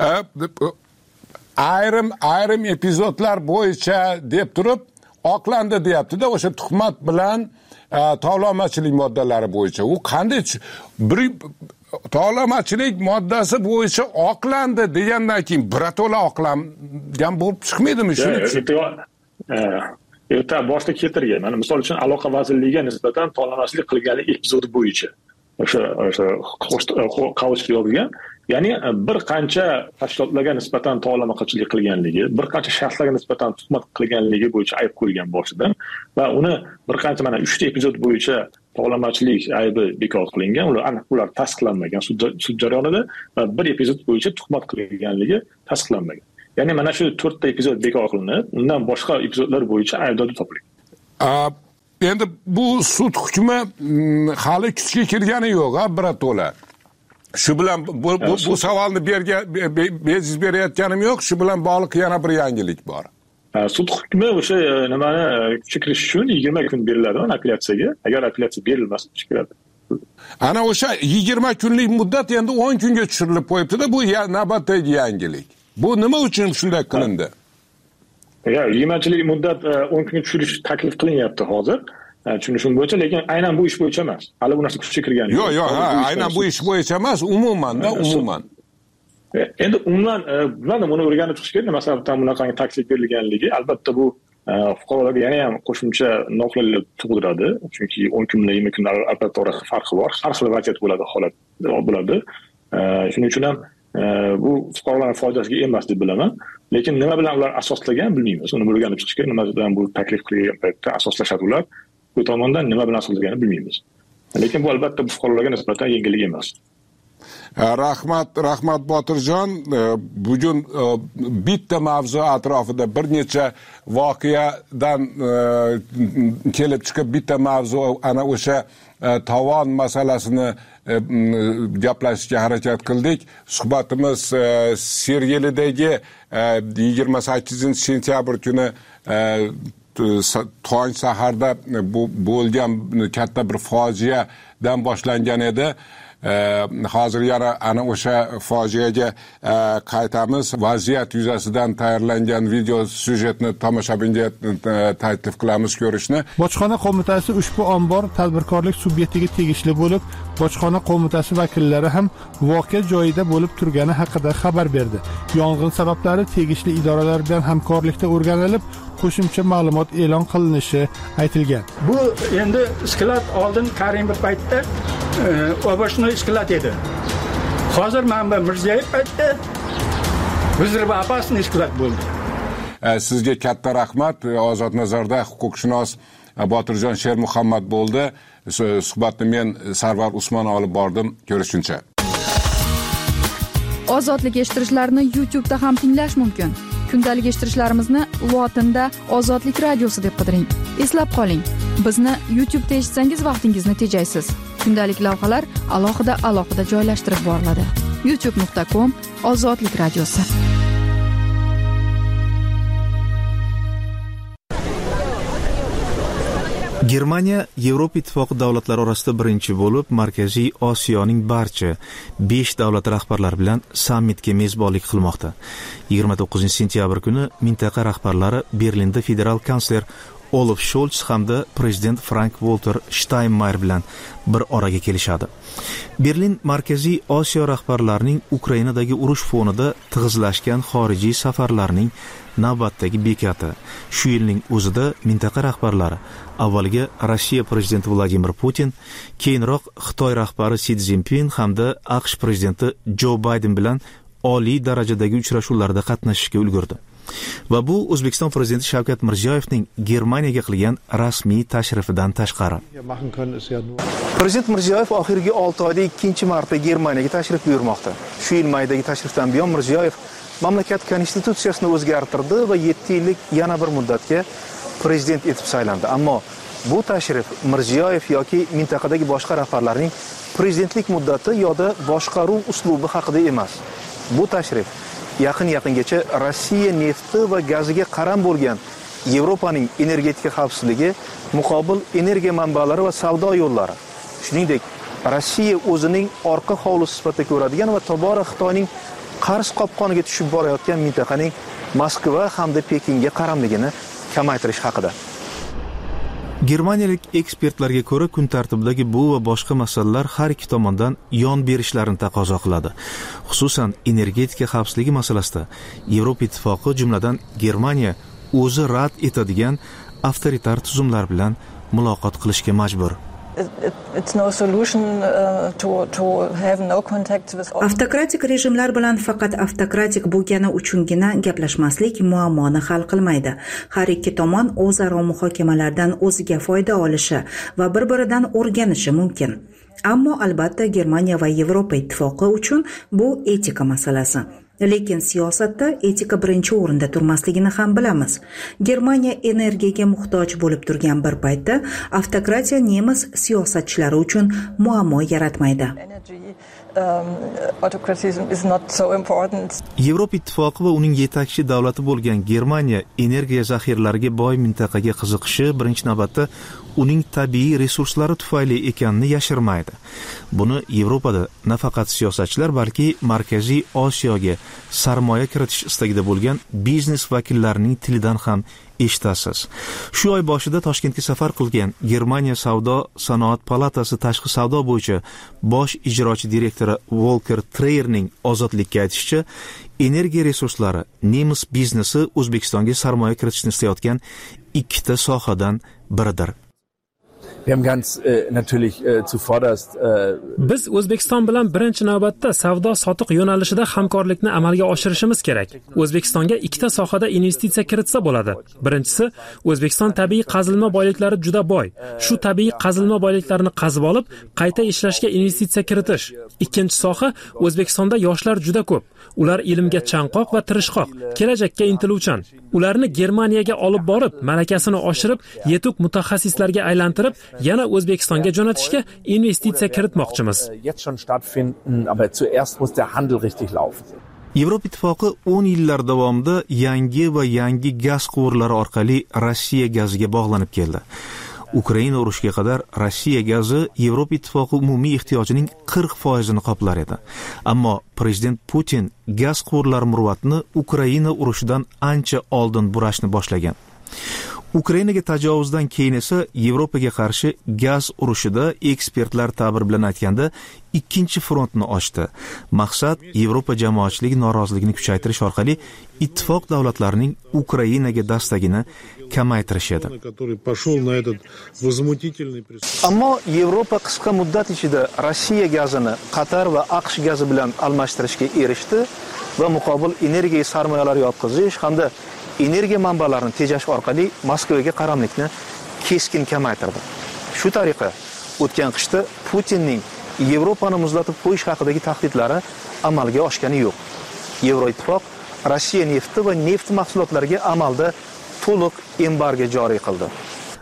[SPEAKER 3] ayrim ayrim epizodlar bo'yicha deb turib oqlandi deyapti-da, o'sha tuhmat bilan tovlamachilik moddalari bo'yicha. U qanday bir tovlamachilik moddasi bo'yicha oqlandi degandan keyin birato'la oqlangan bo'lib chiqmaydimi? Shuni
[SPEAKER 5] erta boshda keltirgan. Mana misol uchun Aloqa vazirligiga nisbatan tovlamachilik qilganlik epizodi bo'yicha o'sha o'sha qavishga yozilgan. Ya'ni bir qancha tashkilotlarga nisbatan tovlamachilik qilganligi, bir qancha shaxslarga nisbatan tuhmat qilganligi bo'yicha ayb qo'yilgan boshidan va uni bir qancha mana uchta epizod bo'yicha tovlamachilik aybi bekor qilingan. Ular aniq ular tasdiqlanmagan sud jarayonida va bir epizod bo'yicha tuhmat qilganligi tasdiqlanmagan. Ya'ni mana shu to'rtta epizod bekor qilinib, undan boshqa epizodlar bo'yicha aybdor topilgan.
[SPEAKER 3] Endi bu sud hukmi hali kuchga kirgani yo'q, ha, birato'la. Shu bilan bu, bu, bu savolni berga bejiz berayotganim yo'q, shu bilan bog'liq yana bir yangilik bor.
[SPEAKER 5] Sud hukmi o'sha nimani kuchga kirish uchun yigirma kun beriladi apellyatsiyaga. Agar apellyatsiya berilmasa, kuchga kiradi.
[SPEAKER 3] Ana o'sha yigirma kunlik muddat endi o'n kunga tushirilib qo'yibdi-da, bu navbatdagi yangilik. Bu nima uchun shunday qilindi?
[SPEAKER 5] Ya, yigirmachilik muddat o'n kunga tushirish taklif qilinyapti hozir. Tushunishim bo'yicha, lekin aynan bu ish bo'yicha emas. Hali bu narsa kuchga kirgani
[SPEAKER 3] yo'q. Yo'q, yo'q, ha, aynan bu ish bo'yicha emas, umuman-da, umuman.
[SPEAKER 5] Endi umuman bularni buni o'rganib chiqish kerak. Nima sababdan bunaqangi taklif berilganligi, albatta bu fuqarolarga yana ham qo'shimcha noqulaylik tug'diradi. Chunki o'n kun bilan yigirma kun albatta orasida farqi bor. Har xil vaziyat bo'ladi, holat bo'ladi. Shuning uchun ham bu fuqarolarning foydasiga emas deb bilaman. Lekin nima bilan ular asoslagan bilmaymiz. Uni o'rganib chiqish kerak. Nima bilan bu taklif qilgan paytda asoslashadi ular. Bu tomondan nima bilan asoslaganini bilmaymiz. Lekin bu albatta bu fuqarolarga nisbatan yengillik emas.
[SPEAKER 3] Rahmat, rahmat Botirjon. Bugun bitta mavzu atrofida bir necha voqeadan kelib chiqib bitta mavzu ana o'sha tovon masalasini gaplashishga harakat qildik. Suhbatimiz Sergelidagi yigirma sakkizinchi sentyabr kuni tong saharda bu bo'lgan katta bir fojiadan boshlangan edi. Hozir yana ana o'sha fojiaga qaytamiz. Vaziyat yuzasidan tayyorlangan video syujetni tomoshabinga taklif qilamiz ko'rishni.
[SPEAKER 2] Bojxona qo'mitasi ushbu ombor tadbirkorlik subyektiga tegishli bo'lib, bojxona qo'mitasi vakillari ham voqea joyida bo'lib turgani haqida xabar berdi. Yong'in sabablari tegishli idoralar bilan hamkorlikda o'rganilib, qo'shimcha ma'lumot e'lon qilinishi aytilgan.
[SPEAKER 4] Bu endi sklat oldin Karim bir paytda obashno sklat edi. Hozir manba Mirziyoyev paytda vazir va opasniy sklat bo'ldi.
[SPEAKER 3] Sizga katta rahmat. Ozod nazarda huquqshunos Botirjon Shermuhammad bo'ldi. Suhbatni men Sarvar Usmon olib bordim. Ko'rishguncha.
[SPEAKER 9] Ozodlik eshittirishlarni YouTube da ham tinglash mumkin. Kundalik eshittirishlarimizni lotinda Ozodlik radiosi deb qidiring. Eslab qoling. Bizni YouTube'da eshitsangiz vaqtingizni tejaysiz. Kundalik lavhalar alohida alohida joylashtirib boriladi. youtube nuqta com Ozodlik radiosi.
[SPEAKER 10] Germaniya Yevropa Ittifoqi davlatlari orasida birinchi bo'lib Markaziy Osiyoning barcha besh davlat rahbarlari bilan sammitga mezbonlik qilmoqda. yigirma to'qqizinchi sentyabr kuni mintaqa rahbarlari Berlinda federal kansler Olaf Scholz hamda prezident Frank-Walter Steinmeier bilan bir oraga kelishadi. Berlin Markaziy Osiyo rahbarlarining Ukrainadagi urush fonida tig'izlashgan xorijiy safarlarning navbatdagi bekati. Shu yilning o'zida mintaqa rahbarlari avvaliga Rossiya prezidenti Vladimir Putin, keyinroq Xitoy rahbari Si Szinpin hamda AQSh prezidenti Jo Bayden bilan oliy darajadagi uchrashuvlarda qatnashishga ulgurdi. Va bu O'zbekiston prezidenti Shavkat Mirziyoyevning Germaniyaga qilgan rasmiy tashrifidan tashqari.
[SPEAKER 6] Prezident Mirziyoyev oxirgi olti oyda ikkinchi marta Germaniyaga tashrif buyurmoqda. Shu yil maydagi tashrifdan buyon Mirziyoyev mamlakat konstitutsiyasini o'zgartirdi va yetti yillik yana bir muddatga prezident etib saylandi. Ammo bu tashrif Mirziyoyev yoki mintaqadagi boshqa rahbarlarning prezidentlik muddati yoda boshqaruv uslubi haqida emas. Bu tashrif yaqin-yaqingacha Rossiya nefti va gaziga qaram bo'lgan Yevropaning energetika xavfsizligi, muqobil energiya manbalari va savdo yo'llari, shuningdek Rossiya o'zining orqa hovlisi sifatida ko'radigan va tobora Xitoyning qarz qopqoniga tushib borayotgan mintaqaning Moskva hamda Pekinga qaramligini kamaytirish haqida.
[SPEAKER 10] Germaniyalik ekspertlarga ko'ra, kun tartibidagi bu va boshqa masalalar har ikki tomondan yon berishlarini taqozo qiladi. Xususan, energetika xavfsizligi masalasida Yevropa Ittifoqi, jumladan Germaniya o'zi rad etadigan avtoritar tuzumlar bilan muloqot qilishga majbur.
[SPEAKER 13] It's no solution uh, to to have no contact with
[SPEAKER 1] Avtokratik rejimlar bilan faqat avtokratik bo'lgani uchungina gaplashmaslik muammoni hal qilmaydi. Har ikki tomon o'zaro muhokamalardan o'ziga foyda olishi va bir-biridan o'rganishi mumkin. Ammo albatta Germaniya va Yevropa Ittifoqi uchun bu etika masalasi. Lekin siyosatda etika birinchi o'rinda turmasligini ham bilamiz. Germaniya energiyaga muhtoj bo'lib turgan bir paytda avtokratiya nemis siyosatchilari uchun muammo yaratmaydi.
[SPEAKER 10] Yevropa Ittifoqi va uning yetakchi davlati bo'lgan Germaniya energiya zaxiralariga boy mintaqaga qiziqishi birinchi navbatda uning tabiiy resurslari tufayli ekanini yashirmaydi. Buni Yevropada nafaqat siyosatchilar, balki Markaziy Osiyoga sarmoya kiritish istagida bo'lgan biznes vakillarining tilidan ham eshitasiz. Shu oy boshida Toshkentga safar qilgan Germaniya Savdo sanoat palatasi tashqi savdo bo'yicha bosh ijrochi direktori Volker Treyerning Ozodlikka aytishicha, energiya resurslari nemis biznesi O'zbekistonga sarmoya kiritishni istayotgan ikkita sohadan biridir.
[SPEAKER 12] Wir haben ganz äh, natürlich äh, zuvorderst äh,
[SPEAKER 11] Biz O'zbekiston bilan birinchi navbatda savdo sotiq yo'nalishida hamkorlikni amalga oshirishimiz kerak. O'zbekistonga ikkita sohada investitsiya kiritsa bo'ladi. Birinchisi, O'zbekiston tabiiy qazilma boyliklari juda boy. Shu tabiiy qazilma boyliklarini qazib olib, qayta ishlashga investitsiya kiritish. Ikkinchi soha, O'zbekistonda yoshlar juda ko'p. Ular ilmga chanqoq va tirishqoq, kelajakka intiluvchan. Ularni Germaniyaga olib borib, malakasini oshirib, yetuk mutaxassislarga aylantirib, yana O'zbekistonga jo'natishga investitsiya kiritmoqchimiz.
[SPEAKER 10] Yevropa Ittifoqi o'n yillar davomida yangi va yangi gaz quvurlari orqali Rossiya gaziga bog'lanib keldi. Ukraina urushiga qadar Rossiya gazi Yevropa Ittifoqi umumiy ehtiyojining qirq foizini qoplar edi. Ammo prezident Putin gaz quvurlari murvatini Ukraina urushidan ancha oldin burashni boshlagan. Ukrainaga tajovuzdan keyin esa Yevropaga qarshi gaz urushida ekspertlar ta'bir bilan aytganda ikkinchi frontni ochdi. Maqsad Yevropa jamoatchiligi noroziligini kuchaytirish orqali ittifoq davlatlarining Ukrainaga dastagini kamaytirish edi.
[SPEAKER 6] Ammo Yevropa qisqa muddat ichida Rossiya gazini Qatar va AQSh gazi bilan almashtirishga erishdi va muqobil energiya sarmoyalari yotqizish hamda energiya manbalarini tejash orqali Moskvaga qaramlikni keskin kamaytirdi. Shu tariqa o'tgan qishda Putinning Yevropani muzlatib qo'yish haqidagi tahdidlari amalga oshgani yo'q. Yevroittifoq Rossiya nefti va neft mahsulotlariga amalda to'liq embargo joriy qildi.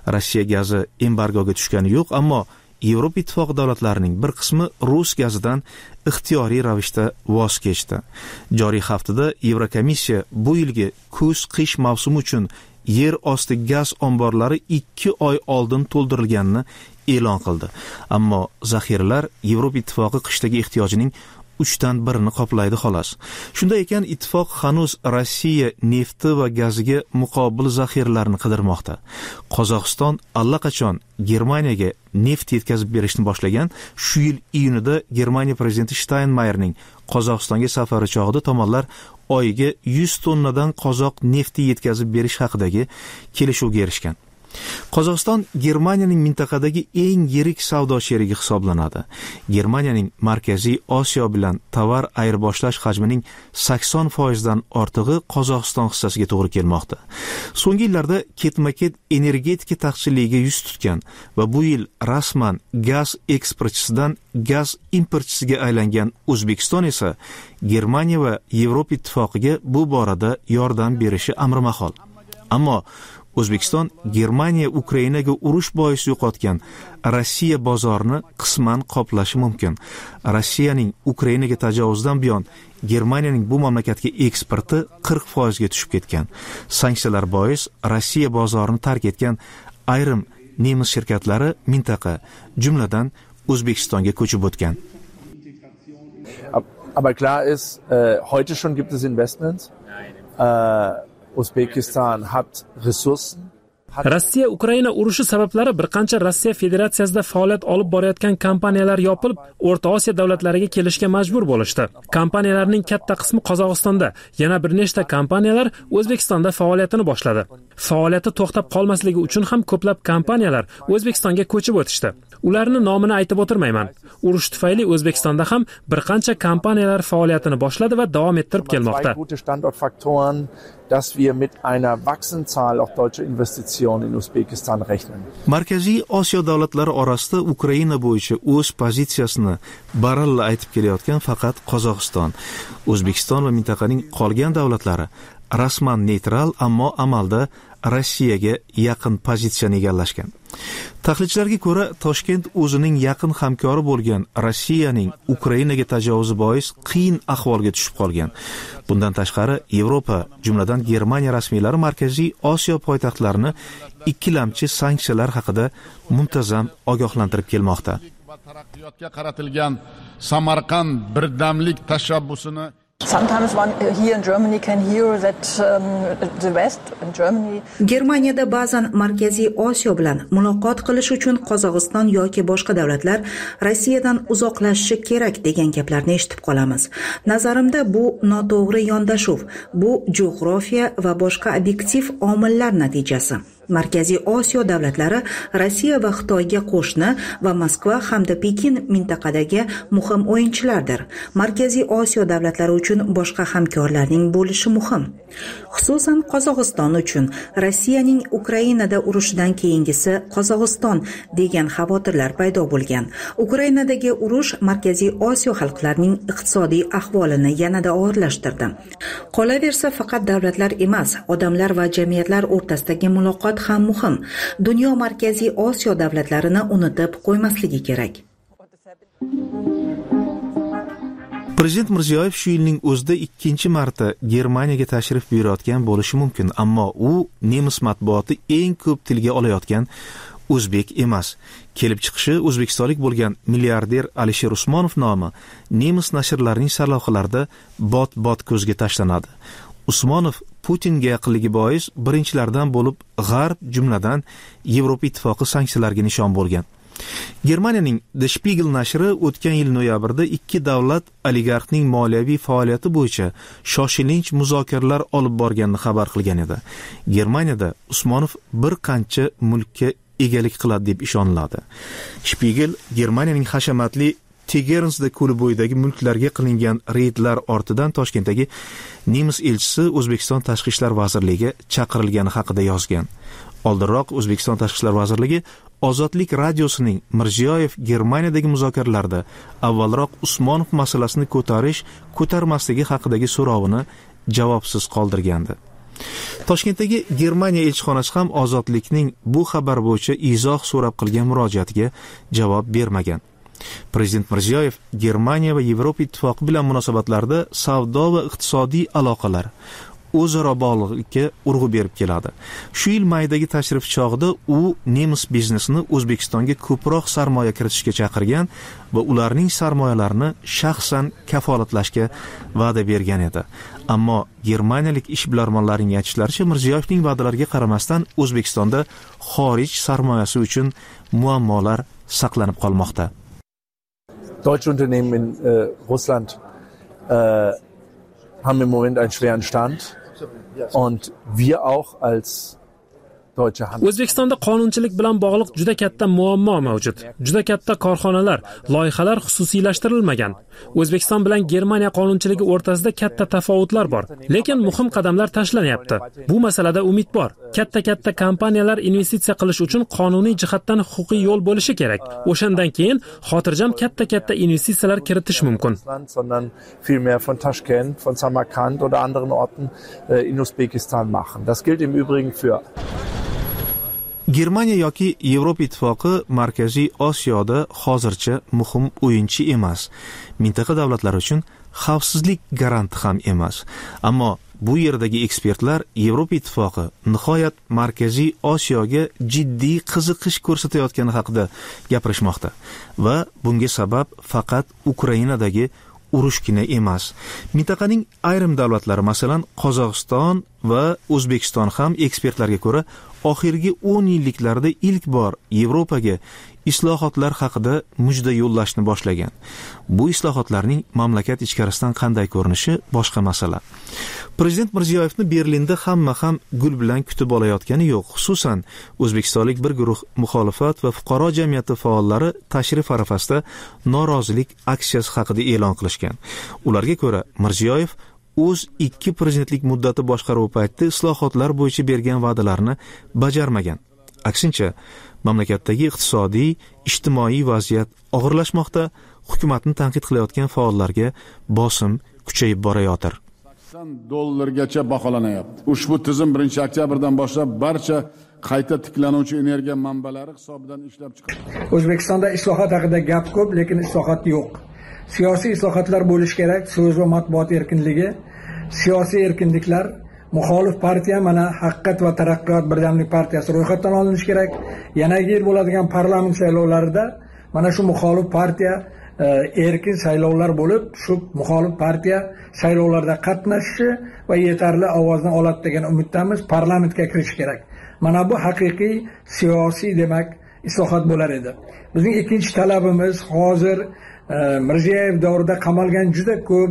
[SPEAKER 10] Rossiya gazi embargoga tushgani yo'q, ammo Yevropa ittifoqi davlatlarining bir qismi rus gazidan ixtiyoriy ravishda voz kechdi. Joriy haftada Yevrokomissiya bu yilgi kuz-qish mavsumi uchun yer osti gaz omborlari ikki oy oldin to'ldirilganini e'lon qildi. Ammo zaxiralar Yevropa ittifoqi qishdagi ehtiyojining uchdan birini qoplaydi xolos. Shunday ekan, ittifoq hanuz Rossiya nefti va gaziga muqobil zaxiralarni qidirmoqda. Qozog'iston allaqachon Germaniyaga neft yetkazib berishni boshlagan. Shu yil iyunida Germaniya prezidenti Steinmeierning Qozog'istonga safari chog'ida tomonlar oyiga yuz tonnadan qozoq nefti yetkazib berish haqidagi kelishuvga erishgan. Qozog'iston Germaniyaning mintaqadagi eng yirik savdo sherigi hisoblanadi. Germaniyaning Markaziy Osiyo bilan tovar ayirboshlash hajmining sakson foiz dan ortig'i Qozog'iston hissasiga to'g'ri kelmoqda. So'nggi yillarda ketma-ket energetika taqchilligiga yuz tutgan va bu yil rasman gaz eksportchisidan gaz importchisiga aylangan O'zbekiston esa Germaniya va Yevropa ittifoqiga bu borada yordam berishi amri mahol. Ammo O'zbekiston Germaniya Ukrainaga urush bois yo'qotgan Rossiya bozorini qisman qoplashi mumkin. Rossiyaning Ukrainaga tajovuzidan buyon Germaniyaning bu mamlakatga eksporti qirq foiz ga tushib ketgan. Sanksiyalar bois Rossiya bozorini tark etgan ayrim nemis shirkatlari mintaqa, jumladan O'zbekistonga ko'chib o'tgan.
[SPEAKER 12] Aber klar ist, äh, heute schon gibt es Investments. Äh, O'zbekiston hat Ressourcen.
[SPEAKER 11] Rossiya Ukraina urushi sabablari bir qancha Rossiya Federatsiyasida faoliyat olib borayotgan kompaniyalar yopilib, O'rta Osiyo davlatlariga kelishga majbur bo'lishdi. Kompaniyalarning katta qismi Qozog'istonda, yana bir nechta kompaniyalar O'zbekistonda faoliyatini boshladi. Faoliyati to'xtab qolmasligi uchun ham ko'plab kompaniyalar O'zbekistonga ko'chib o'tishdi. Ularni nomini aytib o'tirmayman. Urush tufayli O'zbekistonda ham bir qancha kompaniyalar faoliyatini boshladi va davom ettirib kelmoqda.
[SPEAKER 12] Dass wir mit einer wachsenden Zahl auch deutscher Investitionen in Usbekistan rechnen.
[SPEAKER 10] Markaziy Osiyo davlatlari orasida Ukraina bo'yicha o'z pozitsiyasini baralla aytib kelayotgan faqat Qozog'iston. O'zbekiston va mintaqaning qolgan davlatlari rasman neytral, ammo amalda Rossiyaga yaqin pozitsiyani egallashgan. Tahlilchilarga ko'ra, Toshkent o'zining yaqin hamkori bo'lgan Rossiyaning Ukrainaga tajovuzi bois qiyin ahvolga tushib qolgan. Bundan tashqari, Yevropa, jumladan Germaniya rasmiylari Markaziy Osiyo poytaxtlarini ikkilamchi sanksiyalar haqida muntazam ogohlantirib kelmoqda.
[SPEAKER 14] Taraqqiyotga qaratilgan Samarqand birdamlik tashabbusini
[SPEAKER 13] Sometimes one here in Germany can hear that um, the West in Germany.
[SPEAKER 1] Germaniyada ba'zan Markaziy Osiyo bilan muloqot qilish uchun Qozog'iston yoki boshqa davlatlar Rossiyadan uzoqlashishi kerak degan gaplarni eshitib qolamiz. Nazarimda bu noto'g'ri yondashuv, bu jo'g'rofiya va boshqa obyektiv omillar natijasi. Markaziy Osiyo davlatlari Rossiya va Xitoyga qo'shni va Moskva hamda Pekin mintaqadagi muhim o'yinchilardir. Markaziy Osiyo davlatlari uchun boshqa hamkorlarning bo'lishi muhim. Xususan Qozog'iston uchun Rossiyaning Ukrainada urushidan keyingisi Qozog'iston degan xavotirlar paydo bo'lgan. Ukrainadagi urush Markaziy Osiyo xalqlarining iqtisodiy ahvolini yanada og'irlashtirdi. Qolaversa, faqat davlatlar emas, odamlar va jamiyatlar o'rtasidagi muloqot ham muhim. Dunyo Markaziy Osiyo davlatlarini unutib qo'ymasligi kerak.
[SPEAKER 10] Prezident Mirziyoyev shu yilning o'zida ikkinchi marta Germaniyaga tashrif buyurayotgan bo'lishi mumkin, ammo u nemis matbuoti eng ko'p tilga olayotgan o'zbek emas. Kelib chiqishi o'zbekistonlik bo'lgan milliarder Alisher Usmonov nomi nemis nashrlarining sarlavhalarida bot-bot ko'zga tashlanadi. Usmonov Putinga yaqinligi bois birinchilardan bo'lib G'arb, jumladan Yevropa ittifoqi sanksiyalarga nishon bo'lgan. Germaniyaning Der Spiegel nashri o'tgan yil noyabrda ikki davlat oligarxning moliyaviy faoliyati bo'yicha shoshilinch muzokaralar olib borganini xabar qilgan edi. Germaniyada Usmonov bir qancha mulkka egalik qiladi deb ishoniladi. Spiegel Germaniyaning hashamatli Tegernsda ko'li bo'yidagi mulklarga qilingan reydlar ortidan Toshkentdagi nemis elchisi O'zbekiston Tashqi ishlar vazirligiga chaqirilgani haqida yozgan. Oldinroq O'zbekiston Tashqi ishlar vazirligi Ozodlik radiosining Mirziyoyev Germaniyadagi muzokaralarda avvalroq Usmonov masalasini ko'tarish, ko'tarmasligi haqidagi so'rovini javobsiz qoldirgandi. Toshkentdagi Germaniya elchixonasi ham ozodlikning bu xabar bo'yicha izoh so'rab qilgan murojaatiga javob bermagan. Prezident Mirziyoyev Germaniya va Yevropa ittifoqi bilan munosabatlarda savdo va iqtisodiy aloqalar o'zaro bog'liqlikka urg'u berib keladi. Shu yil maydagi tashrif chog'ida u nemis biznesini O'zbekistonga ko'proq sarmoya kiritishga chaqirgan va ularning sarmoyalarini shaxsan kafolatlashga va'da bergan edi. Ammo germaniyalik ishbilarmonlarning aytishlaricha, Mirziyoyevning va'dalariga qaramasdan O'zbekistonda xorij sarmoyasi uchun muammolar saqlanib qolmoqda.
[SPEAKER 12] Deutsche Unternehmen in äh, Russland äh, haben im Moment einen schweren Stand und wir auch als
[SPEAKER 11] O'zbekistonda qonunchilik bilan bog'liq juda katta muammo mavjud. Juda katta korxonalar, loyihalar xususiylashtirilmagan. O'zbekiston bilan Germaniya qonunchiligi o'rtasida katta tafovutlar bor, lekin muhim qadamlar tashlanyapti. Bu masalada umid bor. Katta-katta kompaniyalar investitsiya qilish uchun qonuniy jihatdan huquqiy yo'l bo'lishi kerak. O'shandan keyin xotirjam katta-katta investitsiyalar kiritish mumkin.
[SPEAKER 12] sondern vielmehr von Taschkent, von Samarkand oder anderen Orten in Usbekistan machen. Das gilt im Übrigen für
[SPEAKER 10] Germaniya yoki Yevropa ittifoqi Markaziy Osiyoda hozircha muhim o'yinchi emas. Mintaqa davlatlari uchun xavfsizlik garanti ham emas. Ammo bu yerdagi ekspertlar Yevropa ittifoqi nihoyat Markaziy Osiyoga jiddiy qiziqish ko'rsatayotgani haqida gapirishmoqda va bunga sabab faqat Ukrainadagi urushgina emas. Mintaqaning ayrim davlatlari, masalan, Qozog'iston va O'zbekiston ham ekspertlarga ko'ra oxirgi o'n yilliklarda ilk bor Yevropaga islohotlar haqida mujda yo'llashni boshlagan. Bu islohotlarning mamlakat ichkarisidan qanday ko'rinishi boshqa masala. Prezident Mirziyoyevni Berlinda hamma ham gul bilan kutib olayotgani yo'q. Xususan, o'zbekistonlik bir guruh muxolifat va fuqaro jamiyati faollari tashrif arafasida norozilik aksiyasi haqida e'lon qilishgan. Ularga ko'ra, Mirziyoyev o'z ikki prezidentlik muddati boshqaruvi paytida islohotlar bo'yicha bergan va'dalarini bajarmagan. Aksincha, mamlakatdagi iqtisodiy, ijtimoiy vaziyat og'irlashmoqda, hukumatni tanqid qilayotgan faollarga bosim kuchayib borayotir.
[SPEAKER 14] sakson dollargacha baholanyapti. Ushbu tizim birinchi oktyabrdan boshlab barcha qayta tiklanuvchi energiya manbalari hisobidan ishlab chiqariladi.
[SPEAKER 15] O'zbekistonda islohot haqida gap ko'p, lekin islohot yo'q. Siyosiy islohotlar bo'lishi kerak, so'z va matbuot erkinligi, siyosiy erkinliklar, muxolif partiya mana Haqiqat va Taraqqiyot birdamlik partiyasi ro'yxatdan olinishi kerak. Yana yil bo'ladigan parlament saylovlarida mana shu muxolif partiya erkin saylovlar bo'lib, shu muxolif partiya saylovlarda qatnashishi va yetarli ovozni oladi degan umiddamiz. Parlamentga kirishi kerak. Mana bu haqiqiy siyosiy demak islohot bo'lar edi. Bizning ikkinchi talabimiz hozir Mirziyoyev davrida qamalgan juda ko'p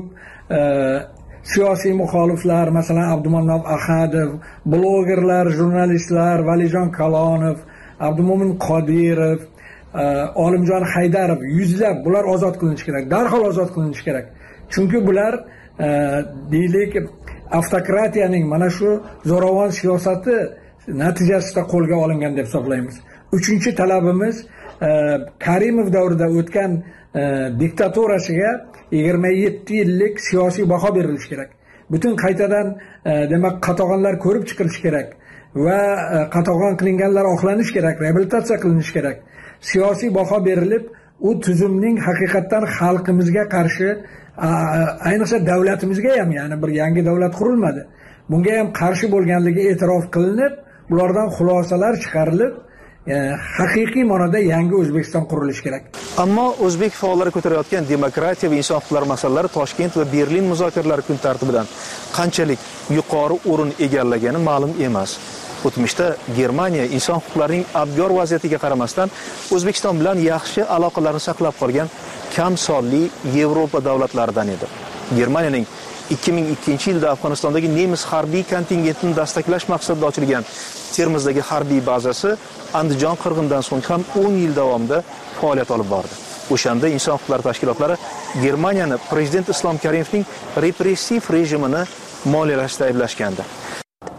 [SPEAKER 15] siyosiy muxoliflar, masalan Abdumannob Ahadov, blogerlar, jurnalistlar, Valijon Kalonov, Abdumo'min Qodirov, Olimjon Haydarov, yuzlab bular ozod qilinishi kerak, darhol ozod qilinishi kerak. Chunki bular deylik avtokratiyaning mana shu zo'ravon siyosati natijasida qo'lga olingan deb hisoblaymiz. Uchinchi talabimiz Karimov davrida o'tgan diktaturasiga yigirma yetti yillik siyosiy baho berilishi kerak. Butun qaytadan demak qatag'onlar ko'rib chiqilishi kerak va qatag'on qilinganlar oqlanish kerak, reabilitatsiya qilinishi kerak. Siyosiy baho berilib, u tuzumning haqiqatan xalqimizga qarshi, ayniqsa davlatimizga ham, ya'ni bir yangi davlat qurilmadi. Bunga ham qarshi bo'lganligi e'tirof qilinib, ulardan xulosalar chiqarilib, haqiqiy ma'noda yangi O'zbekiston qurilishi kerak.
[SPEAKER 6] Ammo o'zbek faollari ko'tarayotgan demokratiya va inson huquqlari masalalari Toshkent va Berlin muzokaralari kun tartibidan qanchalik yuqori o'rin egallagani ma'lum emas. O'tmishda Germaniya inson huquqlarining abgor vaziyatiga qaramasdan O'zbekiston bilan yaxshi aloqalarni saqlab qolgan kam sonli Yevropa davlatlaridan edi. Germaniyaning ikki ming ikkinchi yilda Afg'onistondagi nemis harbiy kontingentini dastaklash maqsadida ochilgan Termizdagi harbiy bazasi Andijon qirg'inidan so'ng ham o'n yil davomida faoliyat olib bordi. O'shanda inson huquqlari tashkilotlari Germaniyani prezident Islom Karimovning repressiv rejimini moliyalashda ayblashgandi.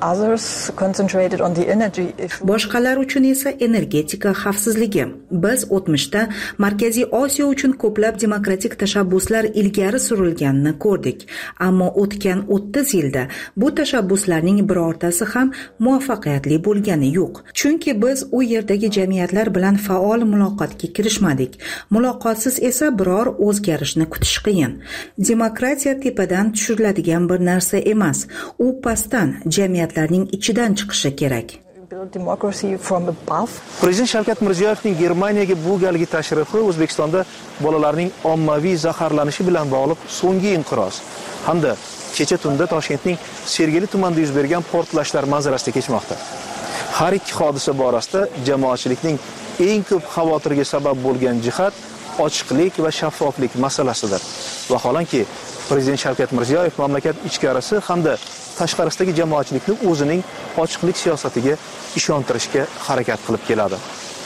[SPEAKER 13] others concentrated on the energy issue.
[SPEAKER 1] Boshqalar uchun esa energetika xavfsizligi. Biz o'tmishda Markaziy Osiyo uchun ko'plab demokratik tashabbuslar ilgari surilganini ko'rdik, ammo o'tgan o'ttiz yilda bu tashabbuslarning birortasi ham muvaffaqiyatli bo'lgani yo'q. Chunki biz u yerdagi jamiyatlar bilan faol muloqotga kirishmadik. Muloqotsiz esa biror o'zgarishni kutish qiyin. Demokratiya tepadan tushiriladigan bir narsa emas. U pastdan, jamiyatlarning ichidan chiqishi kerak.
[SPEAKER 6] Prezident Shavkat Mirziyoyevning Germaniyaga bu galgi tashrifi O'zbekistonda bolalarning ommaviy zaharlanishi bilan bog'liq so'nggi inqiroz hamda kecha tunda Toshkentning Sergeli tumanida yuz bergan portlashlar manzarasida kechmoqda. Har ikki hodisa borasida jamoatchilikning eng ko'p xavotirga sabab bo'lgan jihat ochiqlik va shaffoflik masalasidir. Vaholanki Prezident Shavkat Mirziyoyev mamlakat ichkarisi hamda tashqarisidagi jamoatchilikni o'zining ochiqlik siyosatiga ishontirishga harakat qilib keladi.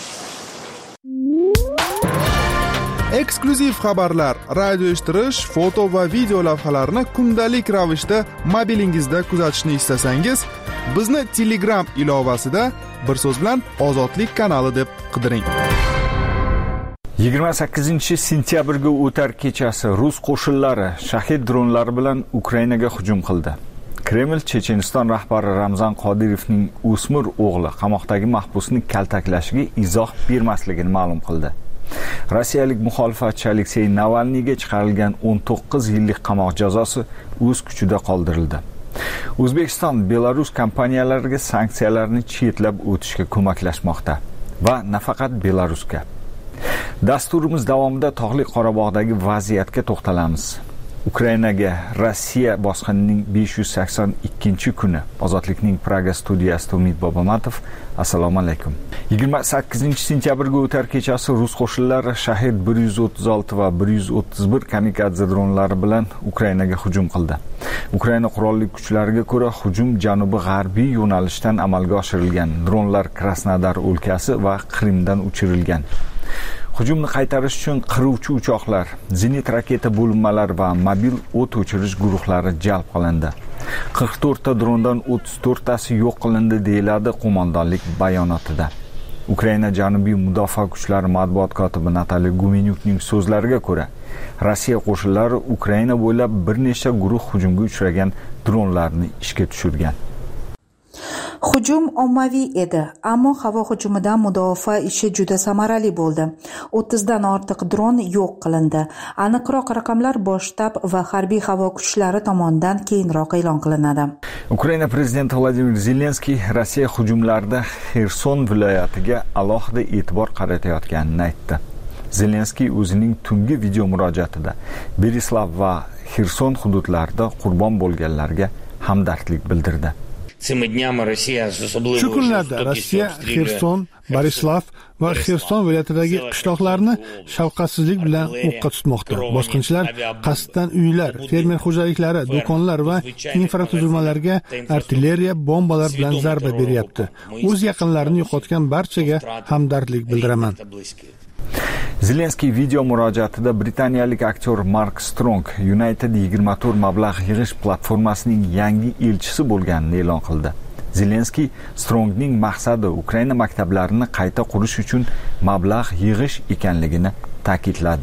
[SPEAKER 16] Eksklyuziv xabarlar, radio eshittirish, foto va video lavhalarni kundalik ravishda mobilingizda kuzatishni istasangiz, bizni Telegram ilovasida bir so'z bilan Ozodlik kanali deb qidiring.
[SPEAKER 7] yigirma sakkizinchi sentyabrga o'tar kechasi rus qo'shinlari shahid dronlari bilan Ukrainaga hujum qildi. Kreml Checheniston rahbari Ramzan Qodirovning o'smir o'g'li qamoqdagi mahbusni kaltaklashiga izoh bermasligini ma'lum qildi. Rossiyalik muxolifatchi Aleksey Navalniyga chiqarilgan o'n to'qqiz yillik qamoq jazosi o'z kuchida qoldirildi. O'zbekiston Belarus kompaniyalariga sanksiyalarni chetlab o'tishga ko'maklashmoqda va nafaqat Belarusga. Dasturimiz davomida Tog'li Qorabog'dagi vaziyatga to'xtalamiz. Ukrainaga Rossiya bosqinining besh yuz sakson ikkinchi kuni. Ozodlikning Praga studiyasida Umid Bobomatov. Assalomu alaykum. yigirma sakkizinchi sentyabrga o'tar kechasi rus qo'shinlari Shahid bir yuz o'ttiz olti va bir yuz o'ttiz bir kamikadze dronlari bilan Ukrainaga hujum qildi. Ukraina qurolli kuchlariga ko'ra hujum janubi-g'arbiy yo'nalishdan amalga oshirilgan. Dronlar Krasnodar o'lkasi va Qrimdan uchirilgan. Hujumni qaytarish uchun qiruvchi uchoqlar, zenit raketa bo'linmalari va mobil o't o'chirish guruhlari jalb qilindi. qirq to'rtta drondan o'ttiz to'rttasi yo'q qilindi deyiladi qo'mondonlik bayonotida. Ukraina Janubiy mudofaa kuchlari matbuot kotibi Nataliya Gumenyukning so'zlariga ko'ra, Rossiya qo'shinlari Ukraina bo'ylab bir nechta guruh hujumga uchragan dronlarni ishga tushirgan.
[SPEAKER 1] Hujum ommaviy edi, ammo havo hujumidan mudofaa ishi juda samarali bo'ldi. o'ttiz dan ortiq dron yo'q qilindi. Aniqroq raqamlar bosh shtab va harbiy havo kuchlari tomonidan keyinroq e'lon qilinadi.
[SPEAKER 7] Ukraina prezidenti Vladimir Zelenskiy Rossiya hujumlarida Xerson viloyatiga alohida e'tibor qaratayotganini aytdi. Zelenskiy o'zining tungi video murojaatida Berislav va Xerson hududlarida qurbon bo'lganlarga hamdardlik bildirdi.
[SPEAKER 2] Shu kunlarda Rossiya Xerson, Borislav va Xerson viloyatidagi qishloqlarni shafqatsizlik bilan o'qqa tutmoqda. Bosqinchilar qasddan uylar, fermer xo'jaliklari, do'konlar va infratuzilmalarga artilleriya, bombalar bilan zarba beryapti. O'z yaqinlarini yo'qotgan barchaga hamdardlik bildiraman.
[SPEAKER 7] Zelenskiy video murojaatida britaniyalik aktyor Mark Strong United yigirma to'rt mablag' yig'ish platformasining yangi elchisi bo'lganini e'lon qildi. Zelenskiy Strongning maqsadi Ukraina maktablarini qayta qurish uchun mablag' yig'ish ekanligini ta'kidladi.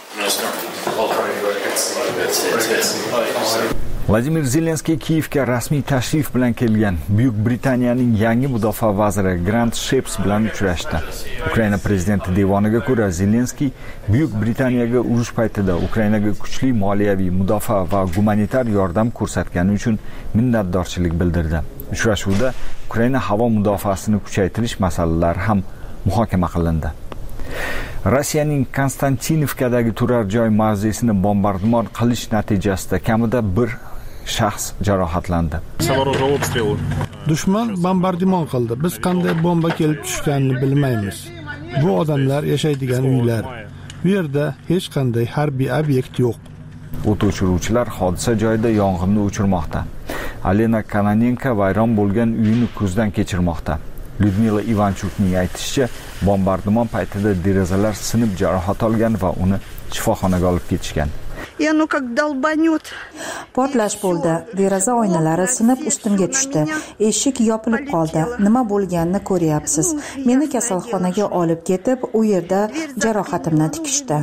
[SPEAKER 7] Vladimir Zelenskiy Kiyevga rasmiy tashrif bilan kelgan. Buyuk Britaniyaning yangi mudofaa vaziri Grant Shapps bilan uchrashdi. Ukraina prezidenti devoniga ko'ra, Zelenskiy Buyuk Britaniyaga urush paytida Ukrainaga kuchli moliyaviy mudofaa va gumanitar yordam ko'rsatgani uchun minnatdorchilik bildirdi. Uchrashuvda Ukraina havo mudofaasini kuchaytirish masalalari ham muhokama qilindi. Rossiyaning Konstantinovkadagi turar joy mavzesini bombardimon qilish natijasida kamida bir shaxs jarohatlandi.
[SPEAKER 2] Dushman bombardimon qildi. Biz qanday bomba kelib tushganini bilmaymiz. Bu odamlar yashaydigan uylar. Bu yerda hech qanday harbiy obyekt yo'q.
[SPEAKER 7] O't o'chiruvchilar hodisa joyida yong'inni o'chirmoqda. Alena Kananenko vayron bo'lgan uyini ko'zdan kechirmoqda. Lyudmila Ivanchukning aytishicha, bombardimon paytida derazalar sinib jarohat olgan va uni shifoxonaga olib ketishgan.
[SPEAKER 19] и оно как долбанет.
[SPEAKER 1] Portlash bo'ldi. Deraza oynalari sinib ustimga tushdi. Eshik yopilib qoldi. Nima bo'lganini ko'ryapsiz. Meni kasalxonaga olib ketib, u yerda jarohatimni tikishdi.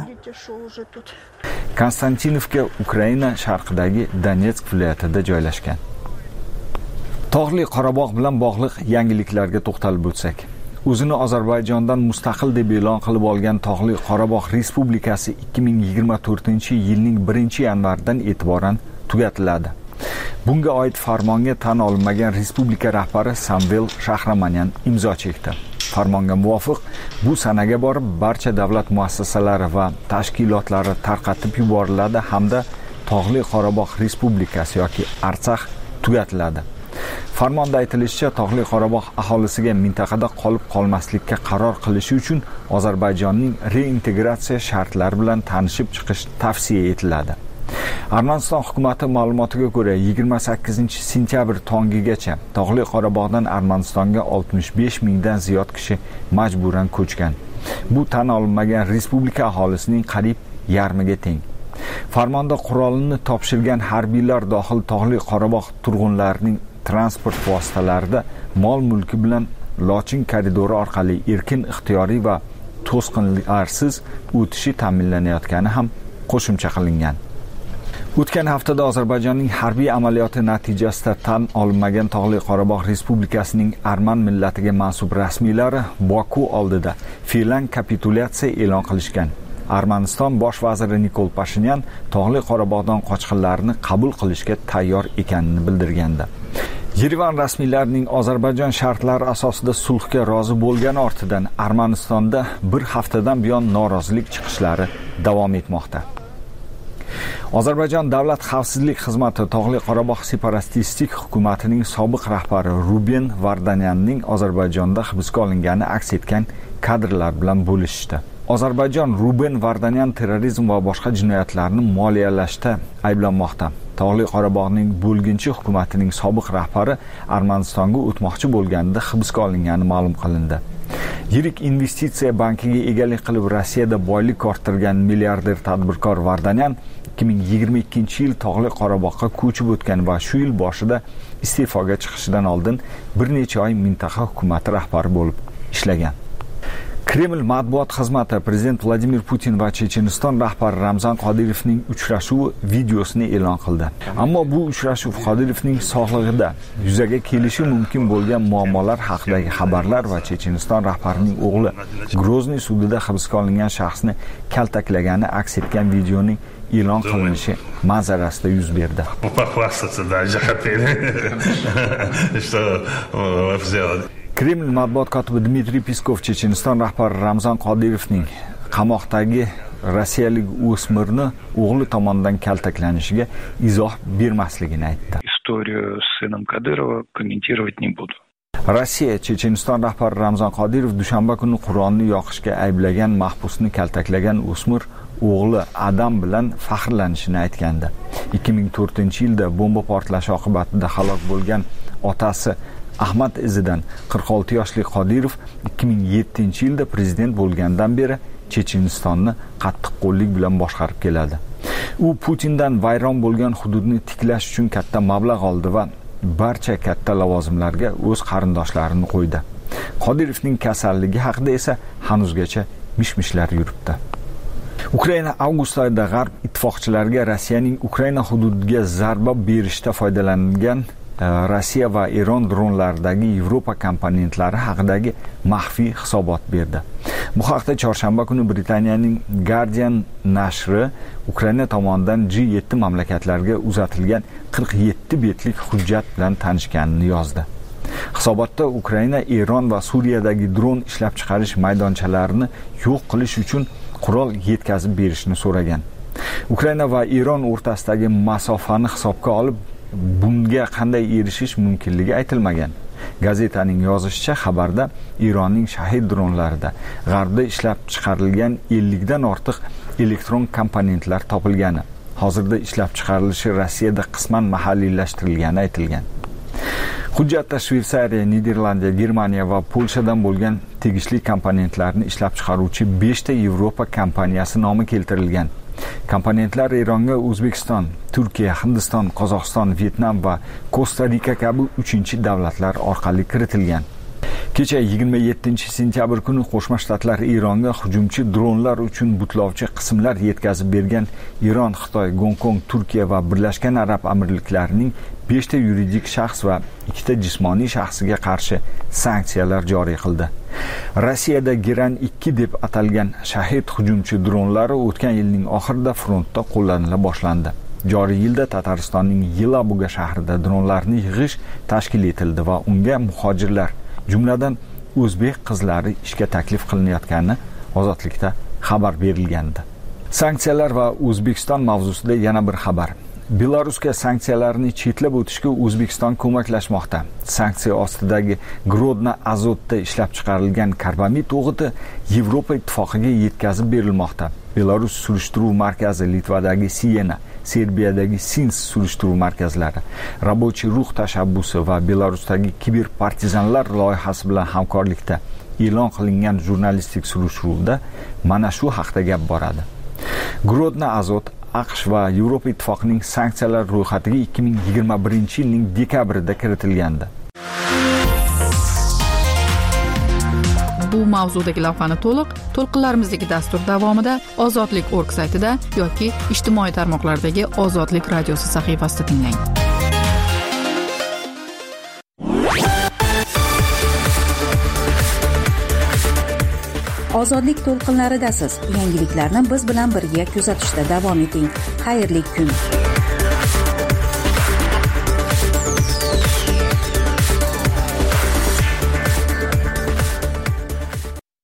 [SPEAKER 7] Konstantinovka Ukraina sharqidagi Donetsk viloyatida joylashgan. Tog'li Qorabog' bilan bog'liq yangiliklarga to'xtalib o'tsak. O'zini Ozarbayjondan mustaqil deb e'lon qilib olgan Tog'li Qorabog' Respublikasi ikki ming yigirma to'rtinchi yilning birinchi yanvaridan e'tiboran tugatiladi. Bunga oid farmonga tan olinmagan respublika rahbari Samvel Shahramanyan imzo chekdi. Farmonga muvofiq bu sanaga borib barcha davlat muassasalari va tashkilotlari tarqatib yuboriladi hamda Tog'li Qorabog' Respublikasi yoki Artsakh tugatiladi. Farmonda aytilishicha, Tog'li Qorabog' aholisiga mintaqada qolib qolmaslikka qaror qilishi uchun Ozarbayjonning reintegratsiya shartlari bilan tanishib chiqish tavsiya etiladi. Armaniston hukumati ma'lumotiga ko'ra, yigirma sakkizinchi sentyabr tongigacha Tog'li Qorabog'dan Armanistonga oltmish besh mingdan ziyod kishi majburan ko'chgan. Bu tan olinmagan respublika aholisining qariyb yarmiga teng. Farmonda qurolni topshirgan harbiylar dohil Tog'li Qorabog' turg'unlarining transport vositalarida mol-mulki bilan Lochin koridori orqali erkin, ixtiyoriy va to'sqinlarsiz o'tishi ta'minlanayotgani ham qo'shimcha qilingan. O'tgan haftada Ozarbayjonning harbiy amaliyoti natijasida tan olinmagan Tog'li Qorabog' Respublikasining arman millatiga mansub rasmiylari Boku oldida fe'lan kapitulyatsiya e'lon qilishgan. Armaniston bosh vaziri Nikol Pashinyan Tog'li Qorabog'dan qochqinlarni qabul qilishga tayyor ekanini bildirgandi. Yerevan rasmiylarining Ozarbayjon shartlari asosida sulhga rozi bo'lgani ortidan Armanistonda bir haftadan buyon norozilik chiqishlari davom etmoqda. Ozarbayjon davlat xavfsizlik xizmati Tog'li Qorabog' separatistik hukumatining sobiq rahbari Ruben Vardanyanning Ozarbayjonda hibsga olingani aks etgan kadrlar bilan bo'lishdi. Ozarbayjon Ruben Vardanyan terrorizm va boshqa jinoyatlarni moliyalashda ayblanmoqda. Tog'li Qorabog'ning bo'lginchi hukumatining sobiq rahbari Armanistonga o'tmoqchi bo'lganida hibsga olingani ma'lum qilindi. Yirik investitsiya bankiga egalik qilib Rossiyada boylik orttirgan milliarder tadbirkor Vardanyan ikki ming yigirma ikkinchi yil Tog'li Qorabog'ga ko'chib o'tgan va shu yil boshida iste'foga chiqishidan oldin bir necha oy mintaqa hukumati rahbari bo'lib ishlagan. Kreml matbuot xizmati Prezident Vladimir Putin va Checheniston rahbari Ramzan Qodirovning uchrashuvi videosini e'lon qildi. Ammo bu uchrashuv Qodirovning sog'lig'ida yuzaga kelishi mumkin bo'lgan muammolar haqidagi xabarlar va Checheniston rahbarining o'g'li Grozniy sudida hibsga olingan shaxsni kaltaklagani aks etgan videoning e'lon qilinishi manzarasida yuz berdi. Kreml matbuot kotibi Dmitriy Peskov Checheniston rahbari Ramzan Qodirovning qamoqdagi rossiyalik o'smirni o'g'li tomonidan kaltaklanishiga izoh bermasligini aytdi.
[SPEAKER 17] Историю с сыном Кадырова комментировать не буду.
[SPEAKER 7] Rossiya Checheniston rahbari Ramzan Qodirov dushanba kuni Qur'onni yoqishga ayblagan mahbusni kaltaklagan o'smir o'g'li Adam bilan faxrlanishini aytgandi. ikki ming to'rtinchi yilda bomba portlashi oqibatida halok bo'lgan otasi Ahmad izidan qirq olti yoshli Qodirov ikki ming yettinchi yilda prezident bo'lgandan beri Chechenistonni qattiqqo'llik bilan boshqarib keladi. U Putindan vayron bo'lgan hududni tiklash uchun katta mablag' oldi va barcha katta lavozimlarga o'z qarindoshlarini qo'ydi. Qodirovning kasalligi haqida esa hanuzgacha mishmishlar yuribdi. Ukraina avgust oyida G'arb ittifoqchilariga Rossiyaning Ukraina hududiga zarba berishda foydalangan Rossiya va Eron dronlaridagi Yevropa komponentlari haqidagi maxfiy hisobot berdi. Bu haqda chorshanba kuni Britaniyaning Guardian nashri Ukraina tomonidan G yetti mamlakatlarga uzatilgan qirq yetti betlik hujjat bilan tanishganini yozdi. Hisobotda Ukraina Eron va Suriyadagi dron ishlab chiqarish maydonchalarini yo'q qilish uchun qurol yetkazib berishni so'ragan. Ukraina va Eron o'rtasidagi masofani hisobga olib bunga qanday erishish mumkinligi aytilmagan. Gazetaning yozishicha, xabarda Eronning Shahid dronlarida G'arbda ishlab chiqarilgan ellik dan ortiq elektron komponentlar topilgani, hozirda ishlab chiqarilishi Rossiyada qisman mahalliylashtirilgani aytilgan. Hujjatda Shveysariya, Niderlandiya, Germaniya va Polshadan bo'lgan tegishli komponentlarni ishlab chiqaruvchi besh ta Yevropa kompaniyasi nomi keltirilgan. Komponentlar Eronga O'zbekiston, Turkiya, Hindiston, Qozog'iston, Vyetnam va Kosta-Rika kabi uchinchi davlatlar orqali kiritilgan. Kecha yigirma yettinchi sentyabr kuni Qo'shma Shtatlar Eronga hujumchi dronlar uchun butlovchi qismlar yetkazib bergan Eron, Xitoy, Gonkong, Turkiya va Birlashgan Arab Amirliklarining besh ta yuridik shaxs va ikki ta jismoniy shaxsiga qarshi sanksiyalar joriy qildi. Rossiyada Geran ikki deb atalgan shahid hujumchi dronlari o'tgan yilning oxirida frontda qo'llanila boshlandi. Joriy yilda Tataristonning Yelabuga shahrida dronlarni yig'ish tashkil etildi va unga muhojirlar, jumladan o'zbek qizlari ishga taklif qilinayotgani Ozodlikda xabar berilgandi. Sanksiyalar va O'zbekiston mavzusida yana bir xabar. Belarusga sanksiyalarni chetlab o'tishga O'zbekiston ko'maklashmoqda. Sanksiya ostidagi Grodno azotda ishlab chiqarilgan karbamid o'g'iti Yevropa ittifoqiga yetkazib berilmoqda. Belarus surishtiruv markazi Litvadagi Siyena, Serbiyadagi Sins surishtiruv markazlari, Rabochiy ruh tashabbusi va Belarusdagi kiber partizanlar loyihasi bilan hamkorlikda e'lon qilingan jurnalistik surishtiruvda mana shu haqda gap boradi. Grodno azot AQSh va Yevropa ittifoqining sanksiyalar ro'yxatiga ikki ming yigirma birinchi yilning dekabrida kiritilgandi.
[SPEAKER 9] Bu mavzudagi lavhani to'liq to'lqinlarimizdagi dastur davomida ozodlik nokta org saytida yoki ijtimoiy tarmoqlardagi Ozodlik radiosi sahifasida tinglang.
[SPEAKER 1] Ozodlik to'lqinlaridasiz. Yangiliklarni biz bilan birga kuzatishda davom eting. Xayrli kun.